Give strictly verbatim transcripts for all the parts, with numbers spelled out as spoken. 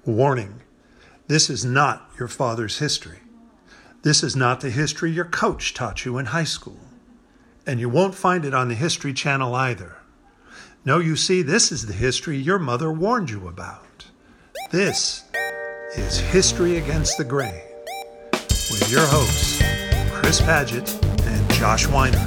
Warning, this is not your father's history. This is not the history your coach taught you in high school. And you won't find it on the History Channel either. No, you see, this is the history your mother warned you about. This is History Against the Grain with your hosts, Chris Paget and Josh Weiner.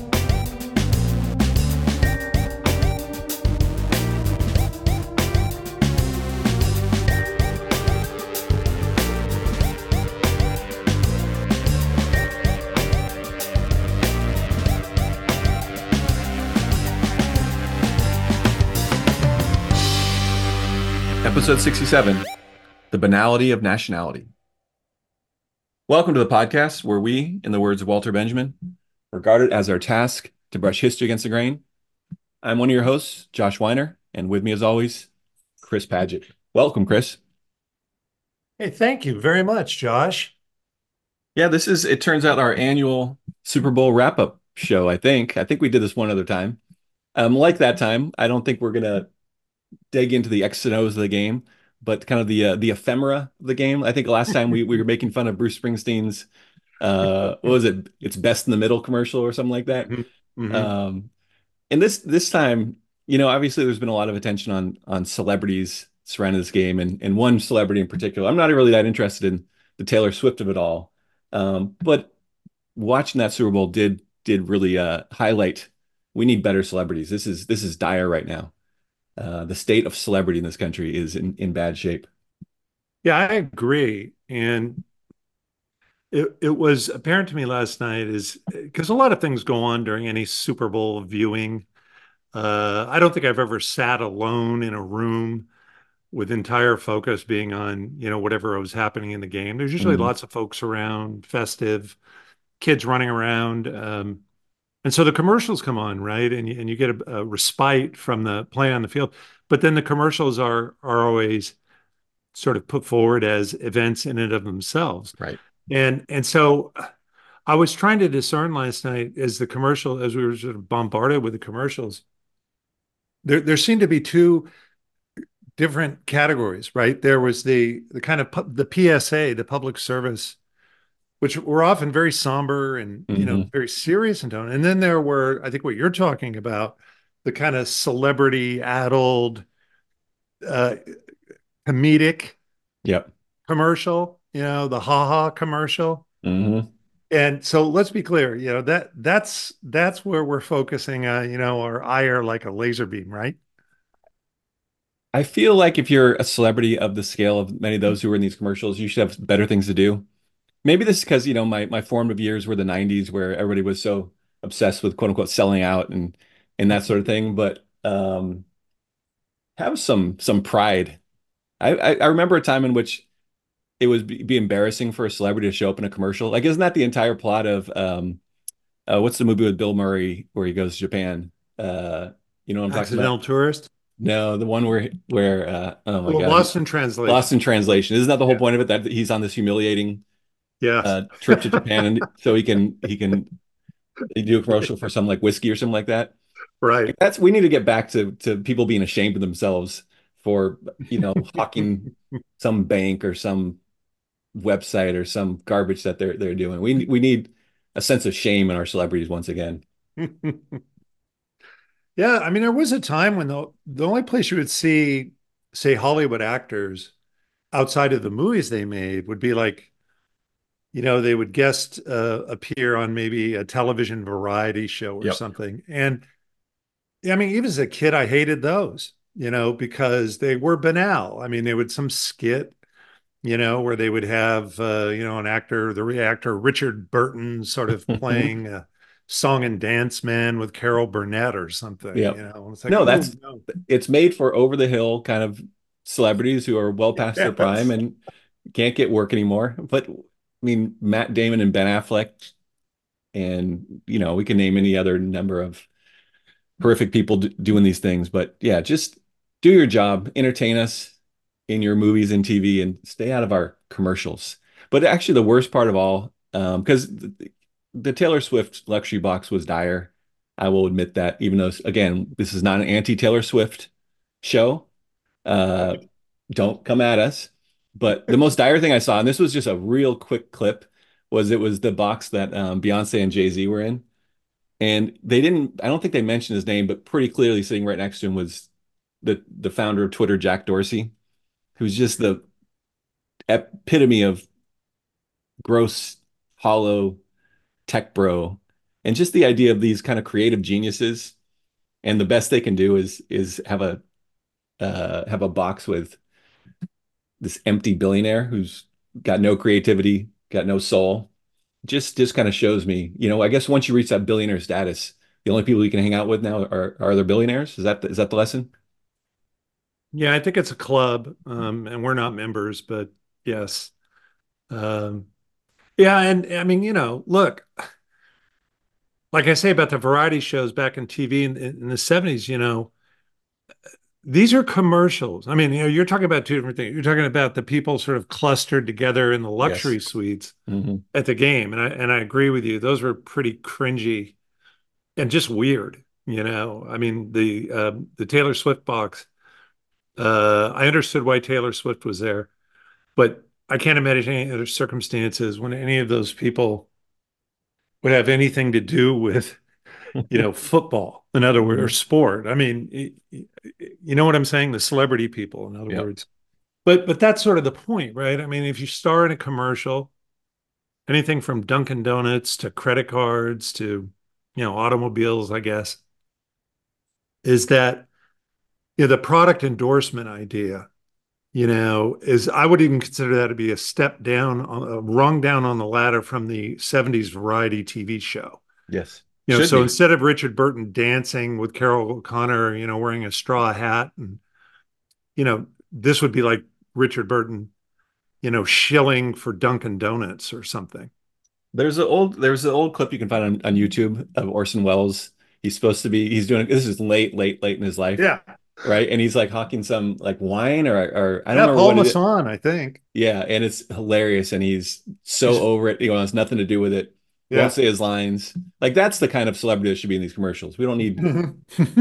Episode sixty-seven, The Banality of Nationality. Welcome to the podcast where we, in the words of Walter Benjamin, regard it as our task to brush history against the grain. I'm one of your hosts, Josh Weiner, and with me as always, Chris Paget. Welcome, Chris. Hey, thank you very much, Josh. Yeah, this is, it turns out, our annual Super Bowl wrap-up show, I think. I think we did this one other time. Um, like that time, I don't think we're going to dig into the X's and O's of the game, but kind of the uh, the ephemera of the game. I think last time we, we were making fun of Bruce Springsteen's uh what was it? It's Best in the Middle commercial or something like that. Mm-hmm. Mm-hmm. Um, and this this time, you know, obviously there's been a lot of attention on on celebrities surrounding this game, and and one celebrity in particular. I'm not really that interested in the Taylor Swift of it all, um, but watching that Super Bowl did did really uh highlight we need better celebrities. This is this is dire right now. Uh, the state of celebrity in this country is in, in bad shape. Yeah, I agree. And it, it was apparent to me last night is because a lot of things go on during any Super Bowl viewing. Uh, I don't think I've ever sat alone in a room with entire focus being on, you know, whatever was happening in the game. There's usually Mhm. lots of folks around, festive, kids running around. Um, and so the commercials come on, right? And you, and you get a, a respite from the play on the field. But then the commercials are are always sort of put forward as events in and of themselves. Right. And and so I was trying to discern last night as the commercial, as we were sort of bombarded with the commercials, there there seemed to be two different categories, right? There was the the kind of pu- the P S A, the public service, which were often very somber and, you know, Hmm. very serious in tone. And then there were, I think what you're talking about, the kind of celebrity addled uh comedic Yep. commercial, you know, the haha commercial. Hmm. And so let's be clear, you know, that that's that's where we're focusing, uh, you know, our ire like a laser beam, right? I feel like if you're a celebrity of the scale of many of those who were in these commercials, you should have better things to do. Maybe this is because, you know, my my formative years were the nineties where everybody was so obsessed with quote unquote selling out and and that sort of thing. But um, have some some pride. I, I I remember a time in which it would be, be embarrassing for a celebrity to show up in a commercial. Like, isn't that the entire plot of um, uh, what's the movie with Bill Murray where he goes to Japan? Uh, you know what I'm talking Accidental about? tourist. No, the one where where uh, oh my Well, God, lost in Lost translation. in Translation. Isn't that the whole Yeah. point of it? That he's on this humiliating Yes. uh, trip to Japan, and so he can he can do a commercial for some like whiskey or something like that. Right. Like, that's we need to get back to to people being ashamed of themselves for you know hawking some bank or some website or some garbage that they're they're doing. We we need a sense of shame in our celebrities once again. Yeah, I mean, there was a time when the the only place you would see, say, Hollywood actors outside of the movies they made would be like, you know, they would guest uh, appear on maybe a television variety show or Yep. something. And yeah, I mean, even as a kid, I hated those, you know, because they were banal. I mean, they would some skit, you know, where they would have, uh, you know, an actor, the reactor Richard Burton, sort of playing a song and dance man with Carol Burnett or something, you Yep. know. It's like, No, oh that's no. it's made for over the hill kind of celebrities who are well past their prime Yes. and can't get work anymore. But I mean, Matt Damon and Ben Affleck, and you know, we can name any other number of horrific people d doing these things. But yeah, just do your job, entertain us in your movies and T V, and stay out of our commercials. But actually, the worst part of all, um, because the, the Taylor Swift luxury box was dire. I will admit that, even though, again, this is not an anti-Taylor Swift show. Uh, don't come at us. But the most dire thing I saw, and this was just a real quick clip, was it was the box that um, Beyonce and Jay-Z were in. And they didn't, I don't think they mentioned his name, but pretty clearly sitting right next to him was the the founder of Twitter, Jack Dorsey, who's just the epitome of gross, hollow tech bro. And just the idea of these kind of creative geniuses, and the best they can do is is have a uh, have a box with this empty billionaire who's got no creativity, got no soul. Just just kind of shows me, you know, I guess once you reach that billionaire status, the only people you can hang out with now are are other billionaires. Is that is that the lesson? Yeah, I think it's a club, um, and we're not members, but yes. Um, yeah, and I mean, you know, look, like I say about the variety shows back in T V in, in the seventies, you know, these are commercials. I mean, you know, you're talking about two different things. You're talking about the people sort of clustered together in the Yes. luxury suites Hmm. at the game, and I and I agree with you. Those were pretty cringy and just weird. You know, I mean, the uh, the Taylor Swift box. Uh, I understood why Taylor Swift was there, but I can't imagine any other circumstances when any of those people would have anything to do with, you know, football, in other words, or Hmm. sport. I mean, you know what I'm saying? The celebrity people, in other Yep. words. But but that's sort of the point, right? I mean, if you star in a commercial, anything from Dunkin' Donuts to credit cards to, you know, automobiles, I guess, is that, you know, the product endorsement idea, you know, is I would even consider that to be a step down, a rung down on the ladder from the seventies variety T V show. Yes. You know, Should so be. instead of Richard Burton dancing with Carol O'Connor, you know, wearing a straw hat, and, you know, this would be like Richard Burton, you know, shilling for Dunkin' Donuts or something. There's an old there's an old clip you can find on, on YouTube of Orson Welles. He's supposed to be he's doing this is late, late, late in his life, Yeah. right? And he's like hawking some like wine or or I don't Yeah, remember Paul what it is. Masson, I think. Yeah, and it's hilarious, and he's so He's over it. You know, has nothing to do with it. Won't yeah. say his lines. Like that's the kind of celebrity that should be in these commercials. We don't need And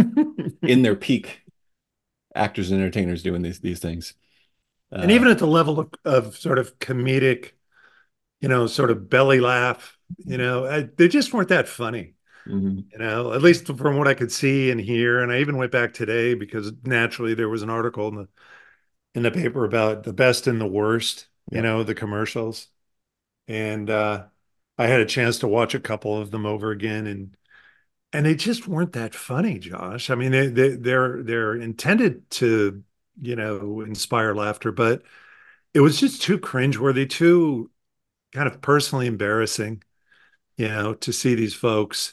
in their peak actors and entertainers doing these these things. Uh, even at the level of, of sort of comedic, you know, sort of belly laugh, you know, I, they just weren't that funny, mhm. you know, at least from what I could see and hear. And I even went back today because naturally there was an article in the in the paper about the best and the worst, you Yep. know, the commercials. And uh, I had a chance to watch a couple of them over again, and and they just weren't that funny, Josh. I mean, they, they they're they're intended to, you know, inspire laughter, but it was just too cringeworthy, too kind of personally embarrassing, you know, to see these folks,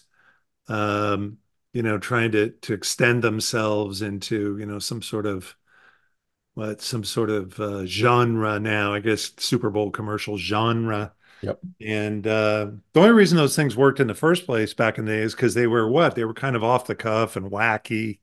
um, you know, trying to to extend themselves into, you know, some sort of what some sort of uh, genre now, I guess Super Bowl commercial genre. Yep. And uh, the only reason those things worked in the first place back in the day is because they were what? They were kind of off the cuff and wacky.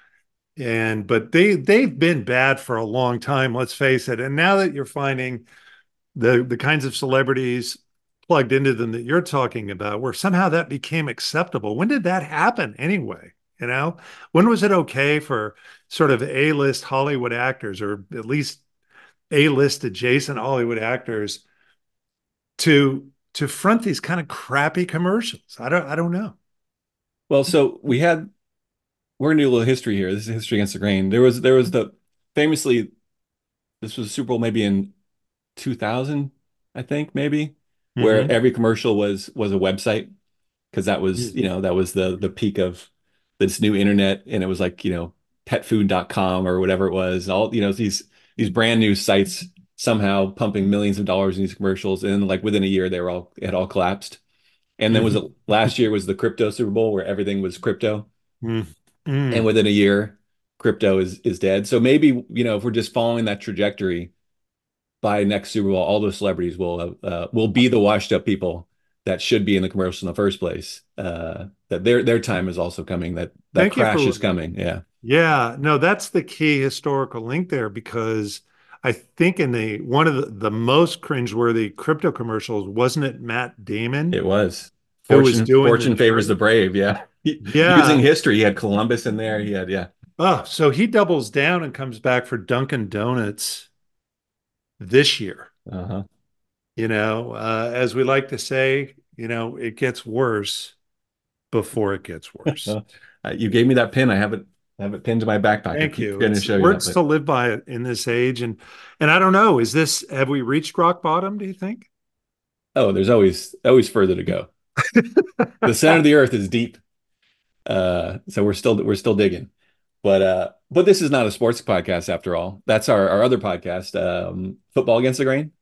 And but they they've been bad for a long time, let's face it. And now that you're finding the the kinds of celebrities plugged into them that you're talking about, where somehow that became acceptable. When did that happen anyway? You know, when was it okay for sort of A-list Hollywood actors, or at least A-list adjacent Hollywood actors, to to front these kind of crappy commercials? I don't I don't know. Well, so we had we're gonna do a little history here. This is history against the grain. There was there was the famously this was Super Bowl maybe in two thousand, I think maybe, where Mm-hmm. every commercial was was a website because that was, you know, that was the the peak of this new internet, and it was like, you know, pet food dot com or whatever it was. All, you know, these these brand new sites somehow pumping millions of dollars in these commercials, and then like within a year they were all it all collapsed. And then was it Mm-hmm. last year was the crypto Super Bowl where everything was crypto, and Mm-hmm. within a year crypto is is dead. So maybe, you know, if we're just following that trajectory, by next Super Bowl, all those celebrities will uh, will be the washed up people that should be in the commercial in the first place. Uh, that their their time is also coming. That that Thank you crash for is coming. Yeah, yeah, no, that's the key historical link there, because I think in the one of the, the most cringeworthy crypto commercials, wasn't it Matt Damon it was. who was Fortune doing the fortune favors the trade? brave. Yeah, using Yeah. history, he had Columbus in there. He had yeah. Oh, so he doubles down and comes back for Dunkin' Donuts this year. Uh-huh. You know, uh, as we like to say, you know, it gets worse before it gets worse. Uh, you gave me that pin. I have it I have it pinned to my back pocket. Thank Keep you. forgetting to It's show you that, words but to live by in this age. And and I don't know, is this have we reached rock bottom, do you think? oh, there's always always further to go. The center of the earth is deep. Uh, so we're still we're still digging. But uh, but this is not a sports podcast after all. That's our, our other podcast, um, Football Against the Grain.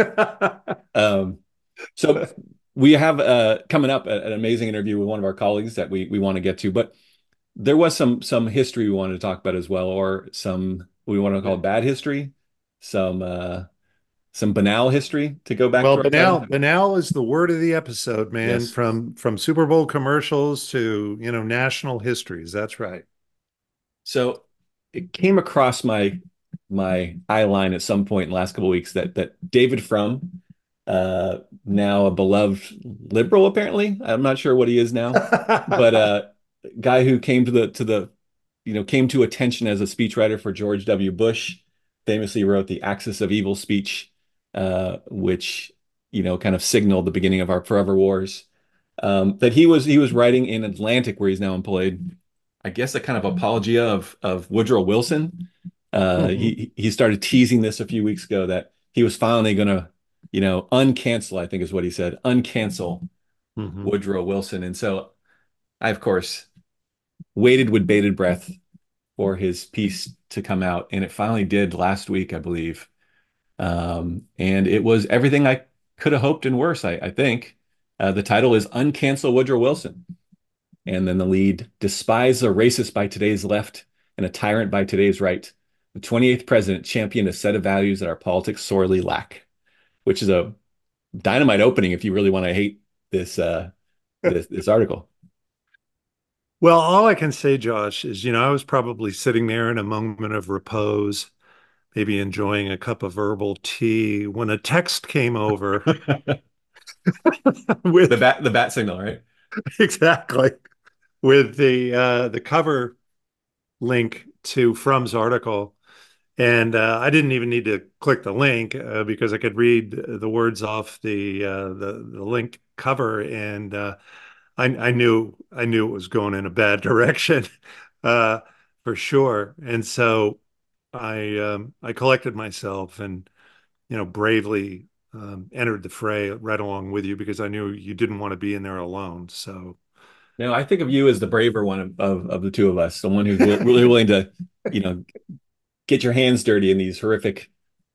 Um, so we have uh, coming up an amazing interview with one of our colleagues that we we want to get to. But there was some some history we wanted to talk about as well, or some we want to call it bad history, some uh, some banal history to go back Well, to our title. banal, banal is the word of the episode, man. Yes. From from Super Bowl commercials to, you know, national histories. That's right. So it came across my my eye line at some point in the last couple of weeks that that David Frum, uh, now a beloved liberal, apparently. I'm not sure what he is now, but uh, guy who came to the to the you know came to attention as a speechwriter for George W. Bush, famously wrote the Axis of Evil speech, uh, which you know kind of signaled the beginning of our forever wars. Um, that he was he was writing in Atlantic, where he's now employed, I guess, a kind of apologia of of Woodrow Wilson. Uh, Mhm. he he started teasing this a few weeks ago that he was finally going to, you know, uncancel, I think is what he said, uncancel Mhm. Woodrow Wilson. And so I, of course, waited with bated breath for his piece to come out, and it finally did last week, I believe. Um, and it was everything I could have hoped and worse, I, I think. Uh, the title is Uncancel Woodrow Wilson. And then the lead, despise a racist by today's left and a tyrant by today's right. The twenty-eighth president championed a set of values that our politics sorely lack, which is a dynamite opening if you really want to hate this uh, this this article. Well, all I can say, Josh, is, you know, I was probably sitting there in a moment of repose, maybe enjoying a cup of herbal tea when a text came over The with bat the bat signal, right? exactly with the uh, the cover link to Frum's article. And uh, I didn't even need to click the link uh, because I could read the words off the uh, the, the link cover, and uh, I, I knew I knew it was going in a bad direction uh, for sure. And so I um, I collected myself and, you know, bravely um, entered the fray right along with you because I knew you didn't want to be in there alone. So Now, I think of you as the braver one of, of, of the two of us, the one who's will, really willing to, you know, get your hands dirty in these horrific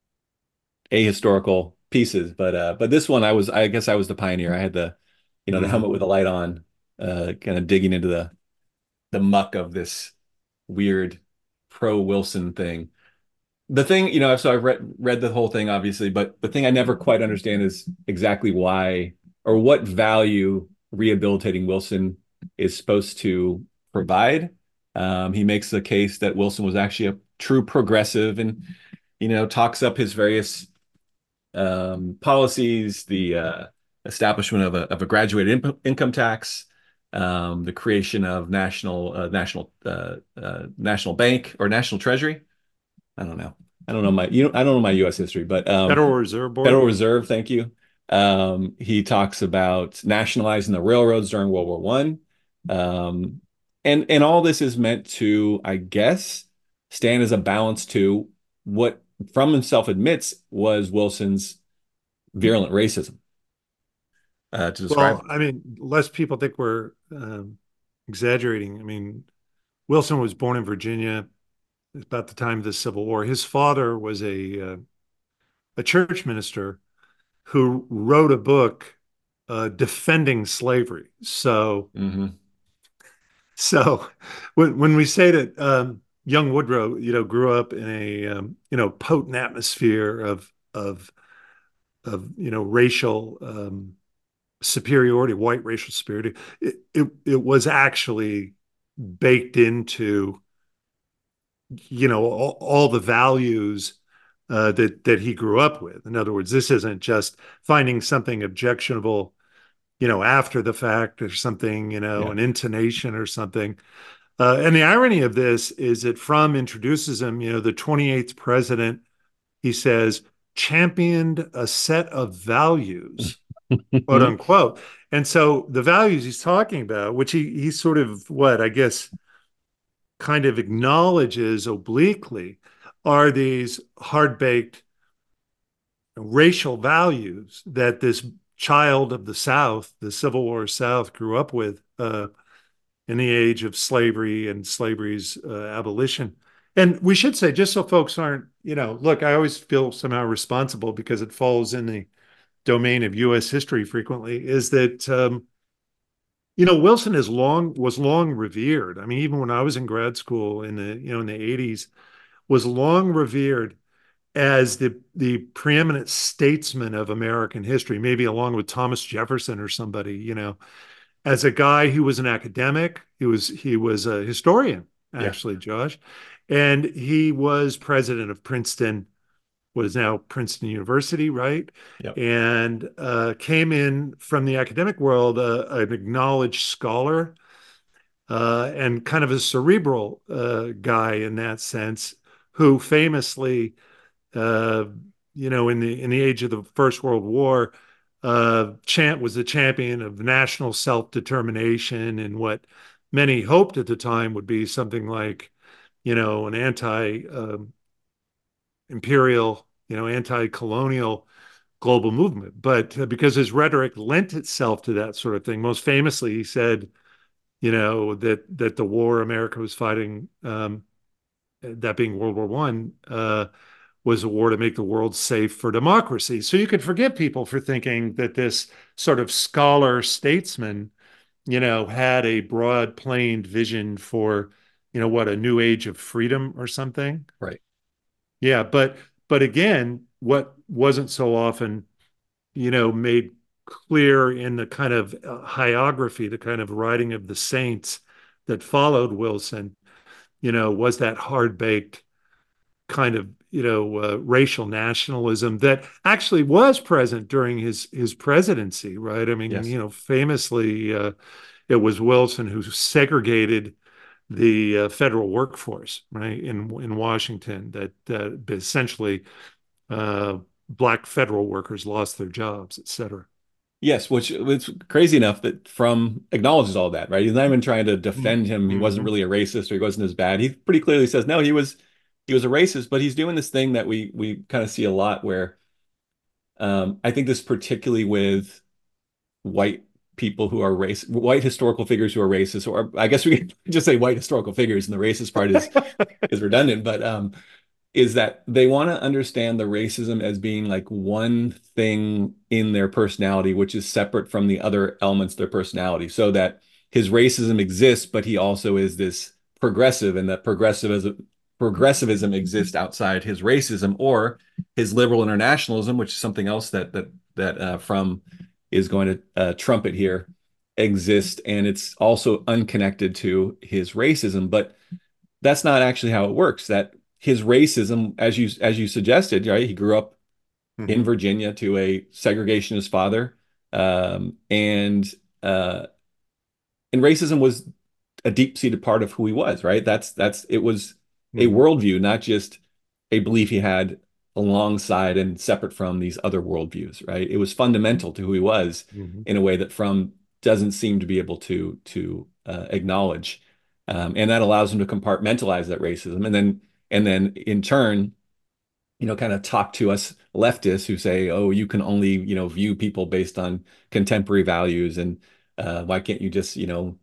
ahistorical pieces. But uh, but this one, I was, I guess, I was the pioneer. I had the, you know, the mhm. helmet with the light on, uh, kind of digging into the the muck of this weird pro Wilson thing. The thing, you know, so I've read read the whole thing, obviously, but the thing I never quite understand is exactly why or what value rehabilitating Wilson is supposed to provide. Um, he makes the case that Wilson was actually a true progressive and, you know, talks up his various um, policies, the uh, establishment of a, of a graduated imp- income tax, um, the creation of national uh, national uh, uh, national bank or national treasury. I don't know. I don't know my you know I don't know my U S history, but um, Federal Reserve Board. Federal Reserve. Thank you. Um, he talks about nationalizing the railroads during World War One, um, and and all this is meant to, I guess, stand as a balance to what Frum himself admits was Wilson's virulent racism, uh, to describe Well, it. I mean, less people think we're um, exaggerating. I mean, Wilson was born in Virginia about the time of the Civil War. His father was a uh, a church minister who wrote a book uh, defending slavery. So, Hmm. so when when we say that um, young Woodrow, you know, grew up in a um, you know potent atmosphere of of of you know racial um, superiority, white racial superiority, it, it it was actually baked into you know all, all the values uh, that that he grew up with. In other words, this isn't just finding something objectionable, you know, after the fact or something, you know, Yeah. an intonation or something. Uh, and the irony of this is that Frum introduces him, you know, the twenty-eighth president. He says championed a set of values, quote unquote. And so the values he's talking about, which he he sort of what I guess kind of acknowledges obliquely, are these hard baked racial values that this child of the South, the Civil War South, grew up with uh, in the age of slavery and slavery's uh, abolition. And we should say, just so folks aren't, you know, look, I always feel somehow responsible because it falls in the domain of U S history frequently, is that um, you know, Wilson is long was long revered. I mean, even when I was in grad school in the you know in the eighties, was long revered as the the preeminent statesman of American history, maybe along with Thomas Jefferson or somebody, you know, as a guy who was an academic. He was he was a historian, Yeah. actually, Josh, and he was president of Princeton, what is now Princeton University, right? Yep. And uh, came in from the academic world, uh, an acknowledged scholar uh, and kind of a cerebral uh, guy in that sense, who famously, uh, you know, in the in the age of the First World War, uh, Chant was the champion of national self-determination and what many hoped at the time would be something like, you know, an anti-imperial, you know, anti-colonial global movement. But uh, because his rhetoric lent itself to that sort of thing, most famously, he said, you know, that that the war America was fighting, um, that being World War One, uh, was a war to make the world safe for democracy. So you could forgive people for thinking that this sort of scholar statesman, you know, had a broad planed vision for, you know, what, a new age of freedom or something. Right. Yeah, but but again, what wasn't so often, you know, made clear in the kind of uh, hagiography, the kind of writing of the saints that followed Wilson, you know, was that hard baked kind of, you know, uh, racial nationalism that actually was present during his his presidency, right? I mean, Yes. you know, famously, uh, it was Wilson who segregated the uh, federal workforce, right, in in Washington, that uh, essentially uh, black federal workers lost their jobs, et cetera. Yes, which it's crazy enough that Frum acknowledges all that, right? He's not even trying to defend him. He wasn't Mm-hmm. really a racist or he wasn't as bad. He pretty clearly says, no, he was he was a racist, but he's doing this thing that we we kind of see a lot where um, I think this particularly with white people who are race white historical figures who are racist, or I guess we could just say white historical figures, and the racist part is is redundant, but um is that they want to understand the racism as being like one thing in their personality, which is separate from the other elements of their personality. So that his racism exists, but he also is this progressive, and that progressivism progressivism exists outside his racism, or his liberal internationalism, which is something else that that that uh, Frum is going to uh, trumpet here, exists, and it's also unconnected to his racism. But that's not actually how it works. That his racism, as you as you suggested, right? He grew up in Mm-hmm. Virginia to a segregationist father, um, and uh, and racism was a deep-seated part of who he was, right? That's that's it was a Mm-hmm. worldview, not just a belief he had alongside and separate from these other worldviews, right? It was fundamental to who he was Mm-hmm. in a way that Frum doesn't seem to be able to to uh, acknowledge, um, and that allows him to compartmentalize that racism, and then and then in turn, you know, kind of talk to us leftists who say, oh, you can only, you know, view people based on contemporary values, and uh, why can't you just, you know,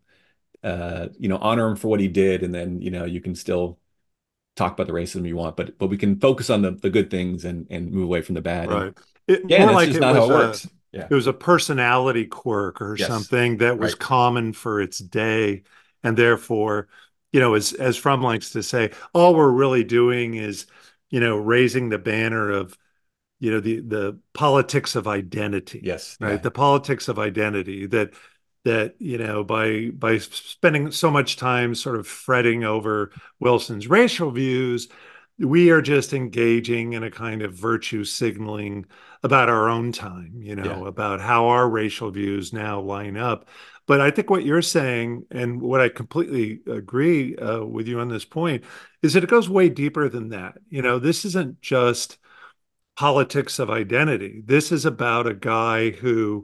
uh, you know, honor him for what he did, and then, you know, you can still talk about the racism you want, but but we can focus on the the good things and and move away from the bad. And Right. It again, more that's like just it not how was it a works. Yeah. it was a personality quirk or Yes. something that was Right. common for its day, and therefore, you know, as as Fromm likes to say, all we're really doing is, you know, raising the banner of, you know, the the politics of identity, Yes. right? Yeah. The politics of identity that that you know by by spending so much time sort of fretting over Wilson's racial views, we are just engaging in a kind of virtue signaling about our own time, you Yeah. know, about how our racial views now line up. But I think what you're saying, and what I completely agree uh, with you on this point, is that it goes way deeper than that. You know, this isn't just politics of identity. This is about a guy who,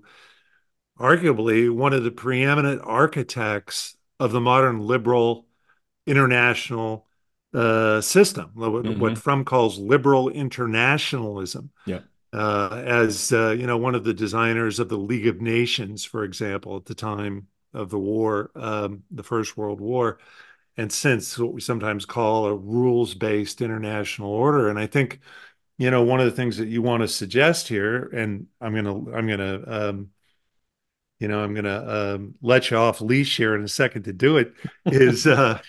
arguably, one of the preeminent architects of the modern liberal international uh, system, what Hmm. Frum calls liberal internationalism. Yeah. Uh, as uh, you know, one of the designers of the League of Nations, for example, at the time of the war, um, the First World War, and since what we sometimes call a rules-based international order. And I think, you know, one of the things that you want to suggest here, and I'm gonna, I'm gonna, um, you know, I'm gonna um, let you off leash here in a second to do it, is uh,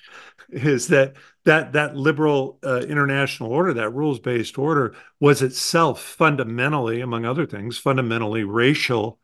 is that that that liberal uh, international order, that rules-based order, was itself fundamentally, among other things, fundamentally racial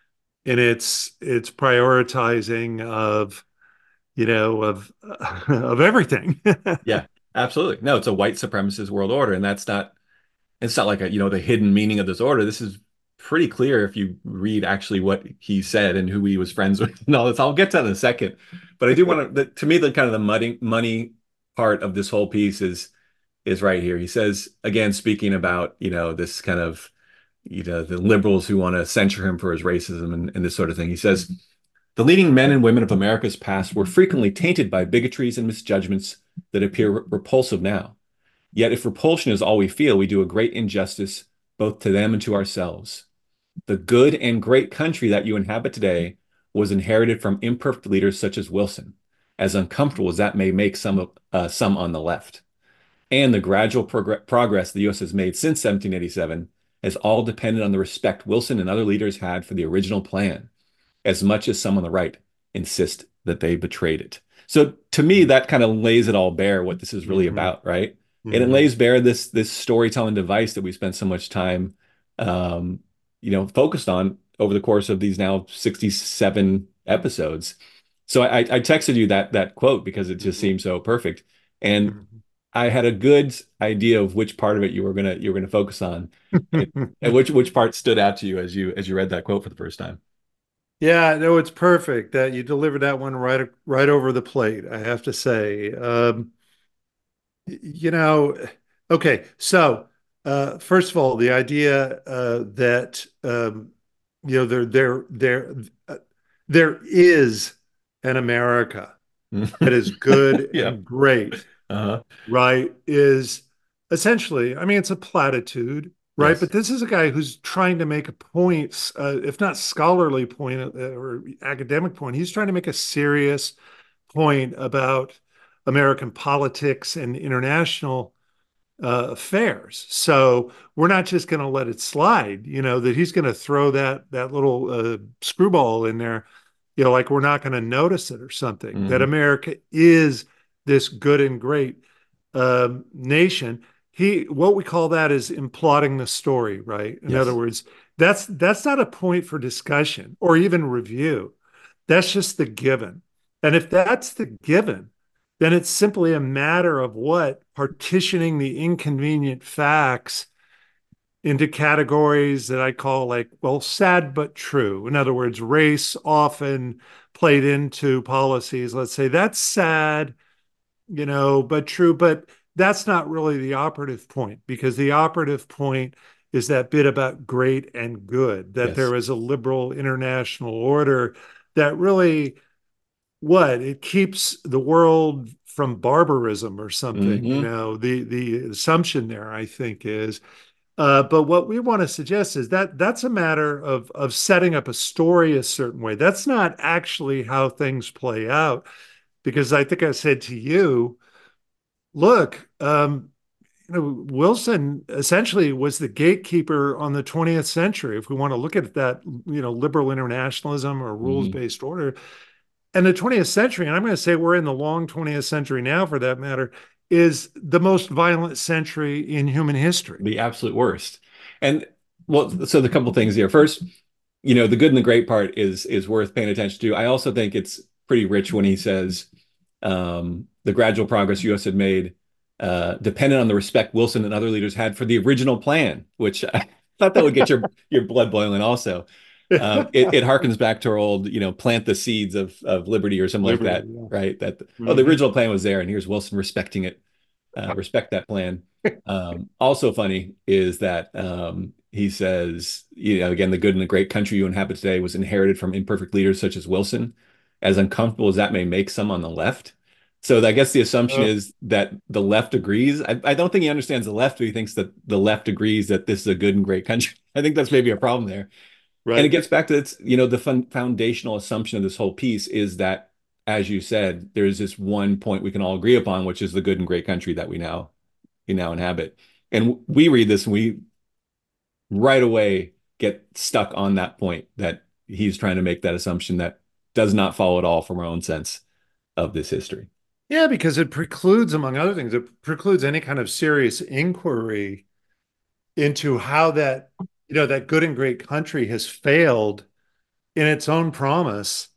in its its prioritizing of, you know, of of everything. Yeah, absolutely. No, it's a white supremacist world order, and that's not it's not like a, you know, the hidden meaning of this order. This is pretty clear if you read actually what he said and who he was friends with and all this. I'll get to that in a second. But I do want to, the, to me, the kind of the money money part of this whole piece is is right here. He says, again, speaking about, you know, this kind of, you know, the liberals who want to censure him for his racism and, and this sort of thing. He says, the leading men and women of America's past were frequently tainted by bigotries and misjudgments that appear repulsive now. Yet if repulsion is all we feel, we do a great injustice both to them and to ourselves. The good and great country that you inhabit today was inherited from imperfect leaders such as Wilson, as uncomfortable as that may make some, uh, some on the left. And the gradual prog progress the U S has made since seventeen eighty-seven has all depended on the respect Wilson and other leaders had for the original plan, as much as some on the right insist that they betrayed it. So to me, that kind of lays it all bare what this is really Mm-hmm. about, right? And it Mm-hmm. lays bare this this storytelling device that we spent so much time, um, you know, focused on over the course of these now sixty-seven episodes. So I, I texted you that that quote because it just Mm-hmm. seemed so perfect, and Mm-hmm. I had a good idea of which part of it you were gonna you were gonna focus on, and, and which which part stood out to you as you as you read that quote for the first time. Yeah, no, it's perfect that you delivered that one right right over the plate, I have to say. Um, you know, okay, so uh, first of all, the idea uh, that um, you know there there there uh, there is an America that is good Yeah. and great, Uh-huh. right, is essentially, I mean, it's a platitude, right? Yes. But this is a guy who's trying to make a point, uh, if not scholarly point uh, or academic point, he's trying to make a serious point about American politics and international uh, affairs. So we're not just going to let it slide, you know, that he's going to throw that that little uh, screwball in there, you know, like we're not going to notice it or something. That Hmm. America is this good and great um, nation. He, what we call that is imploding the story, right? In other Yes. words, that's that's not a point for discussion or even review. That's just the given. And if that's the given, then it's simply a matter of what? Partitioning the inconvenient facts into categories that I call like, well, sad but true. In other words, race often played into policies. Let's say that's sad, you know, but true. But that's not really the operative point because the operative point is that bit about great and good, that Yes. there is a liberal international order that really what it keeps the world from barbarism or something, you Hmm. know, the the assumption there I think is uh, but what we want to suggest is that that's a matter of of setting up a story a certain way. That's not actually how things play out because I think I said to you, look, um, you know, Wilson essentially was the gatekeeper on the twentieth century. If we want to look at that, you know, liberal internationalism or Hmm. rules-based order, and the twentieth century, and I'm going to say we're in the long twentieth century now for that matter, is the most violent century in human history. The absolute worst. And well, so the couple things here. First, you know, the good and the great part is is worth paying attention to. I also think it's pretty rich when he says um, the gradual progress U S had made uh, depended on the respect Wilson and other leaders had for the original plan, which I thought that would get your your blood boiling also. Um, it, it harkens back to our old, you know, plant the seeds of of liberty or something like Liberty, that, yeah. right? That oh, the Mm-hmm. original plan was there, and here's Wilson respecting it. uh, respect that plan. Um, also funny is that um, he says, you know, again, the good and the great country you inhabit today was inherited from imperfect leaders such as Wilson, as uncomfortable as that may make some on the left. So I guess the assumption Oh, is that the left agrees. I, I don't think he understands the left, but he thinks that the left agrees that this is a good and great country. I think that's maybe a problem there. And it right. gets back to it's, you know, the fun, foundational assumption of this whole piece is that, as you said, there's this one point we can all agree upon, which is the good and great country that we now we now inhabit. And we read this and we right away get stuck on that point that he's trying to make that assumption that does not follow at all from our own sense of this history. Yeah, because it precludes, among other things, it precludes any kind of serious inquiry into how that, you know, that good and great country has failed in its own promise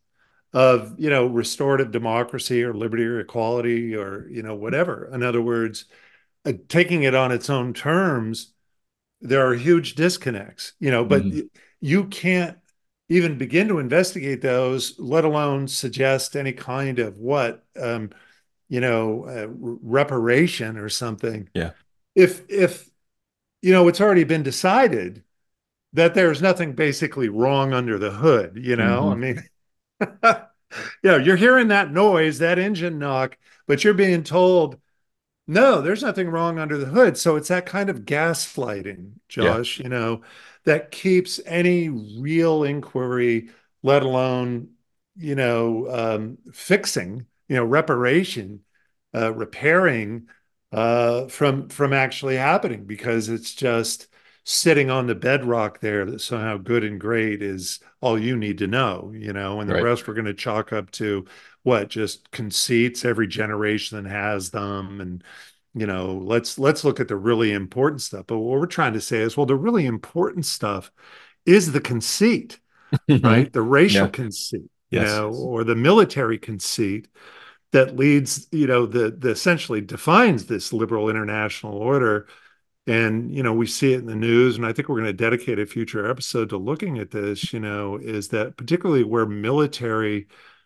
of, you know, restorative democracy or liberty or equality or, you know, whatever. In other words, uh, taking it on its own terms, there are huge disconnects, you know, but Mhm. you can't even begin to investigate those, let alone suggest any kind of what, um, you know, uh, reparation or something. Yeah. If, if, you know, it's already been decided that there's nothing basically wrong under the hood, you know, I Hmm. mean, you know, you're hearing that noise, that engine knock, but you're being told, no, there's nothing wrong under the hood. So it's that kind of gaslighting, Yeah. Josh, you know, that keeps any real inquiry, let alone, you know, um, fixing, you know, reparation, uh, repairing, uh, from from actually happening because it's just sitting on the bedrock there that somehow good and great is all you need to know, you know, and the Right. rest we're going to chalk up to what, just conceits every generation that has them. And you know, let's let's look at the really important stuff. But what we're trying to say is, well, the really important stuff is the conceit, Hmm. right? The racial Yeah. conceit, you Yes. know, or the military conceit that leads, you know, the, the essentially defines this liberal international order. And, you know, we see it in the news, and I think we're going to dedicate a future episode to looking at this, you know, is that particularly where military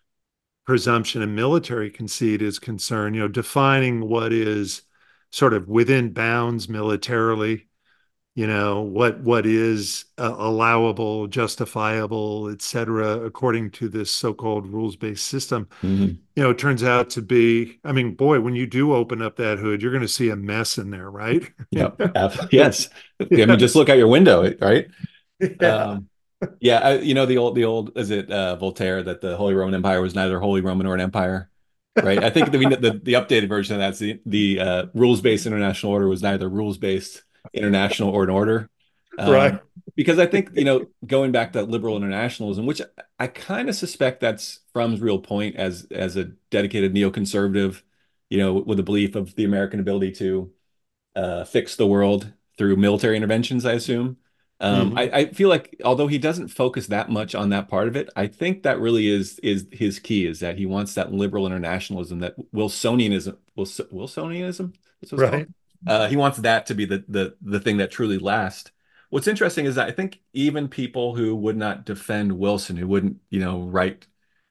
presumption and military conceit is concerned, you know, defining what is sort of within bounds militarily, you know, what what is uh, allowable, justifiable, et cetera, according to this so-called rules-based system. Hmm. You know, it turns out to be, I mean, boy, when you do open up that hood, you're going to see a mess in there, right? Yep. Ab- Yes. I mean, just Yes. look out your window, right? Yeah. Um, yeah, I, you know the old the old is it uh, Voltaire that the Holy Roman Empire was neither Holy Roman nor an empire, right? I think the the, the updated version of that's the the uh, rules-based international order was neither rules-based international or an order, um, Right. because I think you know going back to liberal internationalism, which I kind of suspect that's Fromm's real point as as a dedicated neoconservative, you know, with a belief of the American ability to uh, fix the world through military interventions, I assume. Um, I, Hmm. I feel like although he doesn't focus that much on that part of it, I think that really is is his key is that he wants that liberal internationalism, that Wilsonianism, Wilson, Wilsonianism, that's what it's called. Right. Uh, he wants that to be the the the thing that truly lasts. What's interesting is that I think even people who would not defend Wilson, who wouldn't, you know, write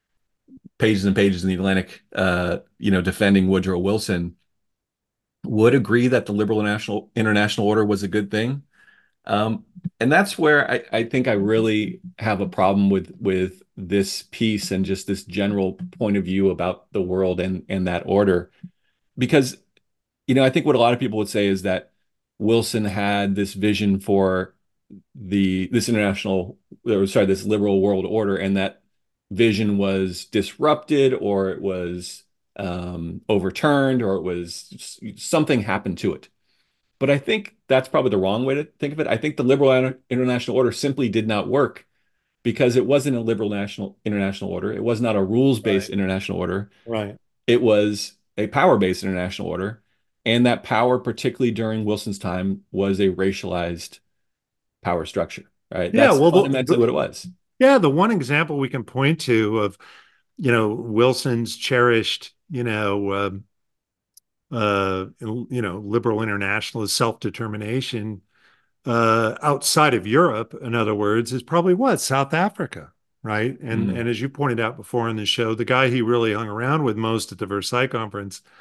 pages and pages in the Atlantic, uh, you know, defending Woodrow Wilson, would agree that the liberal national international order was a good thing. Um, and that's where I, I think I really have a problem with with this piece and just this general point of view about the world and and that order. Because, you know, I think what a lot of people would say is that Wilson had this vision for the this international, or sorry, this liberal world order, and that vision was disrupted or it was um, overturned or it was something happened to it. But I think that's probably the wrong way to think of it. I think the liberal international order simply did not work because it wasn't a liberal national international order. It was not a rules-based Right. international order. Right. It was a power-based international order. And that power, particularly during Wilson's time, was a racialized power structure, right? Yeah. That's Well, the, fundamentally what the it was. yeah, the one example we can point to of, you know, Wilson's cherished, you know, um, uh, you know, liberal internationalist self-determination uh, outside of Europe, in other words, is probably what, South Africa, right? And Mm, and as you pointed out before in the show, the guy he really hung around with most at the Versailles Conference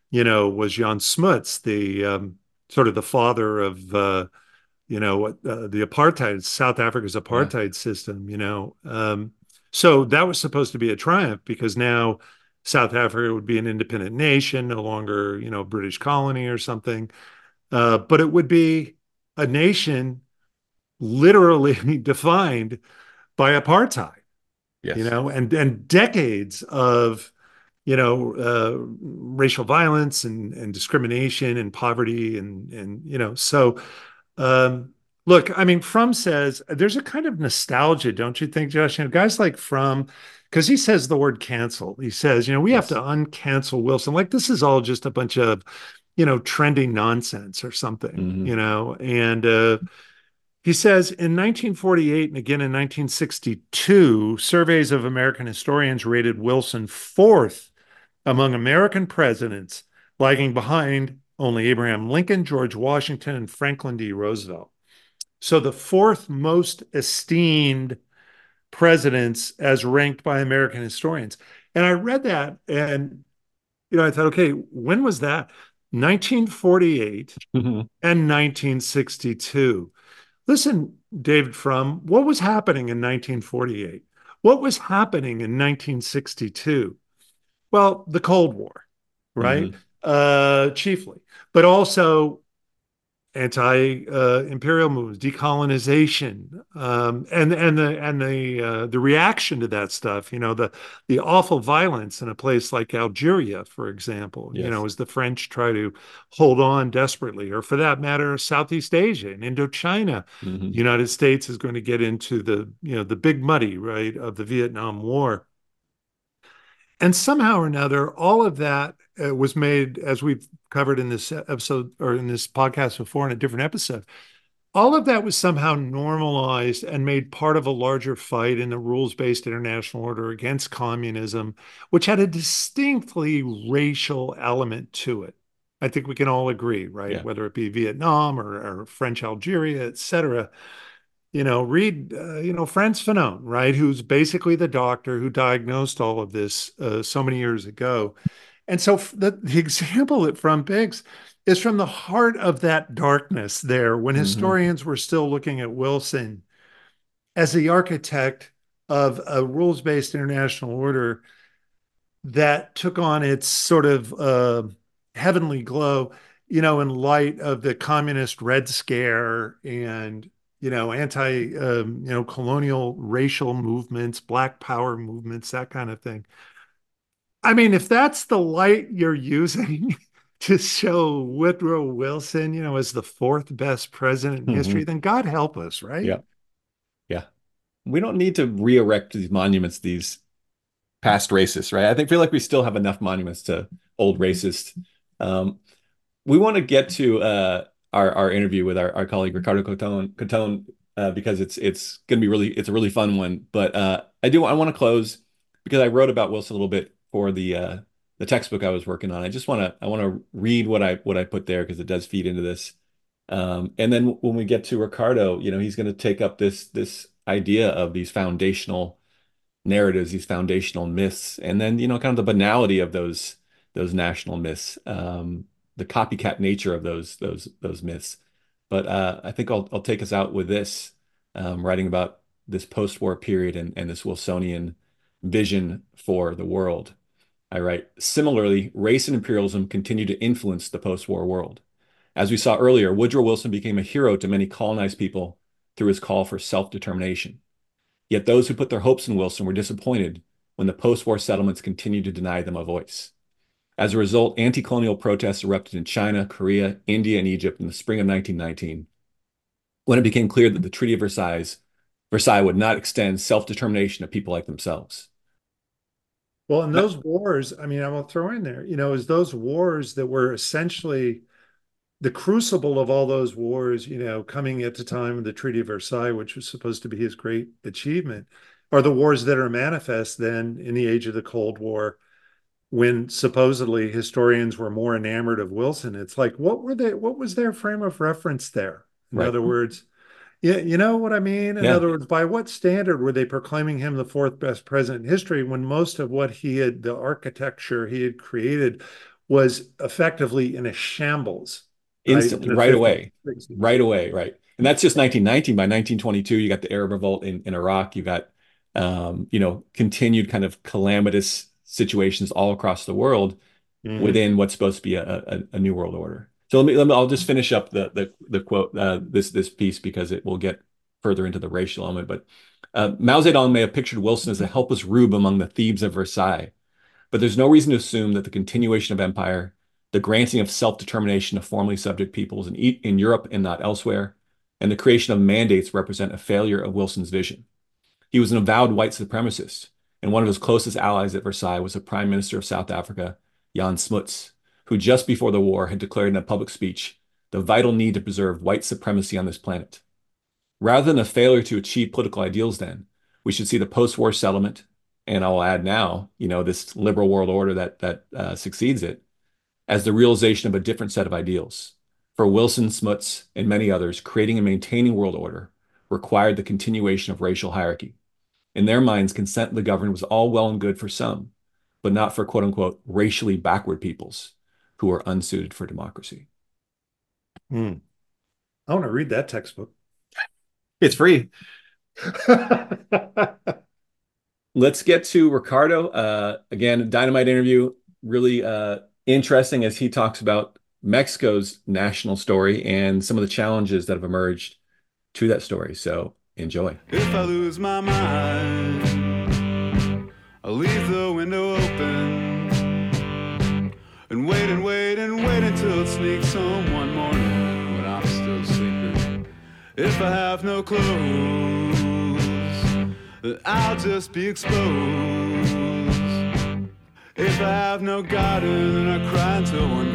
you know, was Jan Smuts, the um, sort of the father of, uh, you know, uh, the apartheid, South Africa's Yeah. apartheid system, you know. Um, so that was supposed to be a triumph because now South Africa would be an independent nation, no longer, you know, a British colony or something. Uh, but it would be a nation literally defined by apartheid, you Yes. know, and and decades of, you know, uh, racial violence and and discrimination and poverty and and you know, so um, look, I mean, Frum says there's a kind of nostalgia, don't you think, Josh? You know, guys like Frum, because he says the word cancel. He says, you know, we have to Yes. uncancel Wilson. Like this is all just a bunch of, you know, trending nonsense or something, Hmm. you know, and uh, he says in nineteen forty-eight and again in nineteen sixty-two, surveys of American historians rated Wilson fourth among American presidents, lagging behind only Abraham Lincoln, George Washington, and Franklin D. Roosevelt. So the fourth most esteemed presidents as ranked by American historians. And I read that and you know I thought, okay, when was that? nineteen forty-eight Hmm. and nineteen sixty-two. Listen, David Frum, what was happening in nineteen forty-eight? What was happening in nineteen sixty-two? Well, the Cold War, right? Hmm. Uh, chiefly, but also anti-imperial uh, movements, decolonization, um, and and the and the uh, the reaction to that stuff. You know, the the awful violence in a place like Algeria, for example. You know, Yes. as the French try to hold on desperately, or for that matter, Southeast Asia and Indochina. The Hmm. United States is going to get into the you know the big muddy right of the Vietnam War. And somehow or another, all of that uh, was made, as we've covered in this episode or in this podcast before in a different episode, all of that was somehow normalized and made part of a larger fight in the rules based international order against communism, which had a distinctly racial element to it. I think we can all agree, right? Yeah. Whether it be Vietnam or, or French Algeria, et cetera. You know, read, uh, you know, Frantz Fanon, right? Who's basically the doctor who diagnosed all of this uh, so many years ago. And so the, the example that From picks is from the heart of that darkness there when Hmm. historians were still looking at Wilson as the architect of a rules based international order that took on its sort of uh, heavenly glow, you know, in light of the communist Red Scare and you know anti um, you know colonial racial movements, Black Power movements, that kind of thing. I mean, if that's the light you're using to show Woodrow Wilson, you know, as the fourth best president in history, Hmm. then God help us, right? Yeah. Yeah. We don't need to re-erect these monuments, these past racists, right? I think feel like we still have enough monuments to old racists. Um, we want to get to uh, our our interview with our, our colleague Ricardo Cotone, Cotone uh, because it's it's going to be really it's a really fun one. But uh, I do I want to close because I wrote about Wilson a little bit for the uh, the textbook I was working on. I just want to I want to read what I what I put there because it does feed into this. Um, and then when we get to Ricardo, you know, he's going to take up this this idea of these foundational narratives, these foundational myths, and then you know, kind of the banality of those those national myths, um, the copycat nature of those those those myths. But uh, I think I'll I'll take us out with this, um, writing about this post-war period and, and this Wilsonian vision for the world. I write, similarly, race and imperialism continue to influence the post-war world. As we saw earlier, Woodrow Wilson became a hero to many colonized people through his call for self-determination. Yet those who put their hopes in Wilson were disappointed when the post-war settlements continued to deny them a voice. As a result, anti-colonial protests erupted in China, Korea, India, and Egypt in the spring of nineteen nineteen, when it became clear that the Treaty of Versailles, Versailles would not extend self-determination to people like themselves. Well, in those wars, I mean, I will throw in there, you know, is those wars that were essentially the crucible of all those wars, you know, coming at the time of the Treaty of Versailles, which was supposed to be his great achievement, are the wars that are manifest then in the age of the Cold War, when supposedly historians were more enamored of Wilson. It's like, what were they, what was their frame of reference there? In Right. other words, yeah, you know what I mean? In Yeah. other words, by what standard were they proclaiming him the fourth best president in history when most of what he had, the architecture he had created was effectively in a shambles, right, in Instantly, the right fifties, away, sixties. right away, right. And that's just nineteen nineteen. By nineteen twenty-two, you got the Arab Revolt in, in Iraq. You got, um, you know, continued kind of calamitous situations all across the world Hmm. within what's supposed to be a, a, a new world order. So let me, let me, I'll just finish up the the, the quote, uh, this this piece because it will get further into the racial element. But uh, Mao Zedong may have pictured Wilson as a helpless rube among the thieves of Versailles, but there's no reason to assume that the continuation of empire, the granting of self-determination to formerly subject peoples in, in Europe and not elsewhere, and the creation of mandates represent a failure of Wilson's vision. He was an avowed white supremacist, and one of his closest allies at Versailles was the Prime Minister of South Africa, Jan Smuts, who just before the war had declared in a public speech the vital need to preserve white supremacy on this planet. Rather than a failure to achieve political ideals, then, we should see the post-war settlement, and I'll add now, you know, this liberal world order that that uh, succeeds it, as the realization of a different set of ideals. For Wilson, Smuts, and many others, creating and maintaining world order required the continuation of racial hierarchy. In their minds, consent of the governed was all well and good for some, but not for quote unquote racially backward peoples who are unsuited for democracy. Hmm. I want to read that textbook. It's free. Let's get to Ricardo. Uh, again, dynamite interview, really uh, interesting as he talks about Mexico's national story and some of the challenges that have emerged to that story. So enjoy. If I lose my mind, I'll leave the window open and wait and wait and wait until it sneaks home one morning when I'm still sleeping. If I have no clothes, then I'll just be exposed. If I have no garden, then I cry until one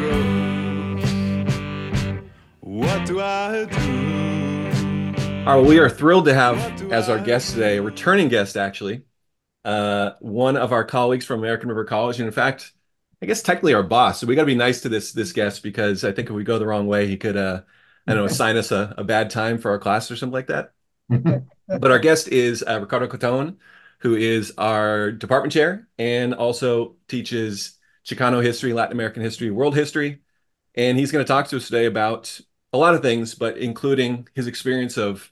grows. What do I do? All right, well, we are thrilled to have as our guest today, a returning guest, actually, uh, one of our colleagues from American River College, and in fact, I guess technically our boss. So we got to be nice to this this guest because I think if we go the wrong way, he could, uh, I don't know, assign us a, a bad time for our class or something like that. But our guest is uh, Ricardo Coton, who is our department chair and also teaches Chicano history, Latin American history, world history. And he's going to talk to us today about a lot of things, but including his experience of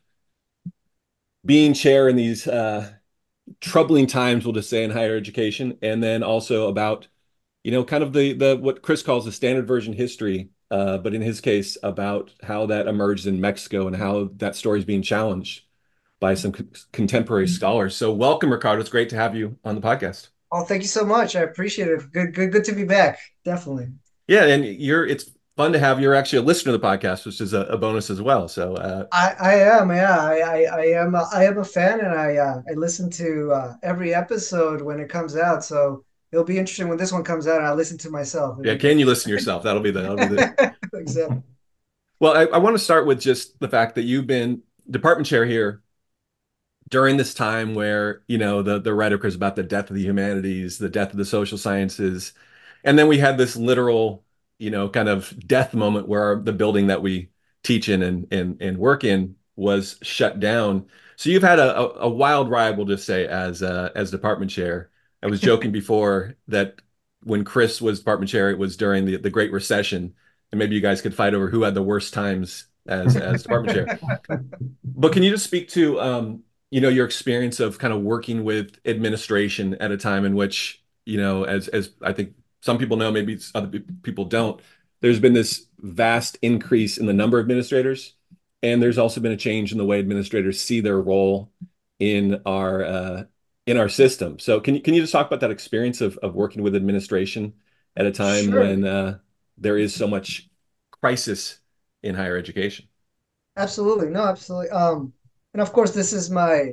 being chair in these uh, troubling times, we'll just say, in higher education, and then also about, you know, kind of the the what Chris calls the standard version history, uh, but in his case, about how that emerged in Mexico and how that story is being challenged by some co contemporary scholars. So welcome, Ricardo. It's great to have you on the podcast. Oh, thank you so much. I appreciate it. Good, good, good to be back. Definitely. Yeah, and you're it's fun to have you're actually a listener to the podcast, which is a, a bonus as well. So uh, I, I am, yeah. I, I, I am, a, I am a fan, and I, uh, I listen to uh, every episode when it comes out. So it'll be interesting when this one comes out, and I listen to myself. It'll yeah, be good. can you listen to yourself? That'll be the that'll be the Exactly. well, I, I want to start with just the fact that you've been department chair here during this time where, you know, the the rhetoric was about the death of the humanities, the death of the social sciences, and then we had this literal, you know, kind of death moment where our, the building that we teach in and and and work in was shut down. So you've had a, a, a wild ride, we'll just say, as uh, as department chair. I was joking before that when Chris was department chair, it was during the the Great Recession, and maybe you guys could fight over who had the worst times as as department chair. But can you just speak to, um, you know, your experience of kind of working with administration at a time in which, you know, as as I think some people know, maybe other people don't, there's been this vast increase in the number of administrators, and there's also been a change in the way administrators see their role in our uh, in our system. So can you can you just talk about that experience of of working with administration at a time Sure. when uh, there is so much crisis in higher education? Absolutely. No, absolutely. Um, and of course, this is my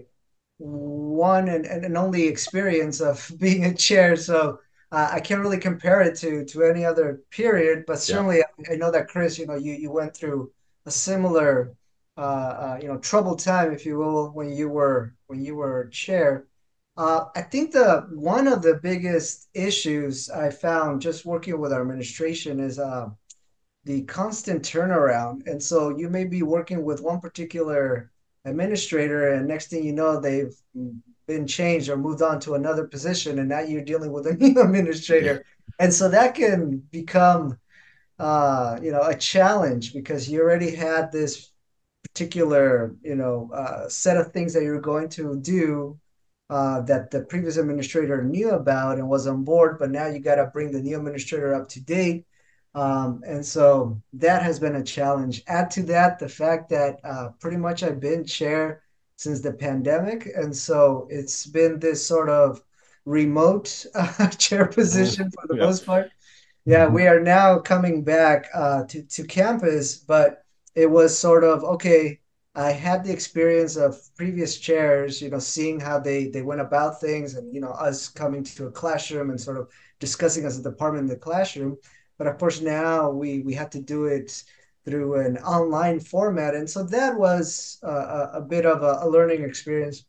one and, and, and only experience of being a chair, so uh, I can't really compare it to to any other period. But Yeah. certainly, I, I know that Chris, you know, you you went through a similar, uh, uh, you know, troubled time, if you will, when you were when you were chair. Uh, I think the one of the biggest issues I found just working with our administration is uh, the constant turnaround. And so you may be working with one particular administrator, and next thing you know, they've been changed or moved on to another position, and now you're dealing with a new administrator, and so that can become uh, you know, a challenge because you already had this particular, you know, uh, set of things that you're going to do uh, that the previous administrator knew about and was on board, but now you got to bring the new administrator up to date. Um, and so that has been a challenge. Add to that the fact that uh, pretty much I've been chair since the pandemic. And so it's been this sort of remote uh, chair Mm, position for the yeah. most part. Yeah, we are now coming back uh, to to campus, but it was sort of okay. I had the experience of previous chairs, you know, seeing how they they went about things, and you know, us coming to a classroom and sort of discussing as a department in the classroom. But of course, now we we had to do it through an online format, and so that was uh, a, a bit of a, a learning experience.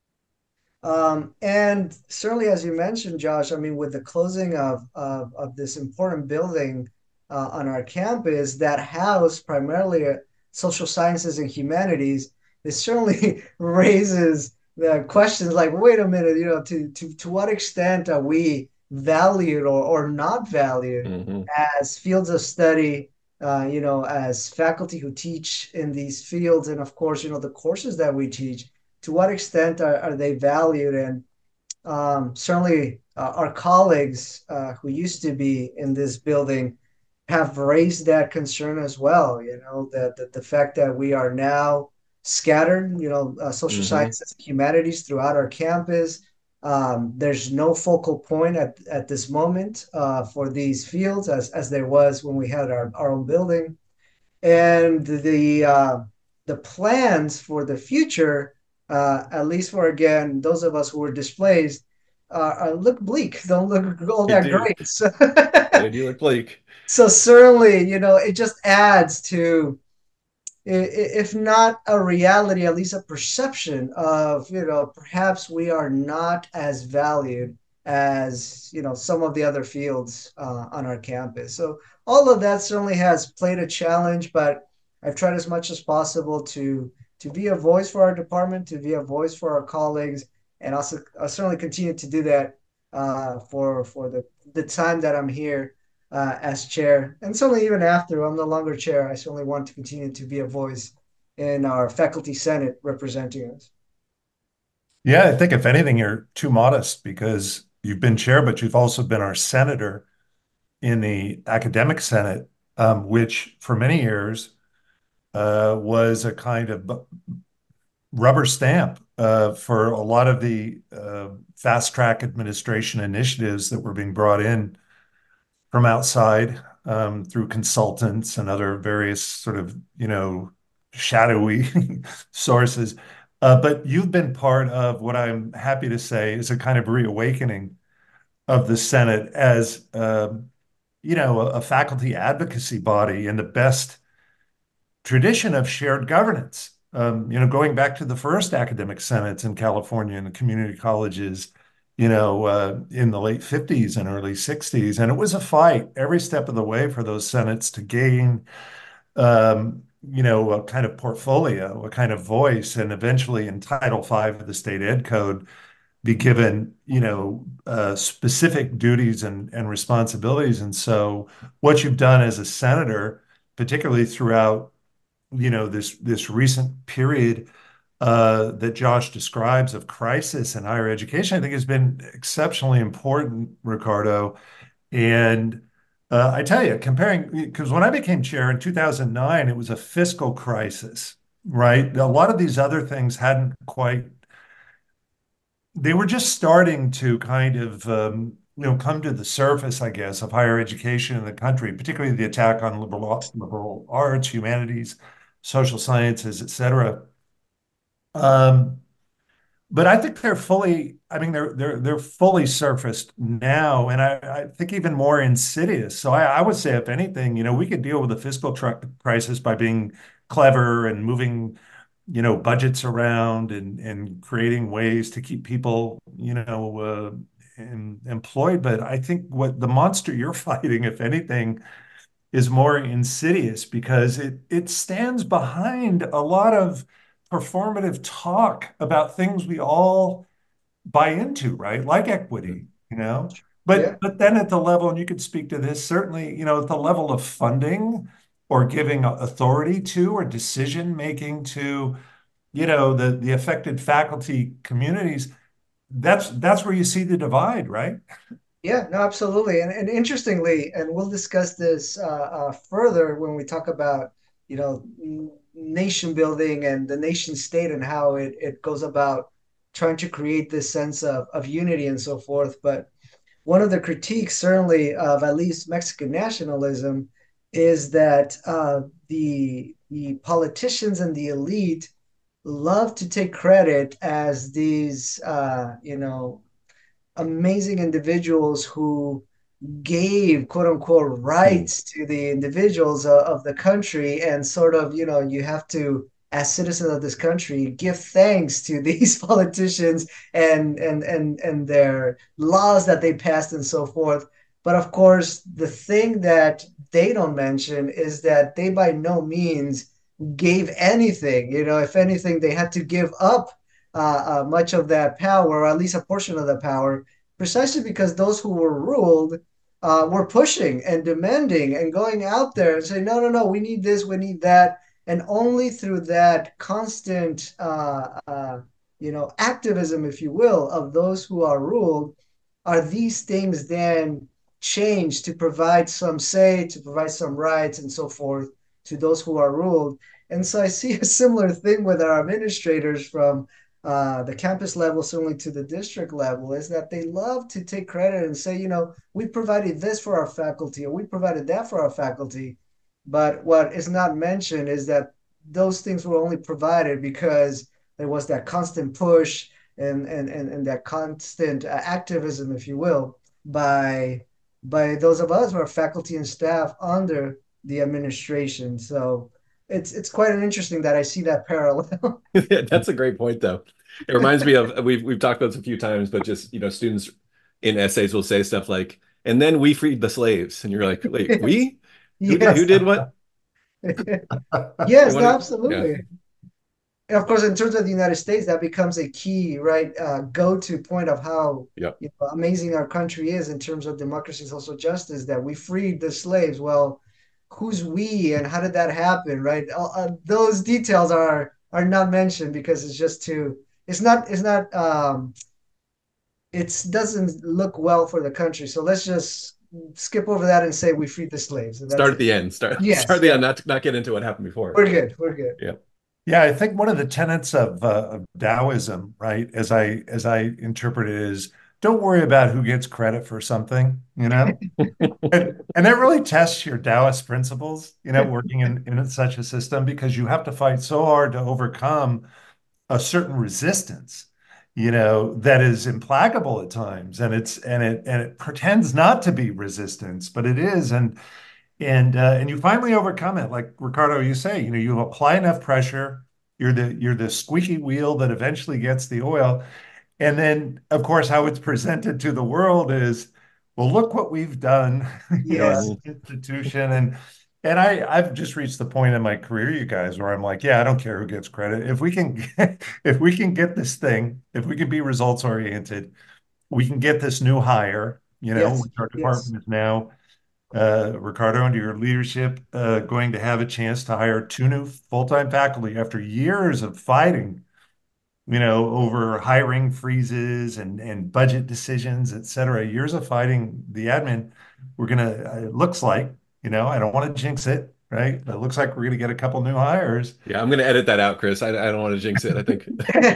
Um, and certainly, as you mentioned, Josh, I mean, with the closing of of, of this important building uh, on our campus that housed primarily uh, social sciences and humanities, it certainly raises the questions like, wait a minute, you know, to to to what extent are we valued or or not valued Hmm. as fields of study? Uh, you know, as faculty who teach in these fields, and of course, you know, the courses that we teach to what extent are, are they valued? And um, certainly, uh, our colleagues uh, who used to be in this building have raised that concern as well. You know, that, that the fact that we are now scattered, you know, uh, social Hmm. sciences, humanities throughout our campus. Um, there's no focal point at, at this moment uh, for these fields as, as there was when we had our, our own building and the uh, the plans for the future, uh, at least for again those of us who were displaced, uh, uh, look bleak. Don't look all They that do. great. So, They do look bleak. so certainly, you know, it just adds to, if not a reality, at least a perception of, you know, perhaps we are not as valued as, you know, some of the other fields uh, on our campus. So all of that certainly has played a challenge, but I've tried as much as possible to to be a voice for our department, to be a voice for our colleagues, and also I'll certainly continue to do that uh, for for the the time that I'm here uh, as chair. And certainly, even after I'm no longer chair, I certainly want to continue to be a voice in our faculty senate representing us. Yeah, I think if anything, you're too modest because you've been chair, but you've also been our senator in the academic senate, um, which for many years uh, was a kind of rubber stamp uh, for a lot of the uh, fast track administration initiatives that were being brought in from outside um, through consultants and other various sort of, you know, shadowy sources. Uh, but you've been part of what I'm happy to say is a kind of reawakening of the Senate as, um, you know, a, a faculty advocacy body in the best tradition of shared governance. Um, you know, going back to the first academic senates in California and the community colleges, you know, uh, in the late fifties and early sixties. And it was a fight every step of the way for those senates to gain, um, you know, a kind of portfolio, a kind of voice, and eventually in Title five of the state ed code, be given, you know, uh, specific duties and, and responsibilities. And so what you've done as a senator, particularly throughout you know this this recent period uh, that Josh describes of crisis in higher education, I think has been exceptionally important, Ricardo. And uh, I tell you, comparing because when I became chair in two thousand nine, it was a fiscal crisis, right? A lot of these other things hadn't quite they were just starting to kind of um, you know come to the surface, I guess, of higher education in the country, particularly the attack on liberal liberal arts, humanities, social sciences, et cetera. Um, but I think they're fully, I mean, they're they're they're fully surfaced now, and I, I think even more insidious. So I, I would say, if anything, you know, we could deal with the fiscal tr crisis by being clever and moving, you know, budgets around and and creating ways to keep people, you know, uh, em- employed. But I think what the monster you're fighting, if anything, is more insidious because it it stands behind a lot of performative talk about things we all buy into, right? Like equity, you know. Yeah. But but then at the level, and you could speak to this, certainly, you know, at the level of funding or giving authority to or decision making to, you know, the the affected faculty communities, that's that's where you see the divide, right? Yeah, no, absolutely. And and interestingly, and we'll discuss this uh, uh, further when we talk about, you know, n- nation building and the nation state and how it, it goes about trying to create this sense of, of unity and so forth. But one of the critiques, certainly, of at least Mexican nationalism is that uh, the the politicians and the elite love to take credit as these, uh, you know, amazing individuals who gave quote unquote Hmm. rights to the individuals of, of the country, and sort of, you know, you have to, as citizens of this country, give thanks to these politicians and and and and their laws that they passed and so forth. But of course, the thing that they don't mention is that they by no means gave anything. You know, if anything, they had to give up uh, uh, much of that power, or at least a portion of the power, precisely because those who were ruled uh, were pushing and demanding and going out there and saying, no, no, no, we need this, we need that. And only through that constant, uh, uh, you know, activism, if you will, of those who are ruled, are these things then changed to provide some say, to provide some rights and so forth to those who are ruled. And so I see a similar thing with our administrators from uh, the campus level, certainly to the district level, is that they love to take credit and say, you know, we provided this for our faculty or we provided that for our faculty. But what is not mentioned is that those things were only provided because there was that constant push and and and, and that constant uh, activism, if you will, by by those of us who are faculty and staff under the administration. So it's it's quite an interesting that I see that parallel. That's a great point, though. It reminds me of we've we've talked about this a few times, but just you know, students in essays will say stuff like, "And then we freed the slaves," and you're like, "Wait, Yes. we? Who did who Yes. did what?" They Yes, no, wanted, yeah, absolutely. And of course, in terms of the United States, that becomes a key, right, uh, go-to point of how, yeah. you know, amazing our country is in terms of democracy and social justice, that we freed the slaves. Well, who's we and how did that happen, right? Uh, uh, those details are are not mentioned because it's just too, it's not, it's not, um, it doesn't look well for the country. So let's just skip over that and say we freed the slaves, and that's Start at it. the end. Start start Yes, at the yeah, end. Not not get into what happened before. we're good, we're good. Yeah. Yeah, I think one of the tenets of, uh, of Taoism, right, as I as I interpret it, is don't worry about who gets credit for something, you know? And, and that really tests your Taoist principles, you know, working in, in such a system, because you have to fight so hard to overcome a certain resistance, you know, that is implacable at times. And it's and it and it pretends not to be resistance, but it is. And and uh, and you finally overcome it, like Ricardo, you say, you know, you apply enough pressure, you're the you're the squeaky wheel that eventually gets the oil. And then, of course, how it's presented to the world is, well, look what we've done, you know, as Yes. Mhm. an institution. And and I I've just reached the point in my career, you guys, where I'm like, yeah, I don't care who gets credit. If we can get, if we can get this thing, if we can be results oriented, we can get this new hire, you know, Yes. which our Yes. department is now, uh, Ricardo, under your leadership, uh, going to have a chance to hire two new full-time faculty after years of fighting, you know, over hiring freezes and and budget decisions, et cetera. Years of fighting the admin. We're gonna, uh, it looks like, you know, I don't want to jinx it, right? It looks like we're gonna get a couple new hires. Yeah, I'm gonna edit that out, Chris. I, I don't want to jinx it. I think.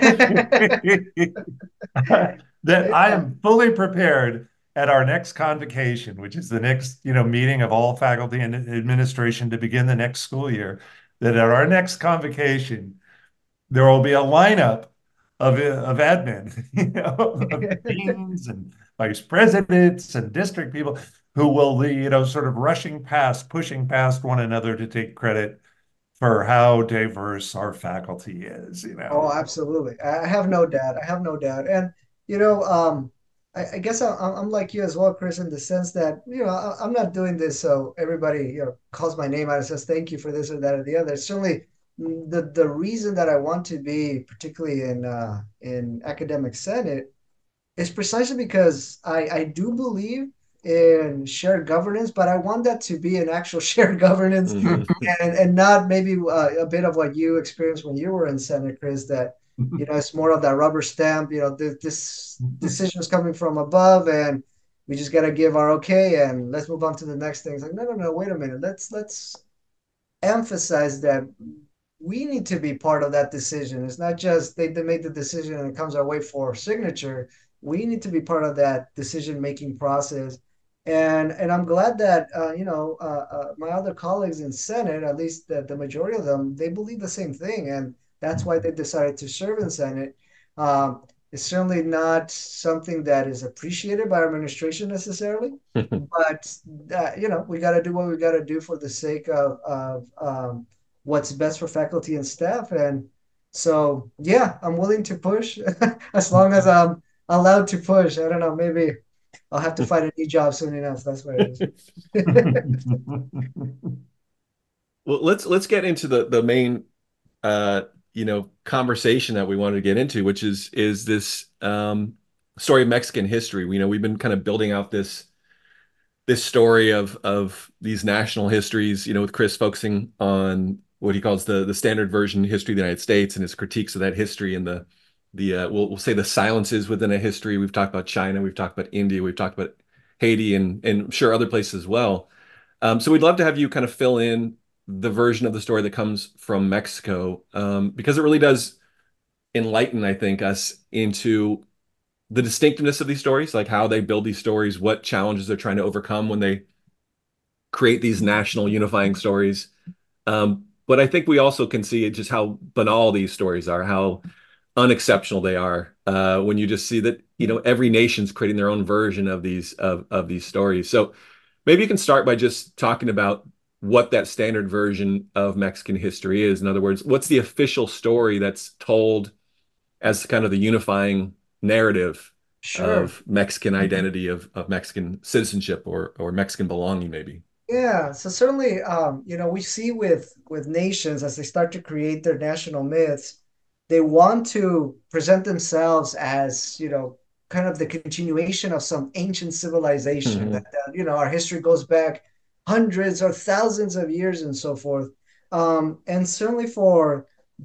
That I am fully prepared at our next convocation, which is the next, you know, meeting of all faculty and administration to begin the next school year, that at our next convocation, there will be a lineup of, of admin, you know, of deans and vice presidents and district people who will, you know, sort of rushing past, pushing past one another to take credit for how diverse our faculty is, you Oh, know. absolutely. I I have no doubt. I have no doubt. And, you know, um, I, I guess I, I'm I'm like you as well, Chris, in the sense that, you know, I, I'm not doing this so everybody, you know, calls my name out and says thank you for this or that or the other. Certainly, mm, the the reason that I want to be, particularly in uh, in academic senate, It's precisely because I, I do believe in shared governance, but I want that to be an actual shared governance Hmm. and, and not maybe uh, a bit of what you experienced when you were in Senate, Chris, that, you know, it's more of that rubber stamp, you know, this, this decision is coming from above and we just got to give our okay and let's move on to the next thing. It's like, no, no, no, wait a minute. Let's, let's emphasize that we need to be part of that decision. It's not just they, they made the decision and it comes our way for signature. We need to be part of that decision making process. And and I'm glad that uh, you know uh, uh, my other colleagues in Senate, at least the, the majority of them, they believe the same thing, and that's why they decided to serve in Senate. Um, it's certainly not something that is appreciated by our administration necessarily, but uh, you know we got to do what we got to do for the sake of of um, what's best for faculty and staff. And so, yeah, I'm willing to push as long as I'm allowed to push. I don't know, maybe I'll have to find a new job soon enough. That's what it is. Well, let's let's get into the the main uh, you know, conversation that we wanted to get into, which is is this um, story of Mexican history. We, you know, we've been kind of building out this this story of of these national histories, you know, with Chris focusing on what he calls the the standard version history of the United States and his critiques of that history and the the uh, we'll we'll say the silences within a history. We've talked about China, we've talked about India, we've talked about Haiti, and and sure other places as well. Um, so we'd love to have you kind of fill in the version of the story that comes from Mexico, um, because it really does enlighten, I think, us into the distinctiveness of these stories, like how they build these stories, what challenges they're trying to overcome when they create these national unifying stories. Um, but I think we also can see just how banal these stories are, how unexceptional they are, uh, when you just see that, you know, every nation's creating their own version of these of, of these stories. So maybe you can start by just talking about what that standard version of Mexican history is. In other words, what's the official story that's told as kind of the unifying narrative Sure. of Mexican identity, of, of Mexican citizenship or or Mexican belonging, maybe. Yeah, so certainly, um, you know, we see with with nations as they start to create their national myths, they want to present themselves as, you know, kind of the continuation of some ancient civilization that, Hmm. that you know, our history goes back hundreds or thousands of years and so forth. Um, and certainly for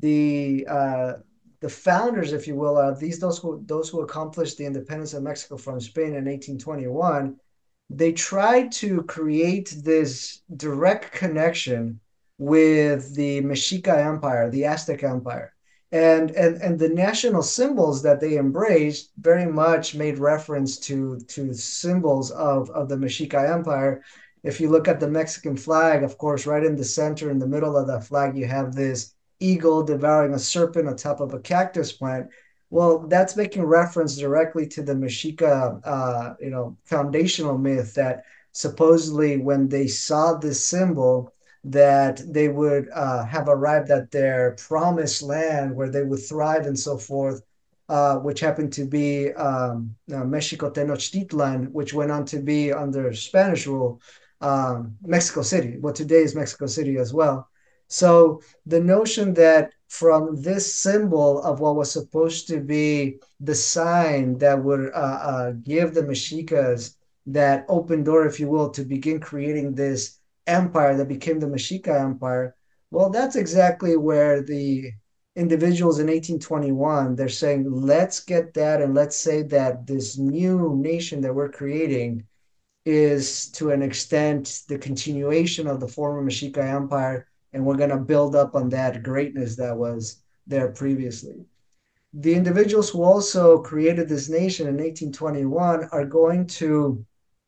the uh, the founders, if you will, of these those who those who accomplished the independence of Mexico from Spain in eighteen twenty-one, they tried to create this direct connection with the Mexica Empire, the Aztec Empire. And, and and the national symbols that they embraced very much made reference to to symbols of, of the Mexica Empire. If you look at the Mexican flag, of course, right in the center, in the middle of that flag, you have this eagle devouring a serpent on top of a cactus plant. Well, that's making reference directly to the Mexica, uh, you know, foundational myth that supposedly when they saw this symbol, that they would uh, have arrived at their promised land where they would thrive and so forth, uh, which happened to be um, uh, Mexico Tenochtitlan, which went on to be under Spanish rule, um, Mexico City. Well, today is Mexico City as well. So the notion that from this symbol of what was supposed to be the sign that would uh, uh, give the Mexicas that open door, if you will, to begin creating this empire that became the Mexica Empire. Well, that's exactly where the individuals in eighteen twenty-one, they're saying, let's get that and let's say that this new nation that we're creating is to an extent the continuation of the former Mexica Empire, and we're going to build up on that greatness that was there previously. The individuals who also created this nation in eighteen twenty-one are going to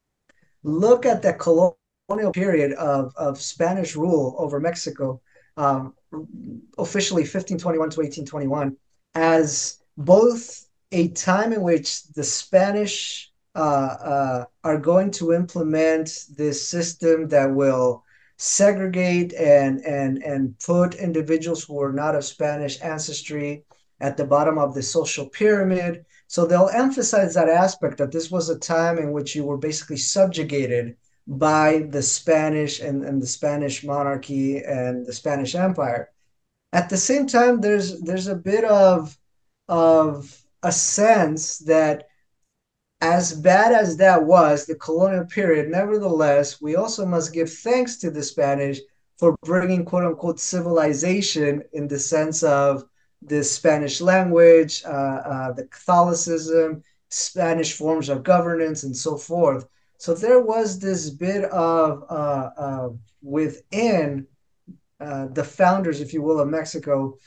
look at the colonial period of, of Spanish rule over Mexico, um, officially fifteen twenty-one to eighteen twenty-one, as both a time in which the Spanish uh, uh, are going to implement this system that will segregate and and and put individuals who are not of Spanish ancestry at the bottom of the social pyramid. So they'll emphasize that aspect that this was a time in which you were basically subjugated by the Spanish and, and the Spanish monarchy and the Spanish Empire. At the same time, there's there's a bit of of a sense that as bad as that was, the colonial period, nevertheless, we also must give thanks to the Spanish for bringing quote unquote civilization in the sense of the Spanish language, uh, uh, the Catholicism, Spanish forms of governance, and so forth. So there was this bit of uh, uh, within uh, the founders, if you will, of Mexico,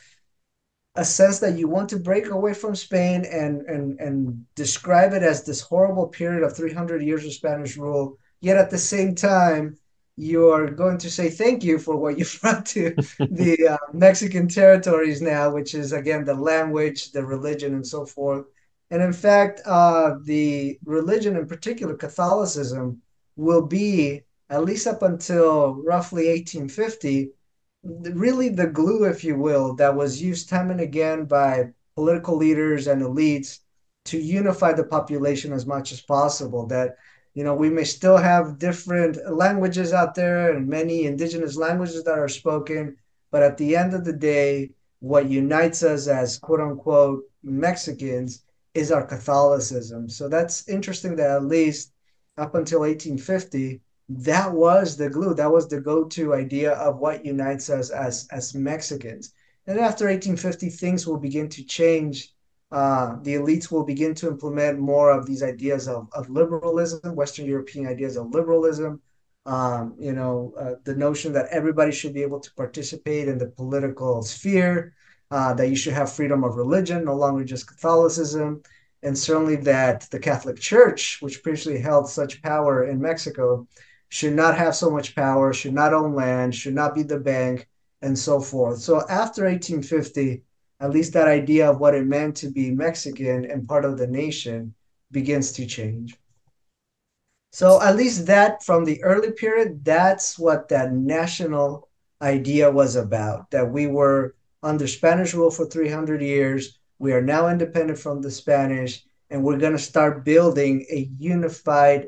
a sense that you want to break away from Spain and and and describe it as this horrible period of three hundred years of Spanish rule, yet at the same time you're going to say thank you for what you brought to the uh, Mexican territories now, which is again the language, the religion, and so forth. And in fact, uh, the religion, in particular Catholicism, will be at least up until roughly eighteen fifty really the glue, if you will, that was used time and again by political leaders and elites to unify the population as much as possible. That, you know, we may still have different languages out there and many indigenous languages that are spoken, but at the end of the day, what unites us as quote unquote Mexicans is our Catholicism. So that's interesting that at least up until eighteen fifty, that was the glue. That was the go-to idea of what unites us as as Mexicans. And after eighteen fifty, things will begin to change. Uh, the elites will begin to implement more of these ideas of, of liberalism, Western European ideas of liberalism. Um, you know, uh, the notion that everybody should be able to participate in the political sphere, uh, that you should have freedom of religion, no longer just Catholicism, and certainly that the Catholic Church, which previously held such power in Mexico, should not have so much power, should not own land, should not be the bank, and so forth. So after eighteen fifty, at least that idea of what it meant to be Mexican and part of the nation begins to change. So at least that from the early period, that's what that national idea was about, that we were under Spanish rule for three hundred years. We are now independent from the Spanish, and we're going to start building a unified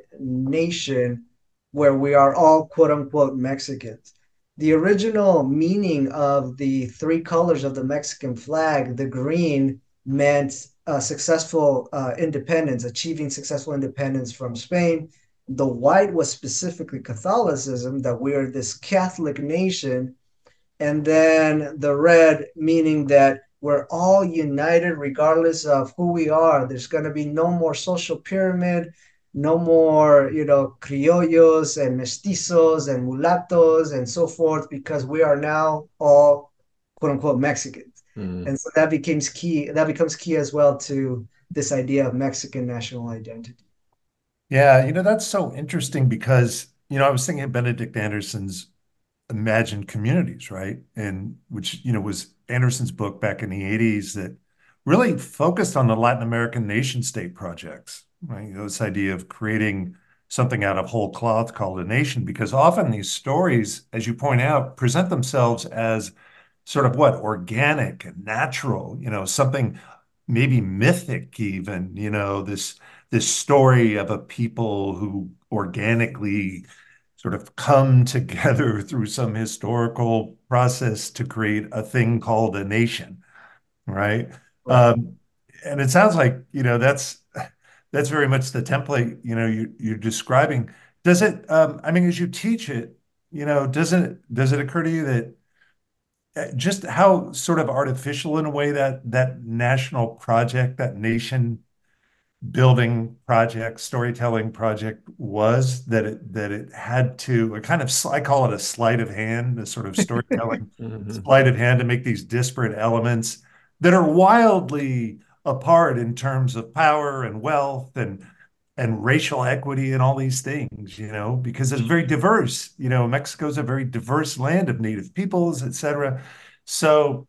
nation where we are all quote unquote Mexicans. The original meaning of the three colors of the Mexican flag, the green meant uh, successful uh, independence, achieving successful independence from Spain. The white was specifically Catholicism, that we are this Catholic nation. And then the red, meaning that we're all united regardless of who we are. There's going to be no more social pyramid, no more, you know, criollos and mestizos and mulattos and so forth, because we are now all quote unquote Mexicans. Mm. And so that becomes key. That becomes key as well to this idea of Mexican national identity. Yeah, you know, that's so interesting because, you know, I was thinking of Benedict Anderson's Imagined Communities, right? And which, you know, was Anderson's book back in the eighties that really focused on the Latin American nation state projects, right? You know, this idea of creating something out of whole cloth called a nation, because often these stories, as you point out, present themselves as sort of what, organic and natural, you know, something maybe mythic even, you know, this this story of a people who organically sort of come together through some historical process to create a thing called a nation, right? Right. Um, and it sounds like, you know, that's that's very much the template, you know, you, you're describing. Does it, um, I mean, as you teach it, you know, doesn't it, does it occur to you that uh, just how sort of artificial in a way that that national project, that nation building project, storytelling project was, that it that it had to a kind of, I call it a sleight of hand, the sort of storytelling mm-hmm. sleight of hand to make these disparate elements that are wildly apart in terms of power and wealth and and racial equity and all these things, you know, because it's very diverse. You know, Mexico's a very diverse land of native peoples, et cetera. So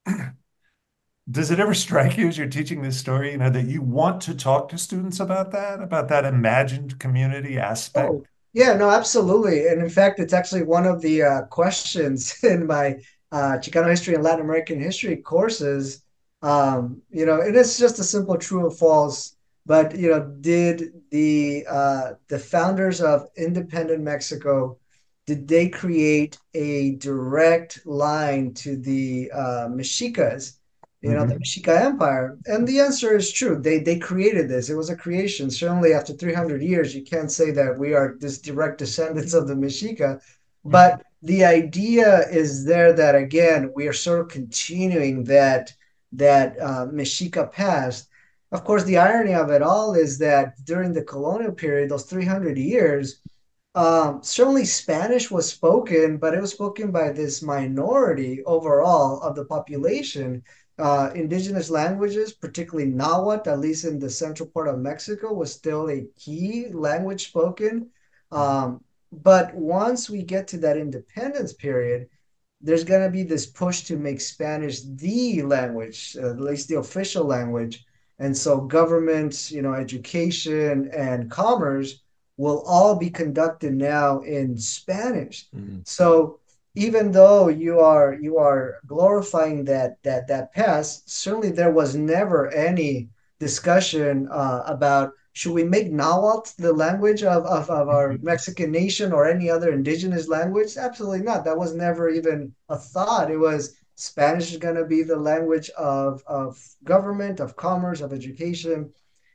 does it ever strike you as you're teaching this story, you know, that you want to talk to students about that, about that imagined community aspect? Oh, yeah, no, absolutely. And in fact, it's actually one of the uh, questions in my uh, Chicano history and Latin American history courses. Um, you know, and it's just a simple true or false. But, you know, did the uh, the founders of independent Mexico, did they create a direct line to the uh, Mexicas? you know, the Mhm. Mexica Empire? And the answer is true. They they created this. It was a creation. Certainly, after three hundred years, you can't say that we are this direct descendants of the Mexica. But the idea is there that again, we are sort of continuing that that uh, Mexica past. Of course, the irony of it all is that during the colonial period, those three hundred years, um, certainly Spanish was spoken, but it was spoken by this minority overall of the population. Uh, indigenous languages, particularly Nahuatl, at least in the central part of Mexico, was still a key language spoken. Um, but once we get to that independence period, there's going to be this push to make Spanish the language, uh, at least the official language. And so government, you know, education and commerce will all be conducted now in Spanish. Mm-hmm. So even though you are you are glorifying that that that past, certainly there was never any discussion uh, about should we make Nahuatl the language of, of, of our Mexican nation or any other indigenous language? Absolutely not. That was never even a thought. It was Spanish is going to be the language of, of government, of commerce, of education.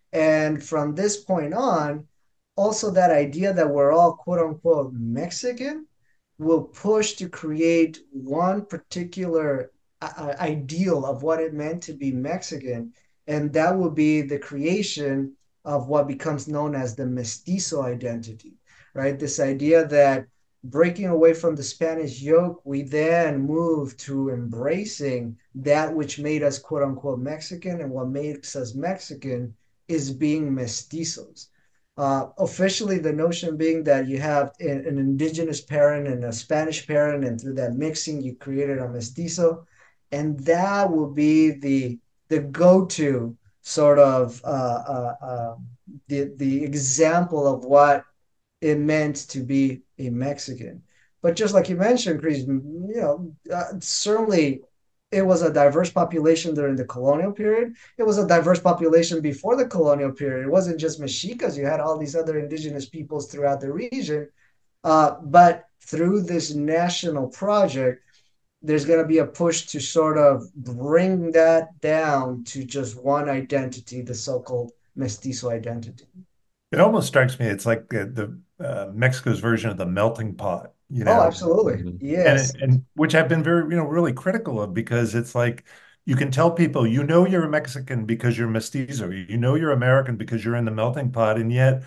And from this point on, also that idea that we're all quote unquote Mexican will push to create one particular uh, ideal of what it meant to be Mexican. And that will be the creation of what becomes known as the mestizo identity, right? This idea that breaking away from the Spanish yoke, we then move to embracing that which made us quote unquote Mexican, and what makes us Mexican is being mestizos. Uh, officially, the notion being that you have an, an indigenous parent and a Spanish parent, and through that mixing, you created a mestizo, and that will be the the go-to sort of uh, uh, uh, the the example of what it meant to be a Mexican. But just like you mentioned, Chris, you know, uh, certainly it was a diverse population during the colonial period. It was a diverse population before the colonial period. It wasn't just Mexicas. You had all these other indigenous peoples throughout the region. Uh, but through this national project, there's going to be a push to sort of bring that down to just one identity, the so-called mestizo identity. It almost strikes me, it's like the, the uh, Mexico's version of the melting pot, you Oh, know, absolutely. Mm-hmm. Yes. and and which I've been very, you know, really critical of because it's like you can tell people, you know, you're a Mexican because you're mestizo, you know, you're American because you're in the melting pot, and yet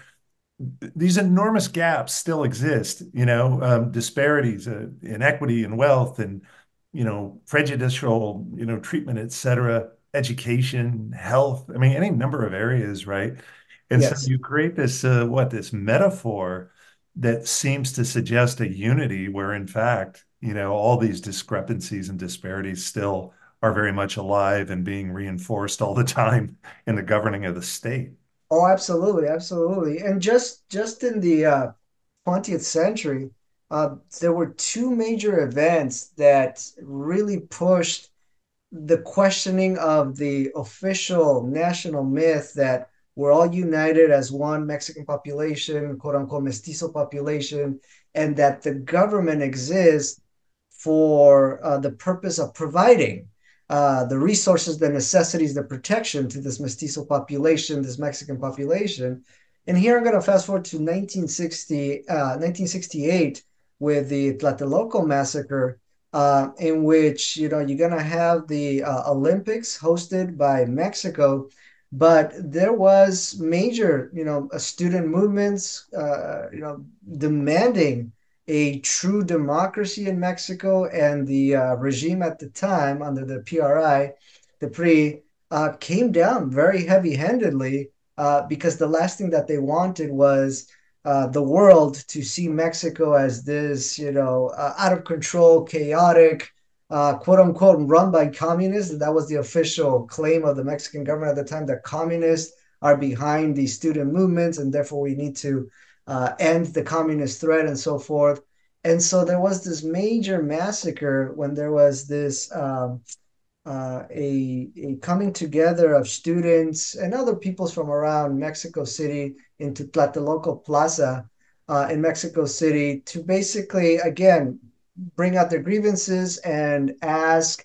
these enormous gaps still exist, you know, um, disparities, uh, inequity in wealth, and you know, prejudicial, you know, treatment, et cetera, education, health. I mean, any number of areas, right? And so Yes. you create this, uh, what, this metaphor that seems to suggest a unity where, in fact, you know, all these discrepancies and disparities still are very much alive and being reinforced all the time in the governing of the state. Oh, absolutely, absolutely. And just just in the uh, twentieth century, uh, there were two major events that really pushed the questioning of the official national myth that we're all united as one Mexican population, quote unquote mestizo population, and that the government exists for uh, the purpose of providing uh, the resources, the necessities, the protection to this mestizo population, this Mexican population. And here I'm going to fast forward to nineteen sixty, uh, nineteen sixty-eight with the Tlatelolco massacre, uh, in which you know you're going to have the uh, Olympics hosted by Mexico, but there was major you know student movements, uh, you know demanding a true democracy in Mexico, and the uh, regime at the time under the P R I, the P R I, uh, came down very heavy-handedly uh, because the last thing that they wanted was uh, the world to see Mexico as this, you know, uh, out of control, chaotic, uh, quote unquote, run by communists. That was the official claim of the Mexican government at the time, that communists are behind these student movements, and therefore we need to uh, end the communist threat and so forth. And so there was this major massacre when there was this um, uh, a, a coming together of students and other peoples from around Mexico City into Tlatelolco Plaza uh, in Mexico City to basically, again, bring out their grievances and ask,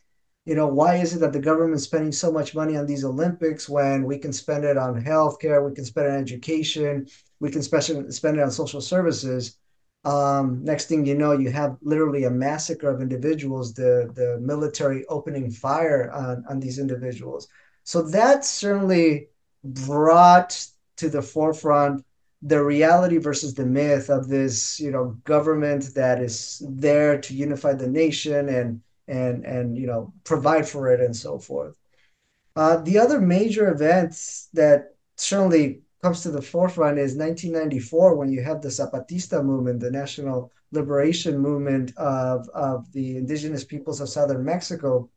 you know, why is it that the government's spending so much money on these Olympics when we can spend it on healthcare, we can spend it on education, we can spend spend it on social services. Um, next thing you know, you have literally a massacre of individuals, the the military opening fire on, on these individuals. So that certainly brought to the forefront the reality versus the myth of this, you know, government that is there to unify the nation and and and you know provide for it and so forth. Uh, the other major events that certainly comes to the forefront is nineteen ninety-four when you have the Zapatista movement, the national liberation movement of of the indigenous peoples of southern Mexico,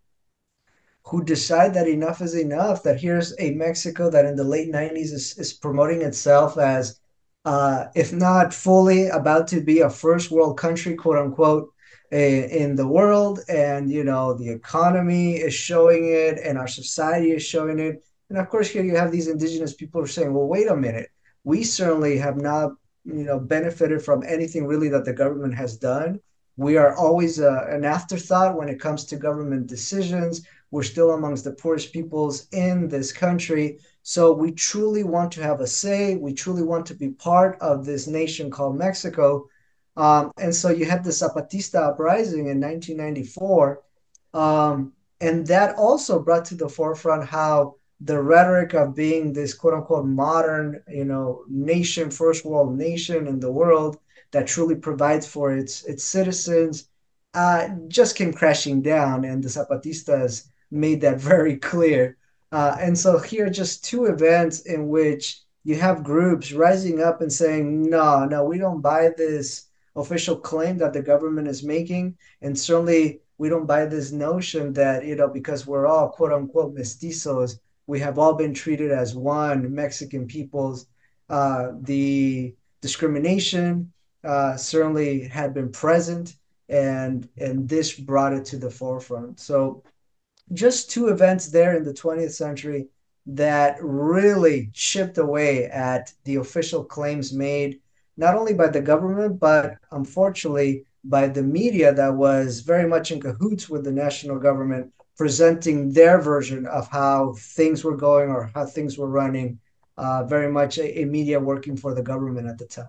who decide that enough is enough, that here's a Mexico that in the late nineties is, is promoting itself as, uh, if not fully about to be a first world country, quote unquote, in the world. And, you know, the economy is showing it and our society is showing it. And of course, here you have these indigenous people who are saying, well, wait a minute, we certainly have not, you know, benefited from anything really that the government has done. We are always uh, an afterthought when it comes to government decisions. We're still amongst the poorest peoples in this country. So we truly want to have a say. We truly want to be part of this nation called Mexico. Um, and so you had the Zapatista uprising in nineteen ninety-four. Um, and that also brought to the forefront how the rhetoric of being this quote unquote modern, you know, nation, first world nation in the world that truly provides for its its citizens uh, just came crashing down. And the Zapatistas made that very clear. Uh, and so here are just two events in which you have groups rising up and saying, no, no, we don't buy this official claim that the government is making. And certainly we don't buy this notion that, you know, because we're all quote unquote mestizos, we have all been treated as one Mexican peoples. Uh, the discrimination uh, certainly had been present, and and this brought it to the forefront. So just two events there in the twentieth century that really chipped away at the official claims made, not only by the government, but unfortunately by the media that was very much in cahoots with the national government, presenting their version of how things were going or how things were running, uh, very much a, a media working for the government at the time.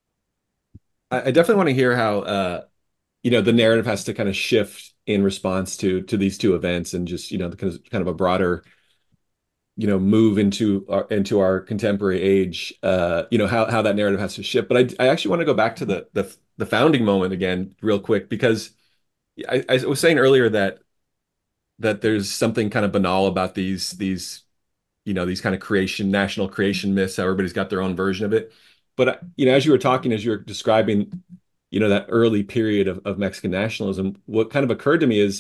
I, I definitely want to hear how uh, you know, the narrative has to kind of shift in response to to these two events, and just, you know, the kind of, kind of a broader, you know, move into our into our contemporary age. Uh, you know, how how that narrative has to shift. But I I actually want to go back to the the the founding moment again, real quick, because I, I was saying earlier that that there's something kind of banal about these these you know, these kind of creation national creation myths. How everybody's got their own version of it. But you know, as you were talking, as you were describing, you know, that early period of, of Mexican nationalism, what kind of occurred to me is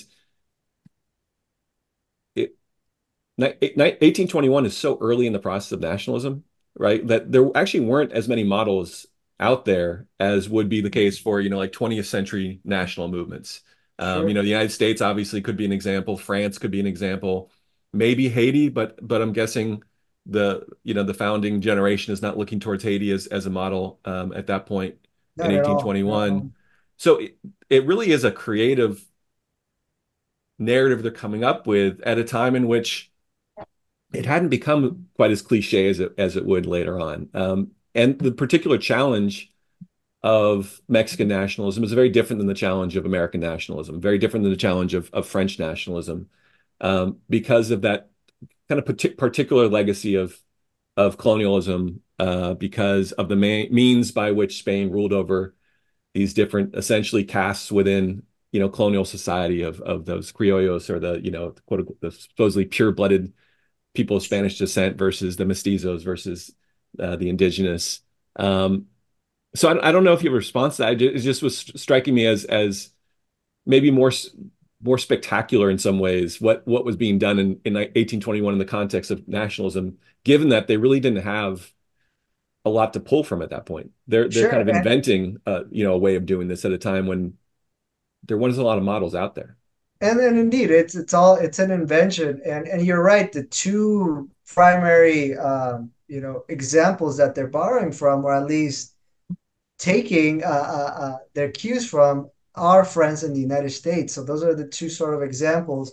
it, eighteen twenty-one is so early in the process of nationalism, right? That there actually weren't as many models out there as would be the case for, you know, like twentieth century national movements. Um, Sure. you know, the United States obviously could be an example. France could be an example. Maybe Haiti, but but I'm guessing the, you know, the founding generation is not looking towards Haiti as as a model um, at that point in Not at all. Not at all. eighteen twenty-one. So it, it really is a creative narrative they're coming up with at a time in which it hadn't become quite as cliche as it as it would later on. Um, and the particular challenge of Mexican nationalism is very different than the challenge of American nationalism, very different than the challenge of, of French nationalism, um, because of that kind of partic particular legacy of of colonialism, uh, because of the means by which Spain ruled over these different, essentially, castes within, you know, colonial society of of those criollos, or the, you know, quote unquote, the supposedly pure-blooded people of Spanish descent versus the mestizos versus uh, the indigenous. Um, so I, I don't know if you have a response to that. It just was striking me as as maybe more more spectacular in some ways what what was being done in, in eighteen twenty-one in the context of nationalism, given that they really didn't have a lot to pull from at that point. They're they're Sure. kind of And inventing uh, you know, a way of doing this at a time when there wasn't a lot of models out there. And then indeed, it's it's all it's an invention, and and you're right. The two primary, um, you know, examples that they're borrowing from, or at least taking uh, uh, uh, their cues from, are France and the United States. So those are the two sort of examples.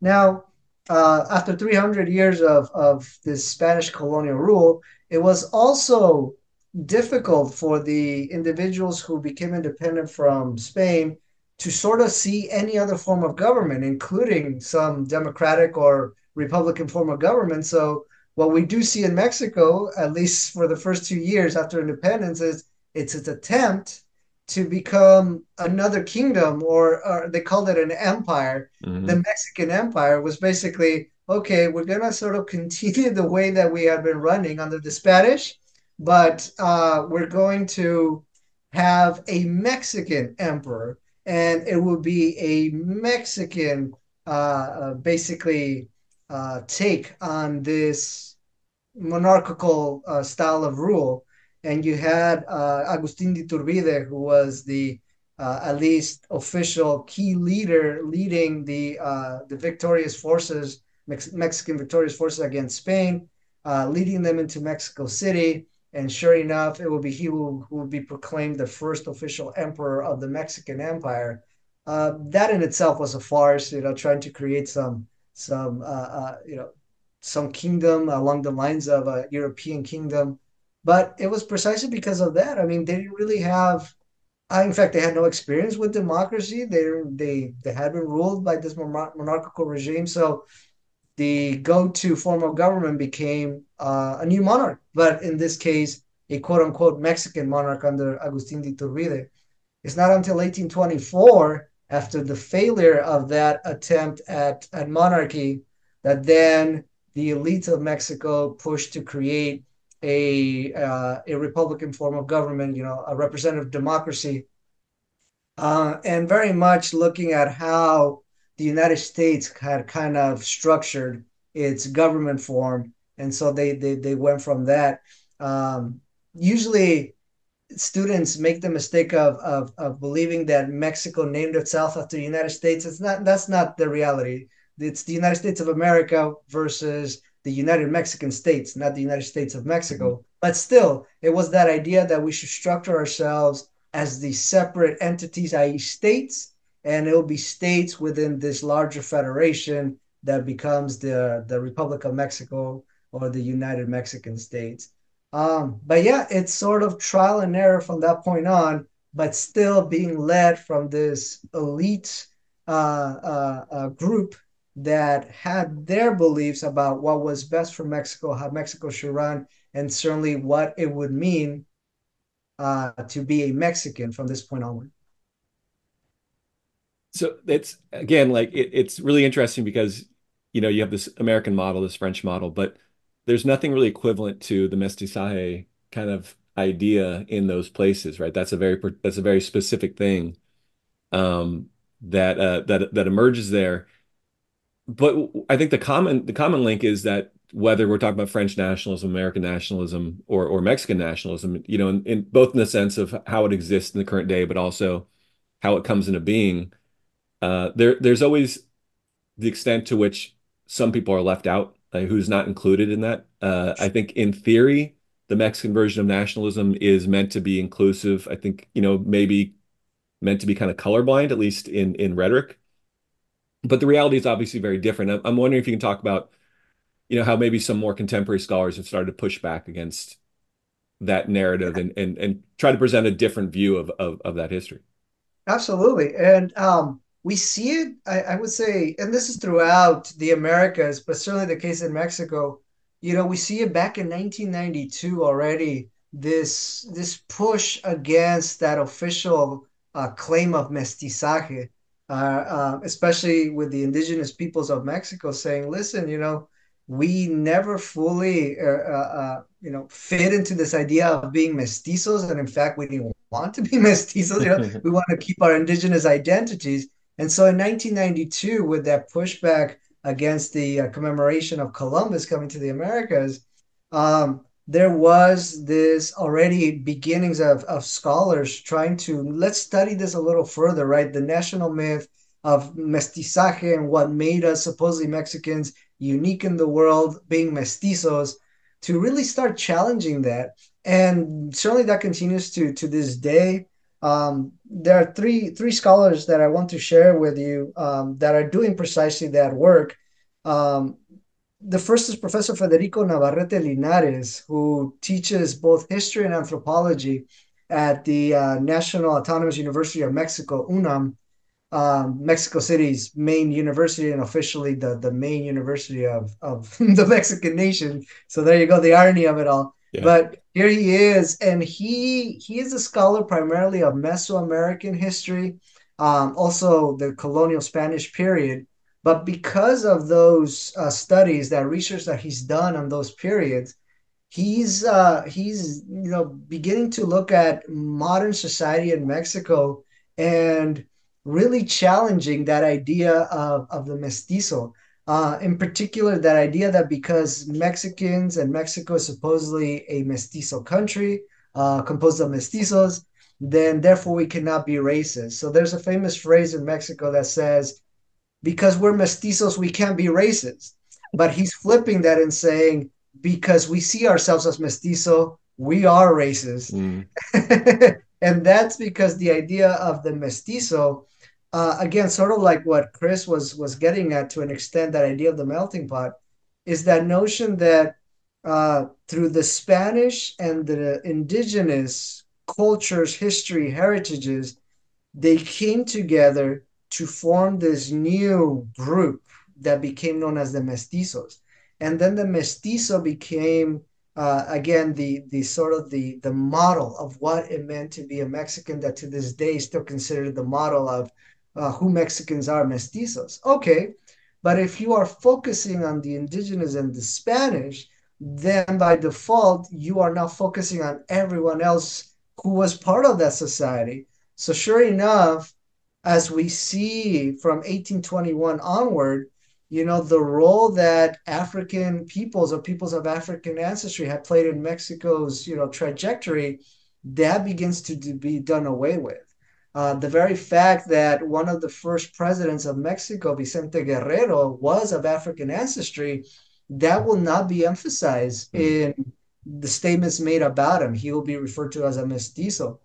Now, uh, after three hundred years of, of this Spanish colonial rule, it was also difficult for the individuals who became independent from Spain to sort of see any other form of government, including some democratic or republican form of government. So, what we do see in Mexico, at least for the first two years after independence, is it's its attempt to become another kingdom, or, or they called it an empire. The Hmm. Mexican Empire was basically, okay, we're gonna sort of continue the way that we have been running under the Spanish, but uh, we're going to have a Mexican emperor, and it will be a Mexican, uh, uh, basically, uh, take on this monarchical uh, style of rule. And you had uh, Agustin de Iturbide, who was the uh, at least official key leader leading the uh, the victorious forces, Mex- Mexican victorious forces against Spain, uh, leading them into Mexico City. And sure enough, it will be he who, who will be proclaimed the first official emperor of the Mexican Empire. Uh, that in itself was a farce, you know, trying to create some some uh, uh, you know some kingdom along the lines of a European kingdom. But it was precisely because of that. I mean, they didn't really have, uh, in fact, they had no experience with democracy. They they they had been ruled by this monarchical regime. So the go-to form of government became uh, a new monarch, but in this case, a quote-unquote Mexican monarch under Agustin de Iturbide. It's not until eighteen twenty-four, after the failure of that attempt at, at monarchy, that then the elites of Mexico pushed to create a uh, a republican form of government, you know, a representative democracy, uh, and very much looking at how the United States had kind of structured its government form, and so they they, they went from that. Um, Usually, students make the mistake of, of of believing that Mexico named itself after the United States. It's not. That's not the reality. It's the United States of America versus the United Mexican States, not the United States of Hmm. Mexico. But still, it was that idea that we should structure ourselves as the separate entities, that is states, and it will be states within this larger federation that becomes the the Republic of Mexico or the United Mexican States. Um, but yeah, it's sort of trial and error from that point on, but still being led from this elite uh, uh, uh, group that had their beliefs about what was best for Mexico, how Mexico should run, and certainly what it would mean uh, to be a Mexican from this point onward. So it's again like it, it's really interesting because you know you have this American model, this French model, but there's nothing really equivalent to the mestizaje kind of idea in those places, right? That's a very that's a very specific thing um, that uh, that that emerges there. But I think the common the common link is that whether we're talking about French nationalism, American nationalism, or or Mexican nationalism, you know, in, in both in the sense of how it exists in the current day, but also how it comes into being. Uh, there there's always the extent to which some people are left out, like who's not included in that. Uh, I think in theory, the Mexican version of nationalism is meant to be inclusive. I think, you know, maybe meant to be kind of colorblind, at least in in rhetoric. But the reality is obviously very different. I'm, I'm wondering if you can talk about, you know, how maybe some more contemporary scholars have started to push back against that narrative and and and try to present a different view of of, of that history. Absolutely. And um, we see it, I, I would say, and this is throughout the Americas, but certainly the case in Mexico. You know, we see it back in nineteen ninety-two already, this this push against that official uh, claim of mestizaje, uh, uh, especially with the indigenous peoples of Mexico saying, listen, you know, we never fully, uh, uh, uh, you know, fit into this idea of being mestizos. And in fact, we didn't want to be mestizos. You know, we want to keep our indigenous identities. And so in nineteen ninety-two, with that pushback against the uh, commemoration of Columbus coming to the Americas, um, there was this already beginnings of, of scholars trying to let's study this a little further, right? The national myth of mestizaje and what made us supposedly Mexicans unique in the world, being mestizos, to really start challenging that. And certainly that continues to to this day. Um, there are three three scholars that I want to share with you um, that are doing precisely that work. Um, the first is Professor Federico Navarrete Linares, who teaches both history and anthropology at the uh, National Autonomous University of Mexico, UNAM, um, Mexico City's main university and officially the, the main university of, of the Mexican nation. So there you go, the irony of it all. Yeah. But here he is, and he he is a scholar primarily of Mesoamerican history, um, also the colonial Spanish period. But because of those uh, studies, that research that he's done on those periods, he's uh, he's you know beginning to look at modern society in Mexico and really challenging that idea of, of the mestizo. Uh, in particular, that idea that because Mexicans and Mexico is supposedly a mestizo country uh, composed of mestizos, then therefore we cannot be racist. So there's a famous phrase in Mexico that says, because we're mestizos, we can't be racist. But he's flipping that and saying, because we see ourselves as mestizo, we are racist. Mm. And that's because the idea of the mestizo, uh, again, sort of like what Chris was was getting at to an extent, that idea of the melting pot, is that notion that uh, through the Spanish and the indigenous cultures, history, heritages, they came together to form this new group that became known as the mestizos. And then the mestizo became uh, again the the sort of the the model of what it meant to be a Mexican, that to this day is still considered the model of uh, who Mexicans are, mestizos. Okay, but if you are focusing on the indigenous and the Spanish, then by default you are now focusing on everyone else who was part of that society. So sure enough, as we see from eighteen twenty-one onward, you know, the role that African peoples or peoples of African ancestry have played in Mexico's, you know, trajectory, that begins to be done away with. Uh, the very fact that one of the first presidents of Mexico, Vicente Guerrero, was of African ancestry, that will not be emphasized mm. in the statements made about him. He will be referred to as a mestizo.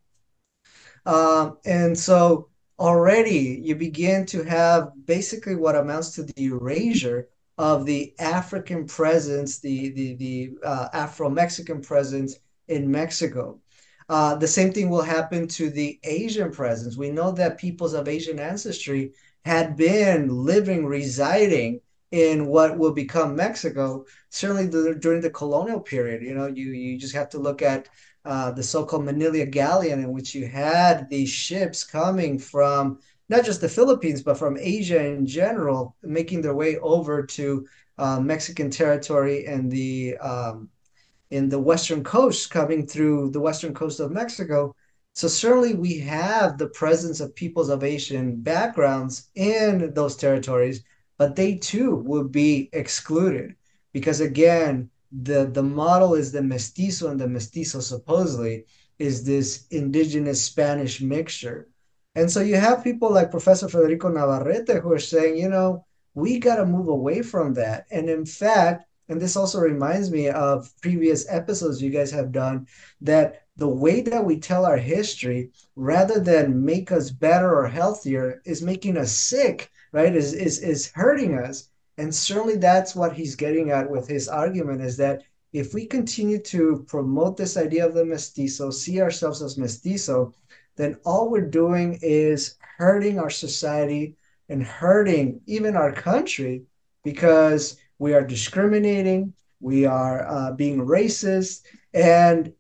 Um, and so already you begin to have basically what amounts to the erasure of the African presence, the the the uh, Afro-Mexican presence in Mexico. Uh, the same thing will happen to the Asian presence. We know that peoples of Asian ancestry had been living, residing in what will become Mexico, certainly the, during the colonial period. You know, you you just have to look at uh, the so-called Manila Galleon, in which you had these ships coming from not just the Philippines, but from Asia in general, making their way over to uh, Mexican territory and the um, in the western coast, coming through the western coast of Mexico. So certainly we have the presence of peoples of Asian backgrounds in those territories, but they too would be excluded because, again, the, the model is the mestizo, and the mestizo supposedly is this indigenous Spanish mixture. And so you have people like Professor Federico Navarrete who are saying, you know, we got to move away from that. And in fact, and this also reminds me of previous episodes you guys have done, that the way that we tell our history, rather than make us better or healthier, is making us sick, right? Is is is hurting us. And certainly that's what he's getting at with his argument, is that if we continue to promote this idea of the mestizo, see ourselves as mestizo, then all we're doing is hurting our society and hurting even our country, because we are discriminating, we are uh, being racist. And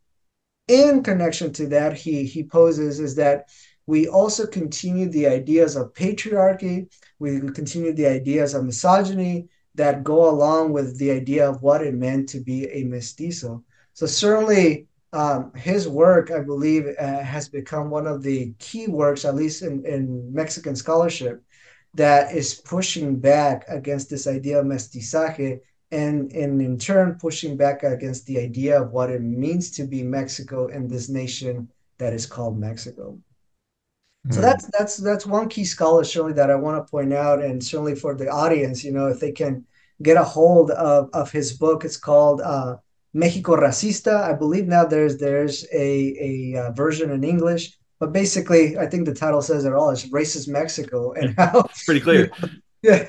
in connection to that, he, he poses is that we also continue the ideas of patriarchy, we continue the ideas of misogyny that go along with the idea of what it meant to be a mestizo. So certainly um, his work, I believe, uh, has become one of the key works, at least in, in Mexican scholarship, that is pushing back against this idea of mestizaje, and, and in turn pushing back against the idea of what it means to be Mexico in this nation that is called Mexico. Mm. So that's that's that's one key scholar certainly that I want to point out, and certainly for the audience, you know, if they can get a hold of, of his book. It's called uh, Mexico Racista. I believe now there's there's a, a, a version in English. but basically, I think the title says it all. It's Racist Mexico and how It's pretty you clear. know, yeah.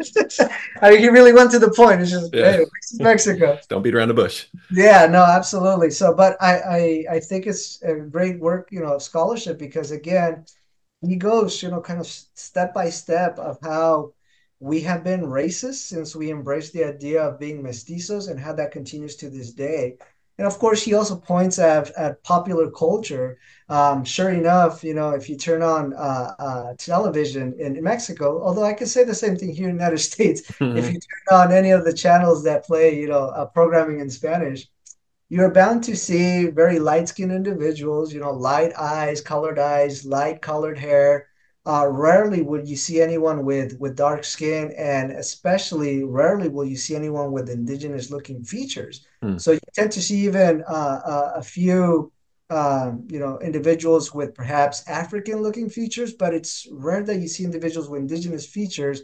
I mean, he really went to the point. It's just, Yeah. hey, racist Mexico. Don't beat around the bush. Yeah, no, absolutely. So, but I, I, I think it's a great work, you know, of scholarship because again, he goes, you know, kind of step by step of how we have been racist since we embraced the idea of being mestizos and how that continues to this day. And of course, he also points at, at popular culture. Um, sure enough, you know, if you turn on uh, uh, television in, in Mexico, although I can say the same thing here in the United States, if you turn on any of the channels that play, you know, uh, programming in Spanish, you're bound to see very light-skinned individuals, you know, light eyes, colored eyes, light colored hair. Uh, rarely would you see anyone with with dark skin, and especially rarely will you see anyone with indigenous looking features. Hmm. So you tend to see even uh, a, a few, um, you know, individuals with perhaps African looking features, but it's rare that you see individuals with indigenous features,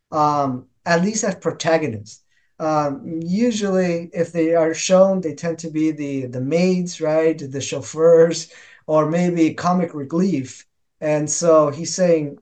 um, at least as protagonists. Um, usually, if they are shown, they tend to be the the maids, right? The chauffeurs, or maybe comic relief. And so he's saying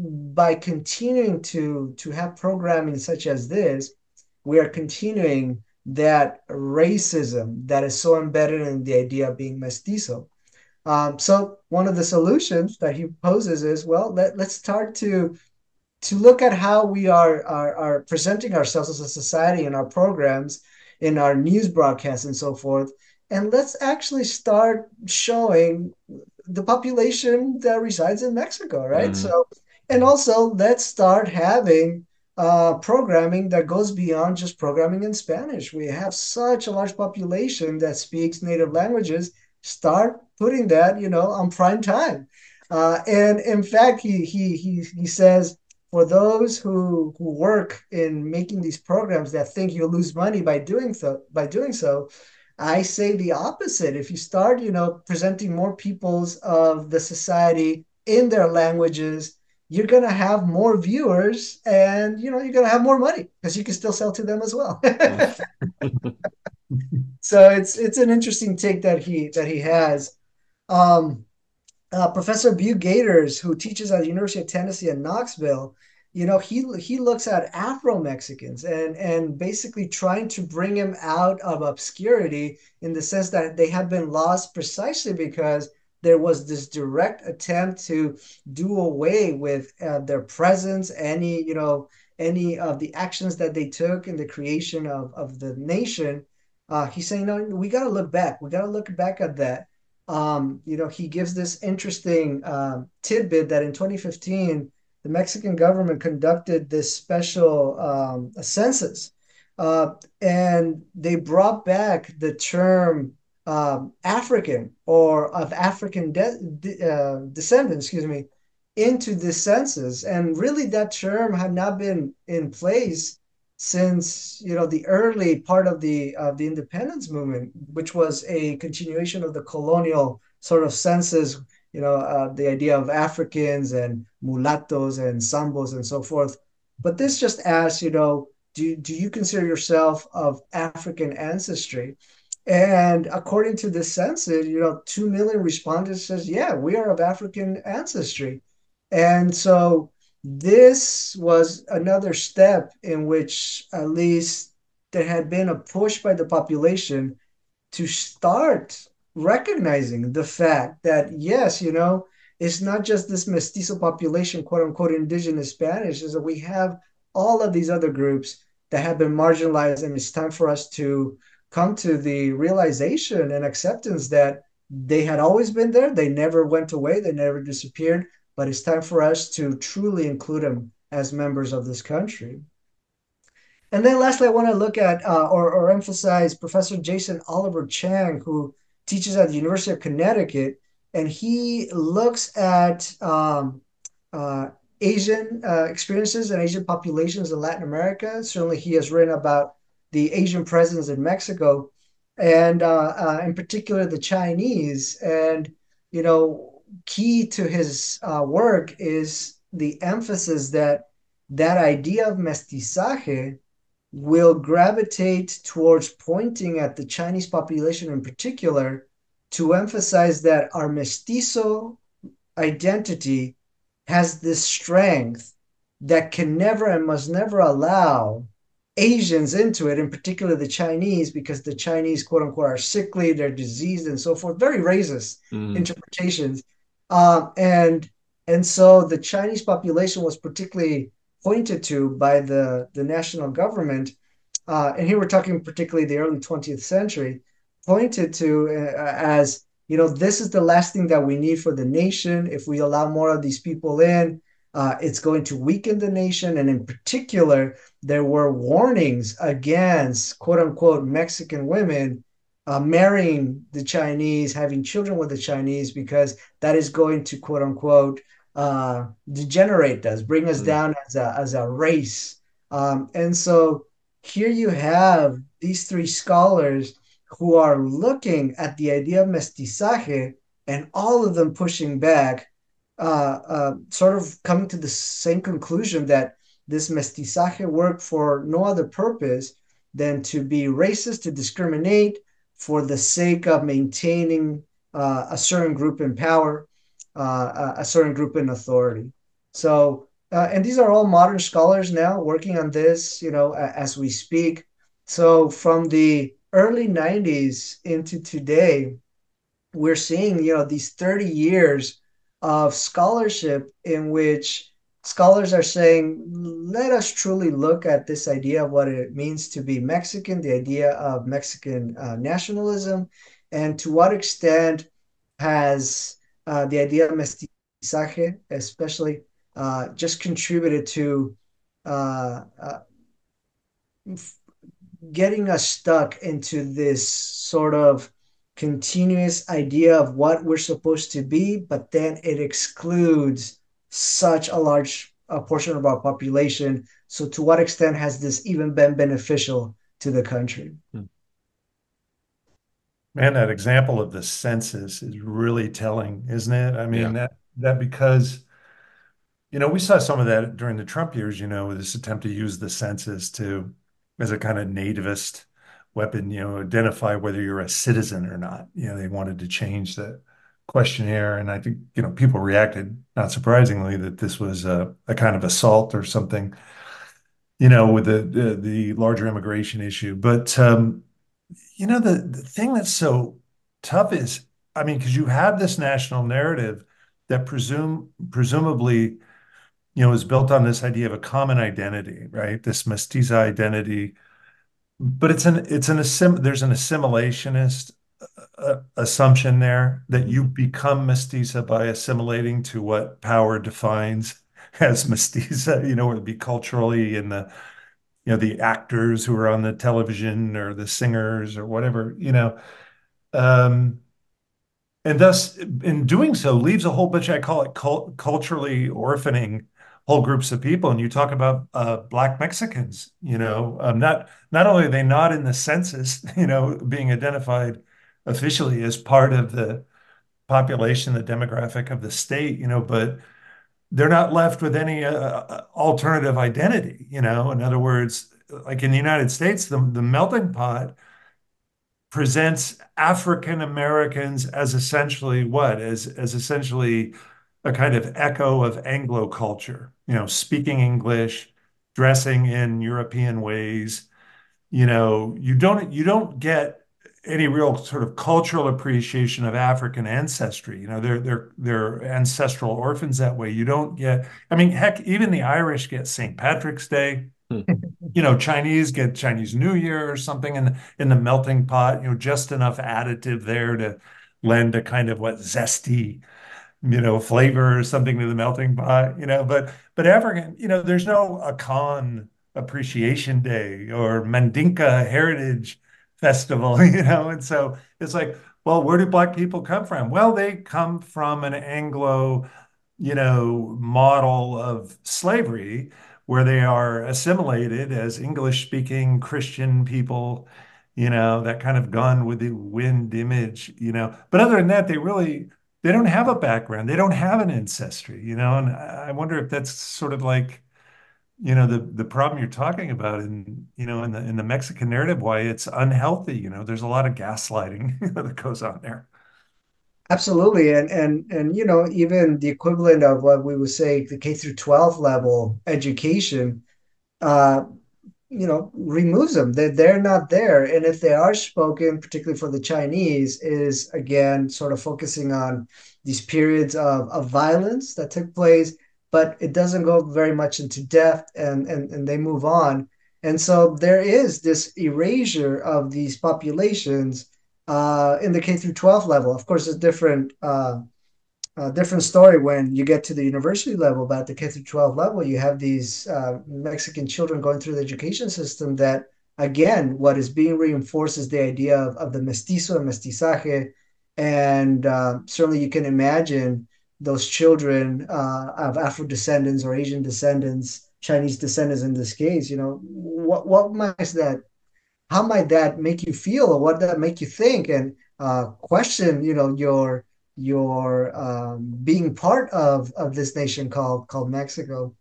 by continuing to to have programming such as this, we are continuing that racism that is so embedded in the idea of being mestizo. Um, so one of the solutions that he poses is, well, let, let's start to to look at how we are, are are presenting ourselves as a society in our programs, in our news broadcasts, and so forth. And let's actually start showing the population that resides in Mexico, right? Mhm. So, and also let's start having uh, programming that goes beyond just programming in Spanish. We have such a large population that speaks native languages. Start putting that, you know, on prime time. Uh, and in fact, he he he he says for those who who work in making these programs that think you'll lose money by doing so by doing so, I say the opposite. If you start, you know, presenting more peoples of the society in their languages, you're gonna have more viewers, and you know you're gonna have more money because you can still sell to them as well. So it's it's an interesting take that he that he has. Um, uh, Professor Bew Gators, who teaches at the University of Tennessee in Knoxville, you know, he he looks at Afro Mexicans and and basically trying to bring him out of obscurity in the sense that they have been lost precisely because there was this direct attempt to do away with uh, their presence, any you know any of the actions that they took in the creation of of the nation. Uh, he's saying, no, we got to look back. We got to look back at that. Um, you know, he gives this interesting um, tidbit that in twenty fifteen, the Mexican government conducted this special um, census, uh, and they brought back the term um, African or of African de- de- uh, descendants, excuse me, into this census. And really, that term had not been in place since you know the early part of the of the independence movement, which was a continuation of the colonial sort of census. You know, uh, the idea of Africans and mulattoes and sambos and so forth. But this just asks, you know, do do you consider yourself of African ancestry? And according to this census, you know, two million respondents says, yeah, we are of African ancestry. And so this was another step in which at least there had been a push by the population to start recognizing the fact that yes, you know, it's not just this mestizo population, quote unquote, indigenous Spanish, is that we have all of these other groups that have been marginalized, and it's time for us to come to the realization and acceptance that they had always been there, they never went away, they never disappeared, but it's time for us to truly include them as members of this country. And then lastly, I want to look at uh, or, or emphasize Professor Jason Oliver Chang, who teaches at the University of Connecticut, and he looks at um, uh, Asian uh, experiences and Asian populations in Latin America. Certainly, he has written about the Asian presence in Mexico, and uh, uh, in particular the Chinese. And you know, key to his uh, work is the emphasis that that idea of mestizaje will gravitate towards pointing at the Chinese population in particular to emphasize that our mestizo identity has this strength that can never and must never allow Asians into it, in particular the Chinese, because the Chinese, quote unquote, are sickly, they're diseased, and so forth. Very racist Mm, interpretations. Um, and and so the Chinese population was particularly pointed to by the, the national government, uh, and here we're talking particularly the early twentieth century, pointed to uh, as, you know, this is the last thing that we need for the nation. If we allow more of these people in, uh, it's going to weaken the nation. And in particular, there were warnings against, quote unquote, Mexican women uh, marrying the Chinese, having children with the Chinese, because that is going to, quote unquote, uh, degenerate us, bring us mm, down as a, as a race. Um, and so here you have these three scholars who are looking at the idea of mestizaje, and all of them pushing back, uh, uh, sort of coming to the same conclusion that this mestizaje worked for no other purpose than to be racist, to discriminate for the sake of maintaining uh, a certain group in power, uh, a certain group in authority. So, uh, and these are all modern scholars now working on this, you know, as we speak. So from the early nineties into today, we're seeing, you know, these thirty years of scholarship in which scholars are saying, let us truly look at this idea of what it means to be Mexican, the idea of Mexican uh, nationalism, and to what extent has uh, the idea of mestizaje, especially, uh, just contributed to uh, uh, getting us stuck into this sort of continuous idea of what we're supposed to be, but then it excludes such a large uh, portion of our population. So, to what extent has this even been beneficial to the country? mm. Man, that example of the census is really telling, isn't it? I mean, Yeah. that that because, you know, we saw some of that during the Trump years, you know, this attempt to use the census to as a kind of nativist weapon, you know, identify whether you're a citizen or not. You know, they wanted to change the questionnaire. And I think, you know, people reacted, not surprisingly, that this was a, a kind of assault or something, you know, with the the, the larger immigration issue. But um, you know, the, the thing that's so tough is, I mean, because you have this national narrative that presume presumably, you know, is built on this idea of a common identity, right? This mestiza identity, but it's an it's an assim there's an assimilationist uh, assumption there that you become mestiza by assimilating to what power defines as mestiza, you know, whether it be culturally in the, you know, the actors who are on the television or the singers or whatever, you know. Um, and thus, in doing so, leaves a whole bunch, I call it cult culturally orphaning whole groups of people. And you talk about uh, Black Mexicans, you know, um, not not only are they not in the census, you know, being identified officially as part of the population, the demographic of the state, you know, but they're not left with any uh, alternative identity, you know. In other words, like in the United States, the, the melting pot presents African Americans as essentially what? As as essentially a kind of echo of Anglo culture, you know, speaking English, dressing in European ways. You know, you don't you don't get any real sort of cultural appreciation of African ancestry. You know, they're they're they're ancestral orphans that way. You don't get, I mean, heck, even the Irish get Saint Patrick's Day. Hmm. You know, Chinese get Chinese New Year or something in the, in the melting pot, you know, just enough additive there to lend a kind of what zesty, you know, flavor or something to the melting pot, you know, but but African, you know, there's no Akan Appreciation Day or Mandinka Heritage Festival, you know, and so it's like, well, where do Black people come from? Well, they come from an Anglo, you know, model of slavery where they are assimilated as English speaking Christian people, you know, that kind of gone with the wind image, you know. But other than that, they really they don't have a background. They don't have an ancestry, you know. And I wonder if that's sort of like, you know, the the problem you're talking about in, you know, in the in the Mexican narrative, why it's unhealthy. You know, there's a lot of gaslighting that goes on there. Absolutely. And and and you know, even the equivalent of what we would say the K through twelve level education, uh, you know, removes them. They're, they're not there. And if they are spoken, particularly for the Chinese, is again sort of focusing on these periods of, of violence that took place, but it doesn't go very much into depth and, and, and they move on. And so there is this erasure of these populations uh, in the K through twelve level. Of course, it's different uh, uh, different story when you get to the university level, but at the K through twelve level, you have these uh, Mexican children going through the education system that, again, what is being reinforced is the idea of, of the mestizo and mestizaje. And uh, certainly you can imagine those children uh, of Afro descendants or Asian descendants, Chinese descendants in this case, you know, what, what might that how might that make you feel or what that make you think and uh, question you know your your um, being part of of this nation called called Mexico.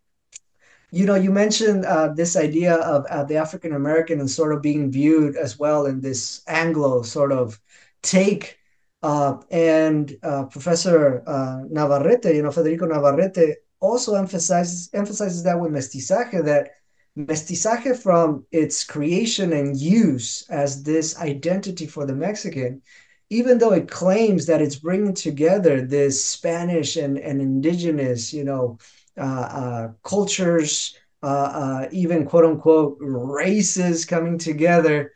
You know, you mentioned uh, this idea of uh, the African American and sort of being viewed as well in this Anglo sort of take. Uh, and uh, Professor uh, Navarrete, you know, Federico Navarrete, also emphasizes emphasizes that with mestizaje, that mestizaje from its creation and use as this identity for the Mexican, even though it claims that it's bringing together this Spanish and, and indigenous, you know, uh, uh, cultures, uh, uh, even quote unquote races coming together.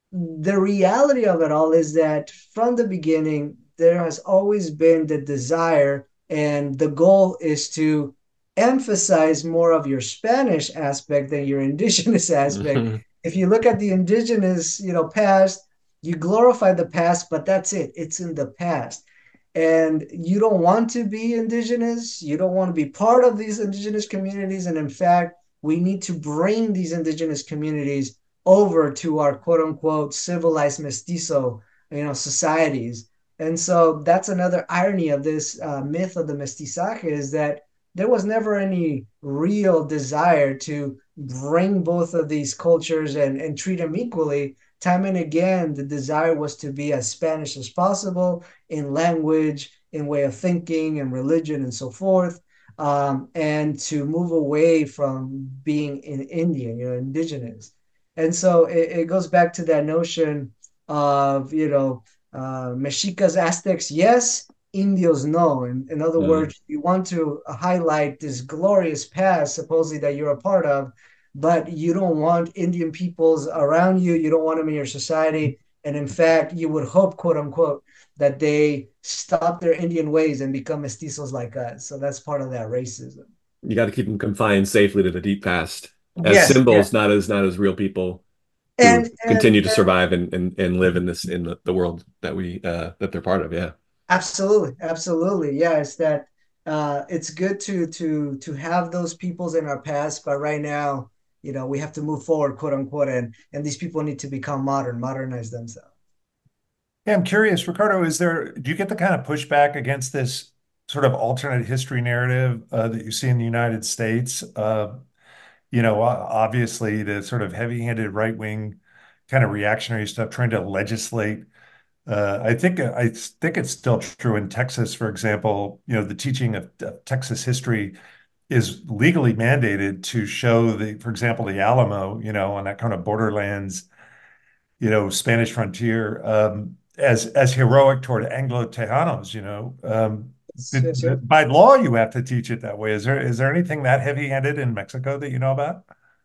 The reality of it all is that from the beginning, there has always been the desire, and the goal is to emphasize more of your Spanish aspect than your indigenous aspect. If you look at the indigenous, you know, past, you glorify the past, but that's it. It's in the past and you don't want to be indigenous, you don't want to be part of these indigenous communities. And in fact, we need to bring these indigenous communities over to our quote unquote civilized mestizo, you know, societies. And so that's another irony of this uh, myth of the mestizaje is that there was never any real desire to bring both of these cultures and, and treat them equally. Time and again, the desire was to be as Spanish as possible in language, in way of thinking, and religion, and so forth, um, and to move away from being in Indian, you know, indigenous. And so it, it goes back to that notion of, you know, uh, Mexicas, Aztecs, yes, Indios, no. In, in other Mm. words, you want to highlight this glorious past, supposedly that you're a part of, but you don't want Indian peoples around you. You don't want them in your society. And in fact, you would hope, quote unquote, that they stop their Indian ways and become mestizos like us. So that's part of that racism. You got to keep them confined safely to the deep past as Yes, yes. symbols, not as not as real people who And and continue to and survive and and, and live in this in the, the world that we uh that they're part of. Yeah. absolutely, absolutely. Yeah, it's that uh it's good to to to have those peoples in our past, but right now, you know, we have to move forward, quote unquote, and and these people need to become modern, modernize themselves. Yeah, I'm curious, Ricardo, is there, do you get the kind of pushback against this sort of alternate history narrative uh, that you see in the United States? Uh, you know, o- obviously the sort of heavy-handed right-wing kind of reactionary stuff trying to legislate. Uh, I think I think it's still true in Texas, for example. You know, the teaching of uh, Texas history is legally mandated to show the, for example, the Alamo, you know, on that kind of borderlands, you know, Spanish frontier, um, as as heroic toward Anglo-Tejanos, you know. Um, Yes, th- yes, yes. th- by law, you have to teach it that way. Is there is there anything that heavy-handed in Mexico that you know about?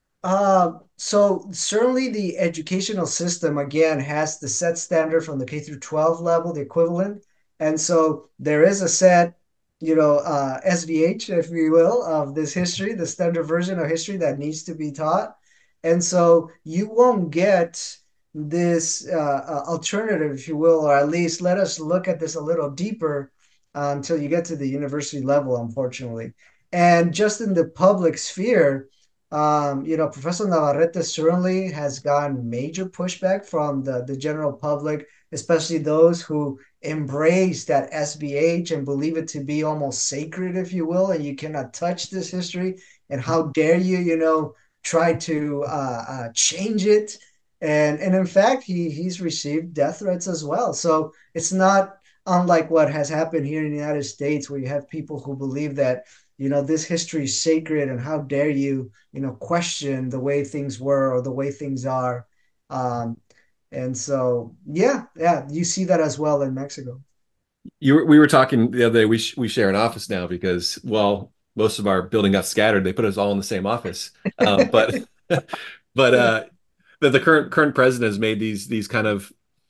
Uh, so certainly the educational system again has the set standard from the K through twelve level, the equivalent. And so there is a set, you know, uh, S V H, if you will, of this history, the standard version of history that needs to be taught. And so you won't get this uh, uh, alternative, if you will, or at least let us look at this a little deeper uh, until you get to the university level, unfortunately. And just in the public sphere, um, you know, Professor Navarrete certainly has gotten major pushback from the, the general public, especially those who embrace that S B H and believe it to be almost sacred, if you will, and you cannot touch this history. And how dare you, you know, try to uh, uh, change it? And and in fact, he he's received death threats as well. So it's not unlike what has happened here in the United States, where you have people who believe that, you know, this history is sacred and how dare you, you know, question the way things were or the way things are. Um, and so, yeah, yeah, you see that as well in Mexico. You were, we were talking the other day. We sh we share an office now because, well, most of our building got scattered. They put us all in the same office. Um, but but uh, the, the current current president has made these these kind of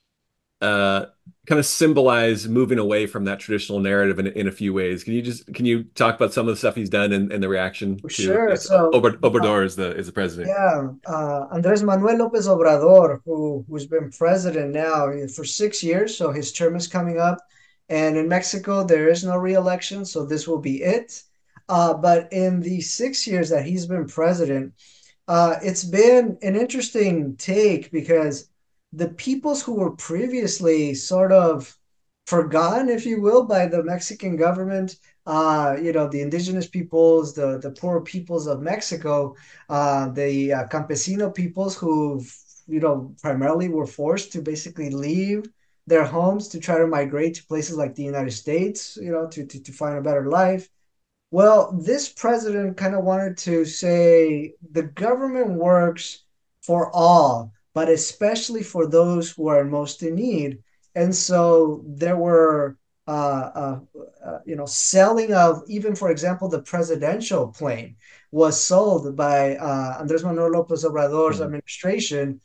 uh, kind of symbolize moving away from that traditional narrative in, in a few ways. Can you just can you talk about some of the stuff he's done and, and the reaction For to sure. it? So, Obra- uh, Obrador is the is the president. yeah, uh, Andrés Manuel López Obrador, who who's been president now for six years, so his term is coming up. And in Mexico, there is no re-election, so this will be it. Uh, but in the six years that he's been president, uh, it's been an interesting take because the peoples who were previously sort of forgotten, if you will, by the Mexican government, uh, you know, the indigenous peoples, the the poor peoples of Mexico, uh, the uh, campesino peoples who, you know, primarily were forced to basically leave their homes to try to migrate to places like the United States, you know, to to, to find a better life. Well, this president kind of wanted to say the government works for all, but especially for those who are most in need. And so there were, uh, uh, uh, you know, selling of even, for example, the presidential plane was sold by uh, Andrés Manuel López Obrador's Mhm. administration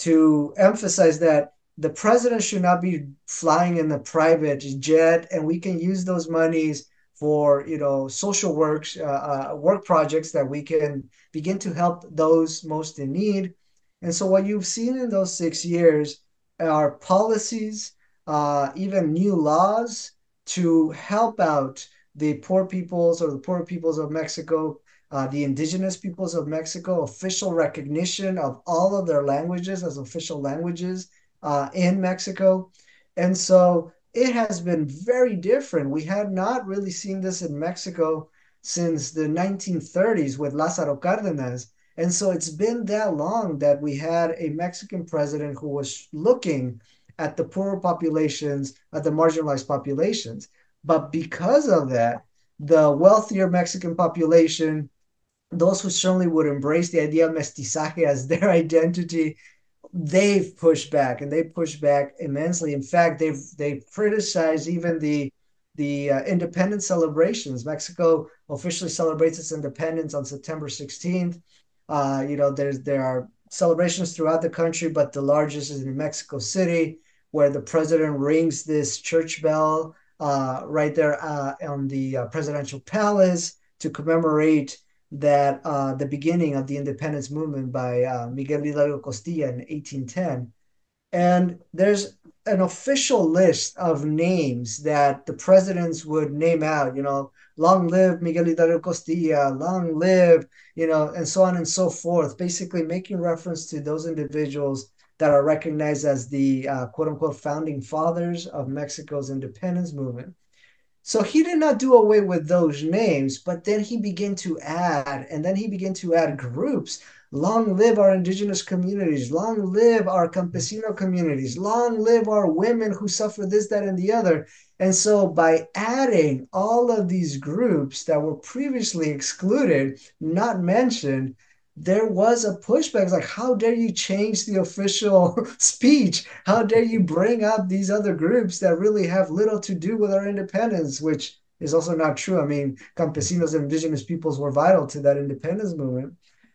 to emphasize that the president should not be flying in the private jet, and we can use those monies for, you know, social works, uh, uh, work projects that we can begin to help those most in need. And so what you've seen in those six years are policies, uh, even new laws to help out the poor peoples or the poor peoples of Mexico, uh, the indigenous peoples of Mexico, official recognition of all of their languages as official languages uh, in Mexico. And so it has been very different. We had not really seen this in Mexico since the nineteen thirties with Lázaro Cárdenas. And so it's been that long that we had a Mexican president who was looking at the poorer populations, at the marginalized populations. But because of that, the wealthier Mexican population, those who certainly would embrace the idea of mestizaje as their identity, they've pushed back and they pushed back immensely. In fact, they've they've criticized even the the uh, independence celebrations. Mexico officially celebrates its independence on September sixteenth. Uh, you know, there's there are celebrations throughout the country, but the largest is in Mexico City, where the president rings this church bell uh, right there uh, on the uh, presidential palace to commemorate that uh, the beginning of the independence movement by uh, Miguel Hidalgo Costilla in eighteen ten. And there's an official list of names that the presidents would name out, you know, long live Miguel Hidalgo Costilla, long live, you know, and so on and so forth, basically making reference to those individuals that are recognized as the uh, quote unquote founding fathers of Mexico's independence movement. So he did not do away with those names, but then he began to add, and then he began to add groups. Long live our indigenous communities. Long live our campesino communities. Long live our women who suffer this, that, and the other. And so by adding all of these groups that were previously excluded, not mentioned, there was a pushback. It's like, how dare you change the official speech? How dare you bring up these other groups that really have little to do with our independence, which is also not true. I mean, campesinos and indigenous peoples were vital to that independence movement.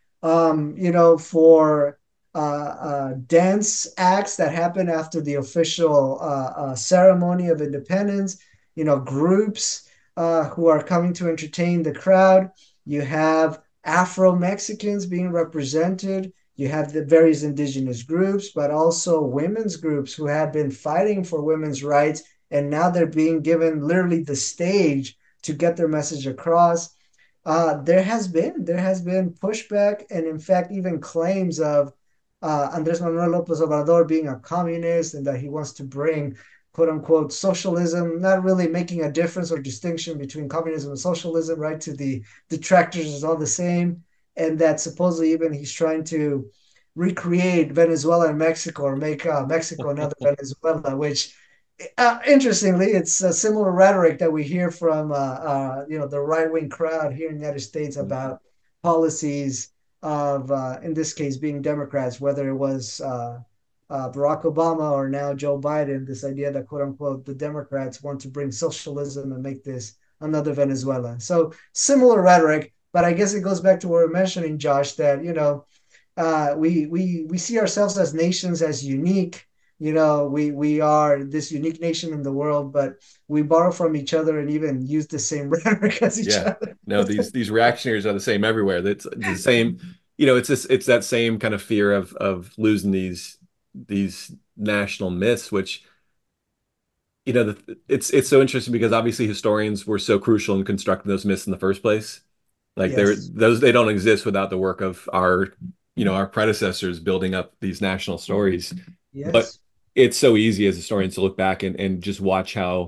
Um, you know, for uh, uh, dance acts that happen after the official uh, uh, ceremony of independence, you know, groups uh, who are coming to entertain the crowd. You have Afro Mexicans being represented. You have the various indigenous groups, but also women's groups who have been fighting for women's rights. And now they're being given literally the stage to get their message across. Uh, there has been there has been pushback, and in fact even claims of uh, Andrés Manuel López Obrador being a communist and that he wants to bring quote unquote socialism, not really making a difference or distinction between communism and socialism, right? To the detractors is all the same, and that supposedly even he's trying to recreate Venezuela and Mexico or make uh, Mexico another Venezuela, which uh, interestingly, it's a similar rhetoric that we hear from uh, uh, you know the right wing crowd here in the United States about policies of, uh, in this case, being Democrats, whether it was uh, uh, Barack Obama or now Joe Biden. This idea that quote unquote the Democrats want to bring socialism and make this another Venezuela. So similar rhetoric, but I guess it goes back to what we we're mentioning, Josh, that you know uh, we we we see ourselves as nations as unique. You know, we we are this unique nation in the world, but we borrow from each other and even use the same rhetoric as each Yeah. other. No, these these reactionaries are the same everywhere. That's the same, you know, it's this it's that same kind of fear of of losing these these national myths, which, you know, the, it's it's so interesting because obviously historians were so crucial in constructing those myths in the first place. Like they're Yes, those they don't exist without the work of our, you know, our predecessors building up these national stories. But yes. it's so easy as historians to look back and, and just watch how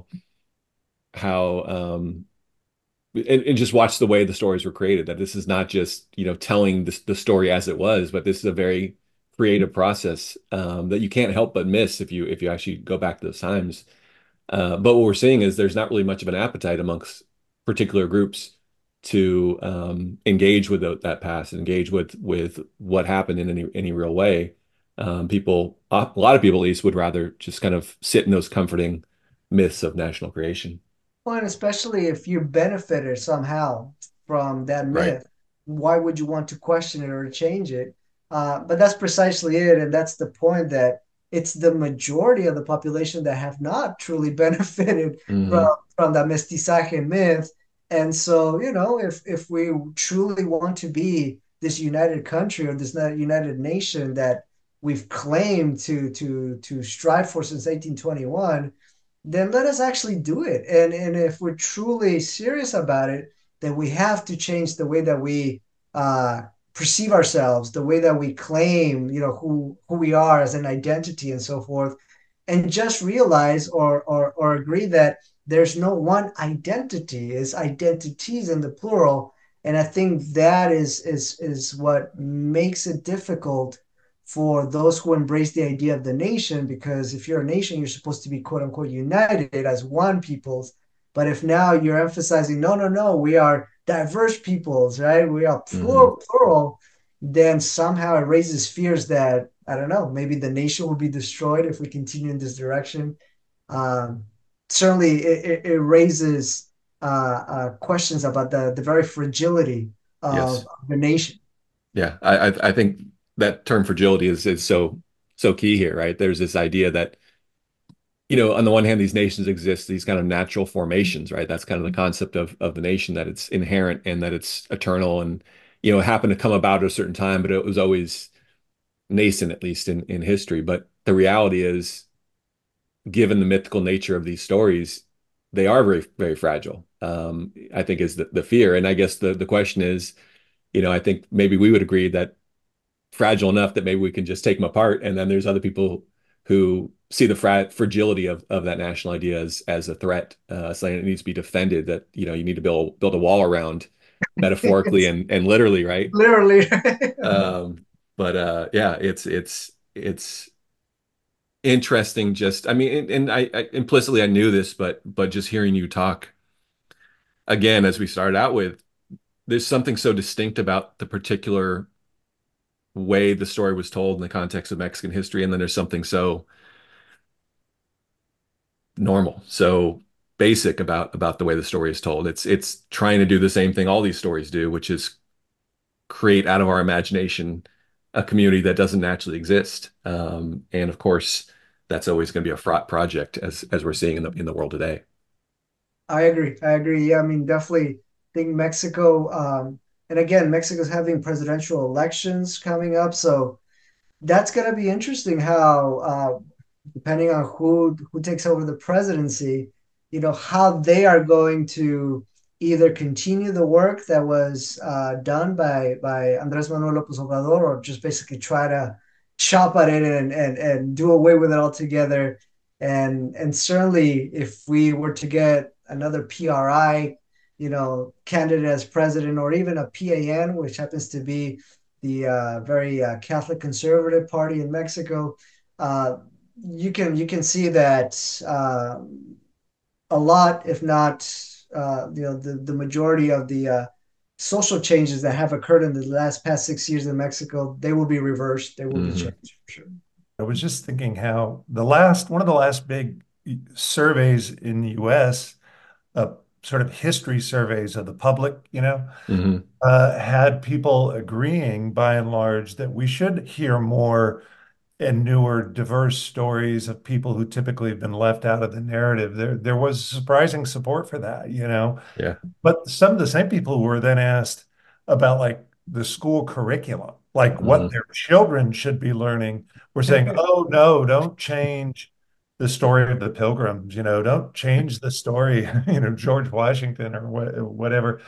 how um and, and just watch the way the stories were created. That this is not just, you know, telling the, the story as it was, but this is a very creative process um, that you can't help but miss if you if you actually go back to those times. Uh, but what we're seeing is there's not really much of an appetite amongst particular groups to um, engage with the, that past, engage with with what happened in any any real way. Um, people, a lot of people at least, would rather just kind of sit in those comforting myths of national creation. Well, and especially if you benefited somehow from that Right. myth, why would you want to question it or to change it? Uh, but that's precisely it, and that's the point that it's the majority of the population that have not truly benefited from Hmm. from that mestizaje myth. And so, you know, if if we truly want to be this united country or this united nation that we've claimed to to to strive for since eighteen twenty-one, then let us actually do it. And and if we're truly serious about it, then we have to change the way that we uh, perceive ourselves, the way that we claim, you know, who who we are as an identity and so forth, and just realize or or or agree that there's no one identity, is identities in the plural. And I think that is is is what makes it difficult for those who embrace the idea of the nation, because if you're a nation, you're supposed to be quote unquote united as one peoples. But if now you're emphasizing, no, no, no, we are diverse peoples, right? We are Hmm. plural, plural, then somehow it raises fears that, I don't know, maybe the nation will be destroyed if we continue in this direction. Um, Certainly, it, it, it raises uh, uh, questions about the, the very fragility of, Yes. of the nation. Yeah. I, I I think that term fragility is is so so key here, right? There's this idea that, you know, on the one hand, these nations exist, these kind of natural formations, right? That's kind of the concept of of the nation, that it's inherent and that it's eternal and, you know, it happened to come about at a certain time, but it was always nascent, at least in in history. But the reality is, given the mythical nature of these stories, they are very, very fragile. Um, I think is the, the fear. And I guess the the question is, you know, I think maybe we would agree that fragile enough that maybe we can just take them apart. And then there's other people who see the fra fragility of, of that national idea as as a threat, uh, saying it needs to be defended, that, you know, you need to build build a wall around, metaphorically It's and and literally, right? literally. Um, but uh, yeah, it's it's it's interesting. Just, I mean, and, and I, I implicitly I knew this, but but just hearing you talk again, as we started out with, there's something so distinct about the particular way the story was told in the context of Mexican history, and then there's something so normal, so basic about about the way the story is told. It's it's trying to do the same thing all these stories do, which is create out of our imagination a community that doesn't naturally exist. Um, and of course, that's always going to be a fraught project, as as we're seeing in the in the world today. I agree. I agree. Yeah, I mean, definitely think Mexico, um, and again, Mexico's having presidential elections coming up, so that's going to be interesting how, uh, depending on who who takes over the presidency, you know, how they are going to either continue the work that was uh, done by by Andrés Manuel López Obrador, or just basically try to chop at it and and and do away with it altogether. And and certainly, if we were to get another P R I, you know, candidate as president, or even a P A N, which happens to be the uh, very uh, Catholic conservative party in Mexico. Uh, you can you can see that uh, a lot, if not uh, you know the the majority of the uh, social changes that have occurred in the last past six years in Mexico, they will be reversed. They will be Hmm. changed for sure. I was just thinking how the last one of the last big surveys in the U S, uh, sort of history surveys of the public, you know, Hmm. uh, had people agreeing by and large that we should hear more and newer, diverse stories of people who typically have been left out of the narrative. There, there was surprising support for that, you know. Yeah. But some of the same people who were then asked about like the school curriculum, like what Hmm. their children should be learning, were saying, "Oh no, don't change the story of the Pilgrims, you know, don't change the story, you know, George Washington or what, whatever."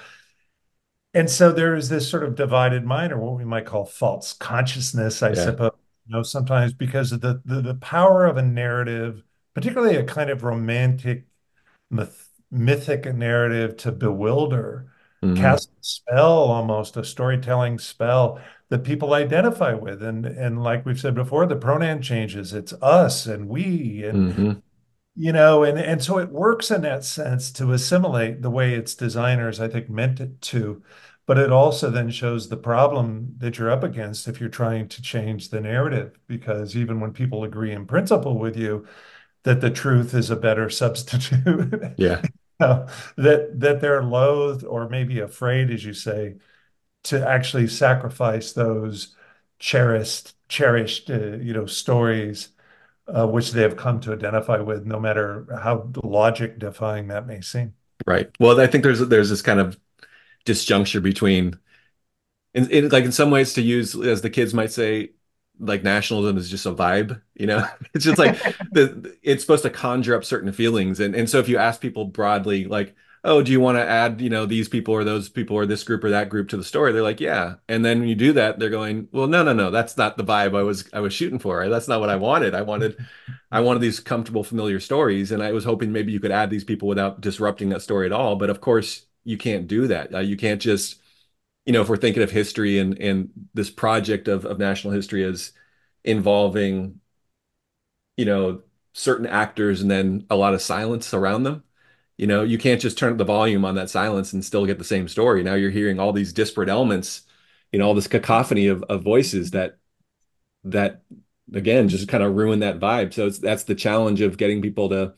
And so there is this sort of divided mind, or what we might call false consciousness, I Yeah. suppose, you know, sometimes because of the the, the power of a narrative, particularly a kind of romantic, myth, mythic narrative to bewilder, Hmm. cast a spell, almost a storytelling spell that people identify with. And and like we've said before, the pronoun changes. It's us and we, and Hmm. you know, and and so it works in that sense to assimilate the way its designers, I think, meant it to. But it also then shows the problem that you're up against if you're trying to change the narrative, because even when people agree in principle with you that the truth is a better substitute, Yeah. know, that that they're loath or maybe afraid, as you say, to actually sacrifice those cherished, cherished, uh, you know, stories, uh, which they have come to identify with, no matter how logic defying that may seem. Right. Well, I think there's there's this kind of disjuncture between in, in like in some ways to use as the kids might say like nationalism is just a vibe, you know. It's just like the it's supposed to conjure up certain feelings, and and so if you ask people broadly like, oh, do you want to add, you know, these people or those people or this group or that group to the story, they're like, yeah. And then when you do that, they're going, well, no, no, no, that's not the vibe i was i was shooting for. That's not what i wanted. I wanted i wanted these comfortable familiar stories, and I was hoping maybe you could add these people without disrupting that story at all. But of course you can't do that. Uh, you can't just, you know, if we're thinking of history and and this project of of national history as involving, you know, certain actors and then a lot of silence around them, you know, you can't just turn up the volume on that silence and still get the same story. Now you're hearing all these disparate elements, you know, all this cacophony of of voices that that again just kind of ruin that vibe. So it's that's the challenge of getting people to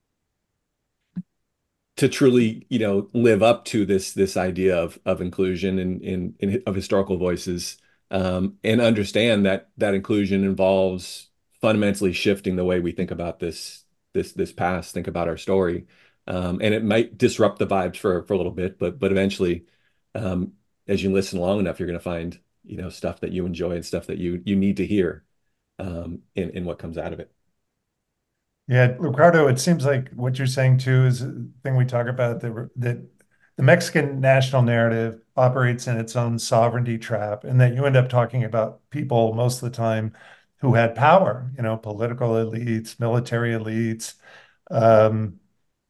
to truly, you know, live up to this this idea of of inclusion and in, in, in of historical voices, um, and understand that that inclusion involves fundamentally shifting the way we think about this this this past, think about our story, um, and it might disrupt the vibes for for a little bit, but but eventually, um, as you listen long enough, you're going to find, you know, stuff that you enjoy and stuff that you you need to hear, um, in in what comes out of it. Yeah, Ricardo, it seems like what you're saying too is a thing we talk about, that that the Mexican national narrative operates in its own sovereignty trap, and that you end up talking about people most of the time who had power, you know, political elites, military elites. Um,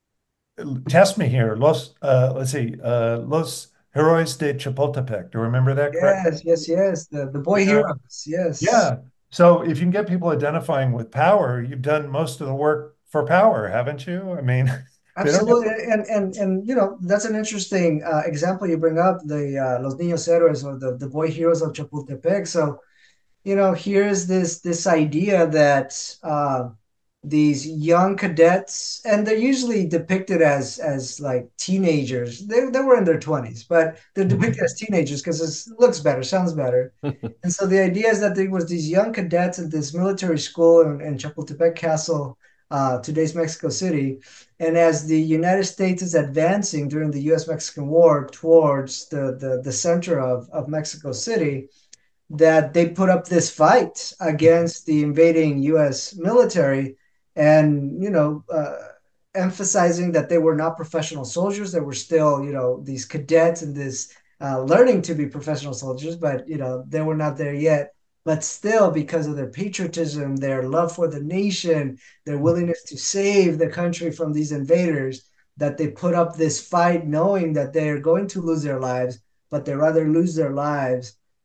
Test me here. Los, uh, let's see, uh, Los Héroes de Chapultepec. Do you remember that correctly? Yes, yes, yes. The the boy Yeah. heroes. Yes. Yeah. So if you can get people identifying with power, you've done most of the work for power, haven't you? I mean, they don't have. Absolutely, and and and you know that's an interesting uh, example you bring up, the uh, Los Niños Héroes, or the the boy heroes of Chapultepec. So you know, here's this this idea that uh, these young cadets, and they're usually depicted as as like teenagers. They they were in their twenties, but they're depicted as teenagers because it looks better, sounds better. And so the idea is that there was these young cadets at this military school in, in Chapultepec Castle, uh, today's Mexico City. And as the United States is advancing during the U S Mexican War towards the, the, the center of, of Mexico City, that they put up this fight against the invading U S military, and you know uh, emphasizing that they were not professional soldiers. They were still, you know, these cadets and this uh, learning to be professional soldiers, but you know they were not there yet. But still, because of their patriotism, their love for the nation, their willingness to save the country from these invaders, that they put up this fight knowing that they're going to lose their lives, but they rather lose their lives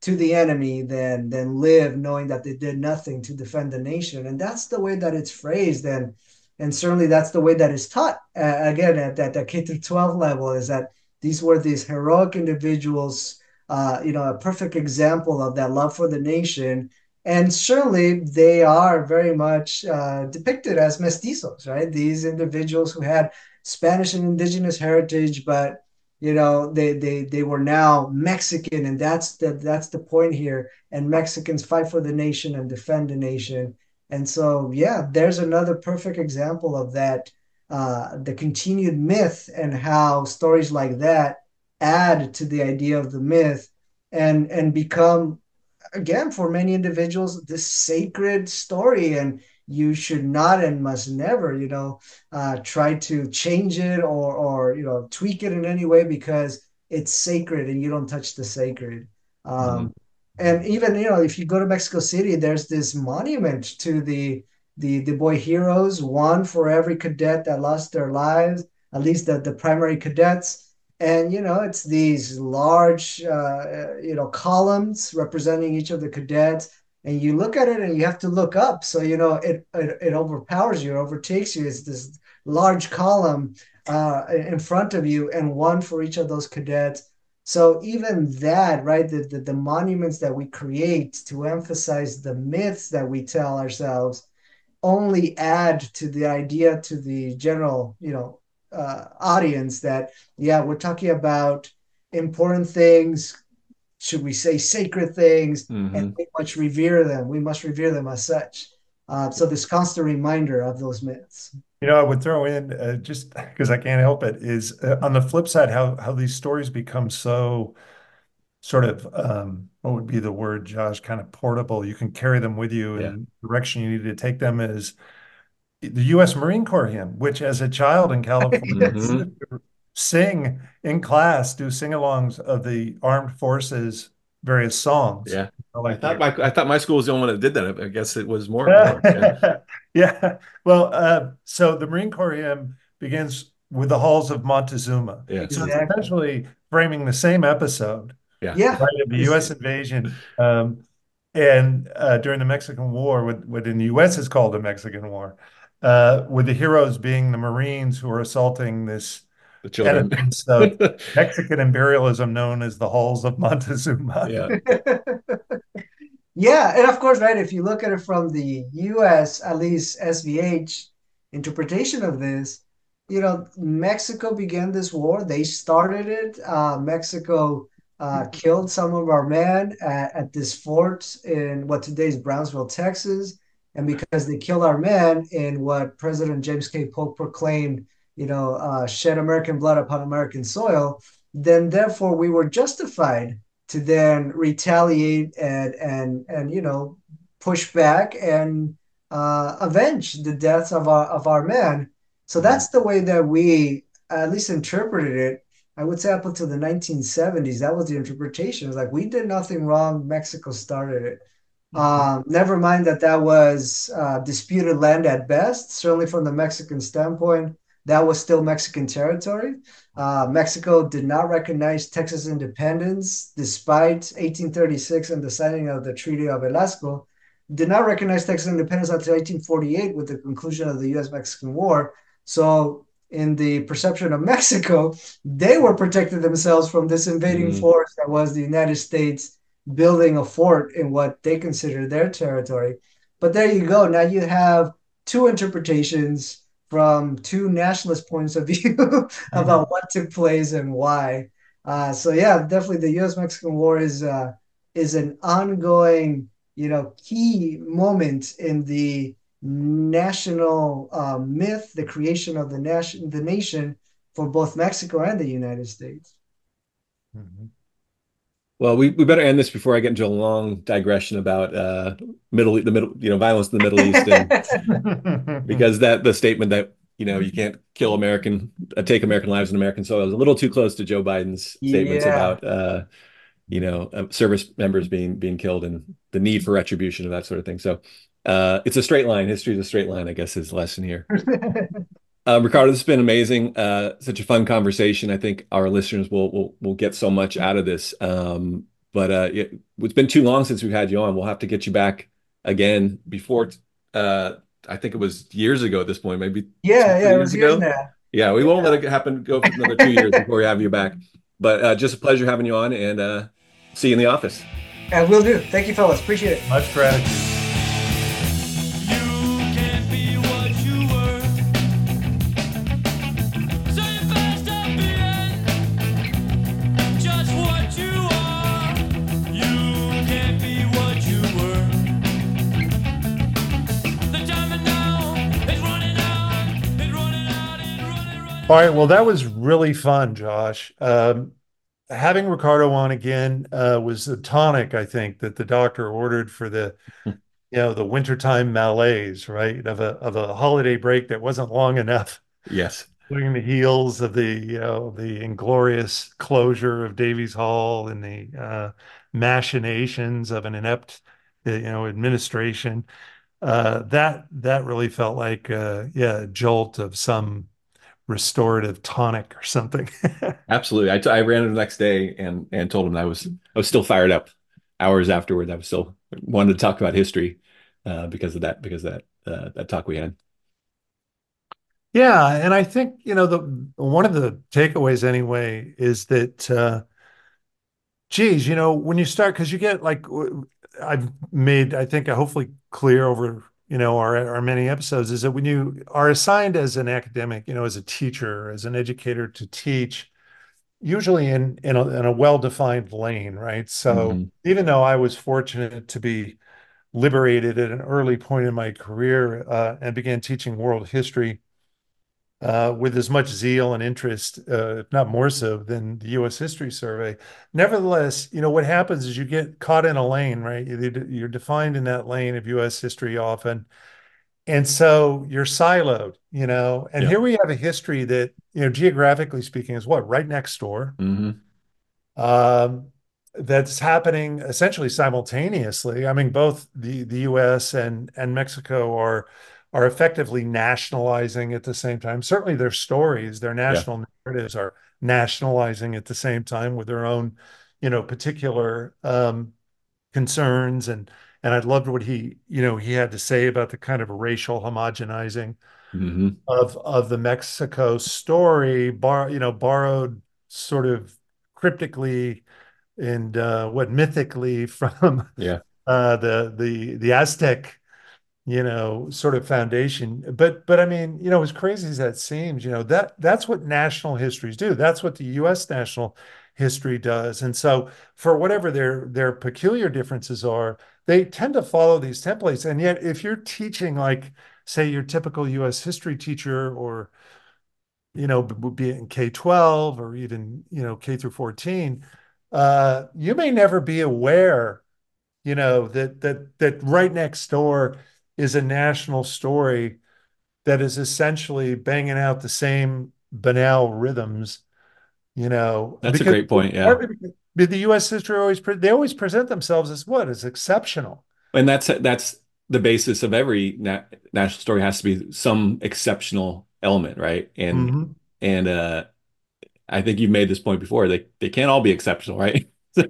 to the enemy than than live knowing that they did nothing to defend the nation. And that's the way that it's phrased, and and certainly that's the way that it's taught. Uh, again, at, at the K through twelve level, is that these were these heroic individuals, uh, you know, a perfect example of that love for the nation. And certainly they are very much uh, depicted as mestizos, right? These individuals who had Spanish and indigenous heritage, but you know they they they were now Mexican, and that's the that's the point here. And Mexicans fight for the nation and defend the nation. And so yeah, there's another perfect example of that, uh, the continued myth, and how stories like that add to the idea of the myth, and and become, again, for many individuals, this sacred story. And you should not and must never, you know, uh, try to change it, or, or, you know, tweak it in any way, because it's sacred and you don't touch the sacred. Mhm. Um, and even, you know, if you go to Mexico City, there's this monument to the, the, the boy heroes, one for every cadet that lost their lives, at least the, the primary cadets. And you know it's these large uh, you know columns representing each of the cadets, and you look at it and you have to look up, so you know it it, it overpowers you, overtakes you. It's this large column uh, in front of you, and one for each of those cadets. So even that, right, the, the the monuments that we create to emphasize the myths that we tell ourselves, only add to the idea, to the general, you know, uh, audience, that yeah, we're talking about important things. Should we say sacred things? And Mhm. we must revere them. We must revere them as such. Uh, so this constant reminder of those myths. You know, I would throw in uh, just because I can't help it is uh, on the flip side how how these stories become so sort of um, what would be the word, Josh? Kind of portable. You can carry them with you Yeah. in the direction you need to take them. Is the U S Marine Corps hymn, which as a child in California Yes. Mhm. sing in class, do sing-alongs of the armed forces various songs. Yeah. You know, I like thought the my I thought my school was the only one that did that. I guess it was more more. Yeah. yeah. Well, uh, so the Marine Corps hymn begins with the halls of Montezuma. So Yes. it's Exactly. essentially framing the same episode, Yeah. Yeah. right, of the It's, U S invasion, um, and uh, during the Mexican War, what, what in the U S is called the Mexican War, uh, with the heroes being the Marines who are assaulting this The children. edifice of Mexican imperialism known as the halls of Montezuma. Yeah. yeah, and of course, right, if you look at it from the U S, at least S V H interpretation of this, you know, Mexico began this war. They started it. Uh, Mexico uh, killed some of our men at, at this fort in what today is Brownsville, Texas. And because they killed our men in what President James K. Polk proclaimed, you know, uh, shed American blood upon American soil, then therefore we were justified to then retaliate and and and you know push back and uh, avenge the deaths of our of our men. So Mhm. that's the way that we at least interpreted it. I would say up until the nineteen seventies, that was the interpretation. It's like we did nothing wrong. Mexico started it. Um, never mind that that was uh, disputed land at best. Certainly from the Mexican standpoint, that was still Mexican territory. Uh, Mexico did not recognize Texas independence despite eighteen thirty-six and the signing of the Treaty of Velasco. Did not recognize Texas independence until eighteen forty-eight with the conclusion of the U S-Mexican War. So, in the perception of Mexico, they were protecting themselves from this invading Mhm. force that was the United States building a fort in what they consider their territory. But there you go. Now you have two interpretations from two nationalist points of view about what took place and why. Uh, so yeah, definitely the U S-Mexican War is uh, is an ongoing, you know, key moment in the national uh, myth, the creation of the nation, the nation for both Mexico and the United States. Mhm. Well, we, we better end this before I get into a long digression about uh middle the middle you know violence in the Middle East, and because that the statement that you know you can't kill American uh, take American lives in American soil is a little too close to Joe Biden's statements Yeah. about uh you know uh, service members being being killed and the need for retribution and that sort of thing. So uh it's a straight line. History is a straight line, I guess, is the lesson here. Um, Ricardo, this has been amazing. Uh, such a fun conversation. I think our listeners will will will get so much out of this. Um, But uh, it, it's been too long since we've had you on. We'll have to get you back again before. Uh, I think it was years ago at this point, maybe two, Yeah, yeah, three it years was years ago. now. Yeah, we Yeah, won't let it happen. Go for another two years before we have you back. But uh, just a pleasure having you on, and uh, see you in the office. I will do. Thank you, fellas. Appreciate it. Much gratitude. You can't be what you were. So you best stop being just what you are. You can't be what you were. The time now is running out. It's running out. It's running, running. All right, well, that was really fun, Josh. Um, having Ricardo on again uh, was a tonic, I think, that the doctor ordered for the, you know, the wintertime malaise, right? Of a of a holiday break that wasn't long enough, Yes. putting the heels of the, you know, the inglorious closure of Davies Hall and the uh, machinations of an inept, uh, you know, administration. Uh, that that really felt like, uh, yeah, a jolt of some restorative tonic or something. Absolutely. I, t I ran it the next day and and told him I was I was still fired up. Hours afterwards, I was still wanted to talk about history uh, because of that because of that uh, that talk we had. Yeah, and I think, you know, the one of the takeaways anyway is that uh geez, you know, when you start, because you get like w- I've made, I think, hopefully clear over, you know, our our many episodes, is that when you are assigned as an academic, you know, as a teacher, as an educator to teach, usually in in a, in a well-defined lane, right? So Hmm. even though I was fortunate to be liberated at an early point in my career uh, and began teaching world history uh, with as much zeal and interest, uh, if not more so, than the U S History Survey. Nevertheless, you know, what happens is you get caught in a lane, right? You- You're defined in that lane of U S history often. And so you're siloed, you know. And Yeah. here we have a history that, you know, geographically speaking, is what, right next door. Hmm. Um, that's happening essentially simultaneously. I mean, both the the U S and and Mexico are are effectively nationalizing at the same time. Certainly, their stories, their Yeah. national narratives are nationalizing at the same time with their own, you know, particular um, concerns. And and I loved what he, you know, he had to say about the kind of racial homogenizing Hmm. of of the Mexico story, bar, you know, borrowed sort of cryptically and uh, what mythically from Yeah. uh, the the the Aztec, you know, sort of foundation. But but I mean, you know, as crazy as that seems, you know, that that's what national histories do. That's what the U S national history does. And so for whatever their their peculiar differences are, they tend to follow these templates. And yet, if you're teaching like, say, your typical U S history teacher, or you know, would be in K twelve or even, you know, K through fourteen, uh, you may never be aware, you know, that that that right next door is a national story that is essentially banging out the same banal rhythms, you know, That's a because great point. Yeah. partly because the U S history always pre- they always present themselves as what? As exceptional. And that's that's the basis of every na national story has to be some exceptional element, right? And Hmm. and uh I think you've made this point before. They they can't all be exceptional, right?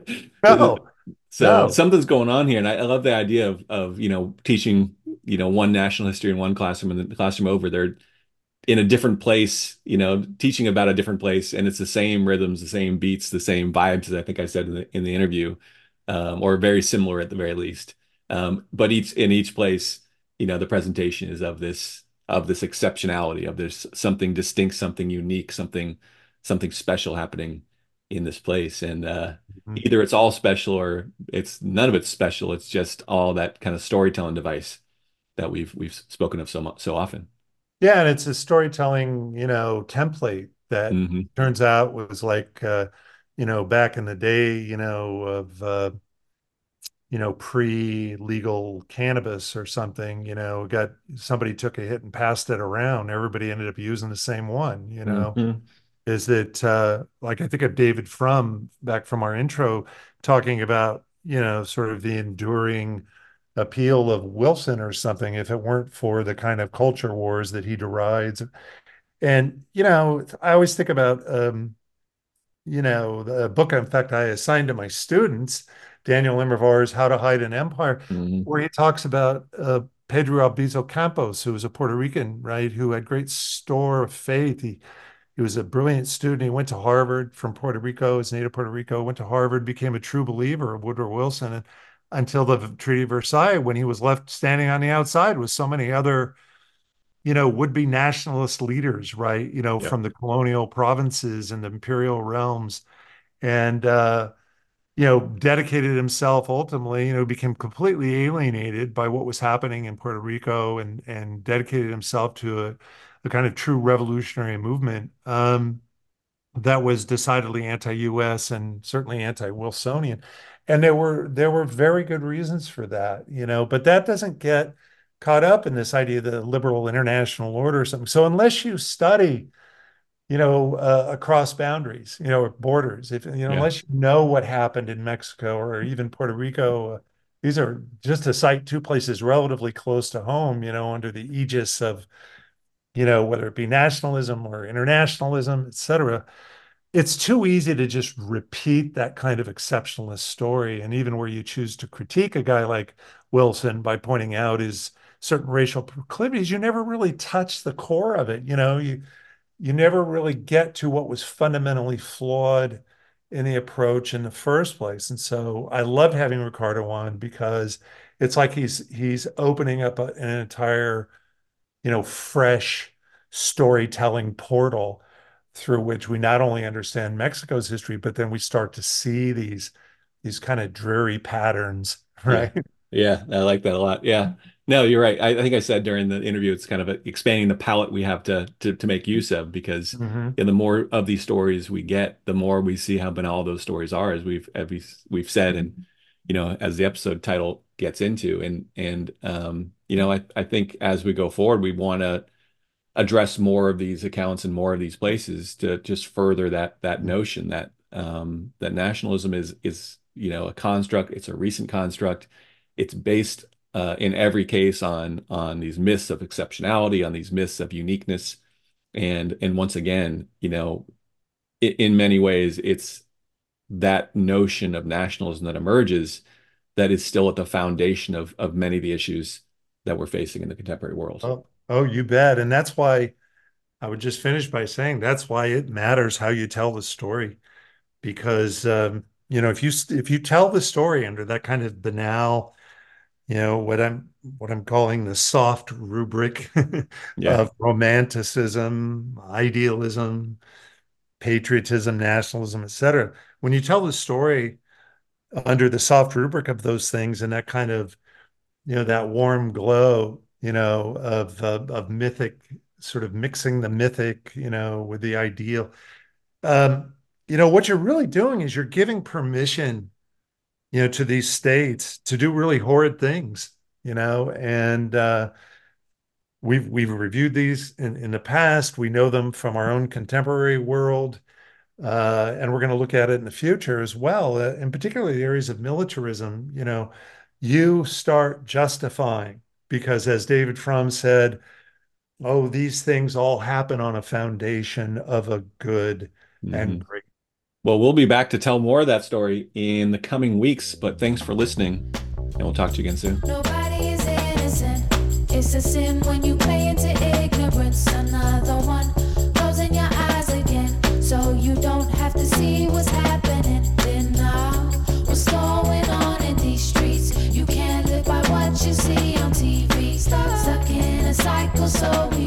No, So no. something's going on here, and I, I love the idea of of you know teaching you know one national history in one classroom, and the classroom over they're in a different place, you know, teaching about a different place, and it's the same rhythms, the same beats, the same vibes, as I think I said in the in the interview, um, or very similar at the very least. Um, but each in each place, you know, the presentation is of this of this exceptionality, of this something distinct, something unique, something something special happening in this place. And uh, Mhm. either it's all special or it's none of it's special. It's just all that kind of storytelling device that we've we've spoken of so much so often. Yeah, and it's a storytelling, you know, template that Hmm. turns out was like, uh, you know, back in the day, you know, of uh, you know, pre-legal cannabis or something, you know, got somebody took a hit and passed it around. Everybody ended up using the same one, you know. Hmm. Is that uh, like I think of David Frum back from our intro talking about, you know, sort of the enduring appeal of Wilson or something if it weren't for the kind of culture wars that he derides. And, you know, I always think about um, you know, the book, in fact, I assigned to my students, Daniel Immerwahr's How to Hide an Empire, Mhm. where he talks about uh, Pedro Albizu Campos, who was a Puerto Rican, right, who had great store of faith. He he was a brilliant student. He went to Harvard from Puerto Rico, his native Puerto Rico, went to Harvard, became a true believer of Woodrow Wilson, and until the Treaty of Versailles, when he was left standing on the outside with so many other, you know, would-be nationalist leaders, right? You know, Yep. from the colonial provinces and the imperial realms, and uh, you know, dedicated himself ultimately, you know, became completely alienated by what was happening in Puerto Rico, and and dedicated himself to a, a kind of true revolutionary movement um, that was decidedly anti-U S and certainly anti-Wilsonian. And there were there were very good reasons for that, you know, but that doesn't get caught up in this idea of the liberal international order or something. So unless you study, you know, uh, across boundaries, you know, or borders. If, you know, Yeah. unless you know what happened in Mexico or even Puerto Rico, uh, these are just to cite two places relatively close to home, you know, under the aegis of, you know, whether it be nationalism or internationalism, et cetera. It's too easy to just repeat that kind of exceptionalist story. And even where you choose to critique a guy like Wilson by pointing out his certain racial proclivities, you never really touch the core of it. You know, you you never really get to what was fundamentally flawed in the approach in the first place. And so I loved having Ricardo on because it's like he's he's opening up a, an entire, you know, fresh storytelling portal through which we not only understand Mexico's history, but then we start to see these these kind of dreary patterns, Yeah. right? Yeah. I like that a lot. Yeah. No, you're right. I, I think I said during the interview, it's kind of a, expanding the palette we have to, to to make use of because Mm-hmm. yeah, the more of these stories we get, the more we see how banal those stories are, as we've as we've, we've said, and you know, as the episode title gets into, and and um, you know, I I think as we go forward, we want to address more of these accounts and more of these places to just further that that notion that um, that nationalism is is you know a construct. It's a recent construct. It's based uh, in every case on on these myths of exceptionality, on these myths of uniqueness, and and once again, you know, i- in many ways, it's that notion of nationalism that emerges that is still at the foundation of of many of the issues that we're facing in the contemporary world. Oh, oh, you bet. And that's why I would just finish by saying that's why it matters how you tell the story. Because um, you know, if you if you tell the story under that kind of banal, you know, what I'm what I'm calling the soft rubric Yeah. of romanticism, idealism, patriotism, nationalism, et cetera. When you tell the story under the soft rubric of those things and that kind of, you know, that warm glow, you know, of of, of mythic, sort of mixing the mythic, you know, with the ideal. Um, you know, what you're really doing is you're giving permission, you know, to these states to do really horrid things, you know, and uh, we've we've reviewed these in, in the past. We know them from our own contemporary world, uh, and we're going to look at it in the future as well. Uh, in particularly the areas of militarism, you know, you start justifying because, as David Frum said, oh, these things all happen on a foundation of a good and Mhm. great. Well, we'll be back to tell more of that story in the coming weeks, but thanks for listening, and we'll talk to you again soon. Nobody is innocent. It's a sin when you play into ignorance. Another one closing your eyes again, so you don't have to see what's happening. Then now, what's going on in these streets? You can't live by what you see on T V. Stuck in a cycle, so we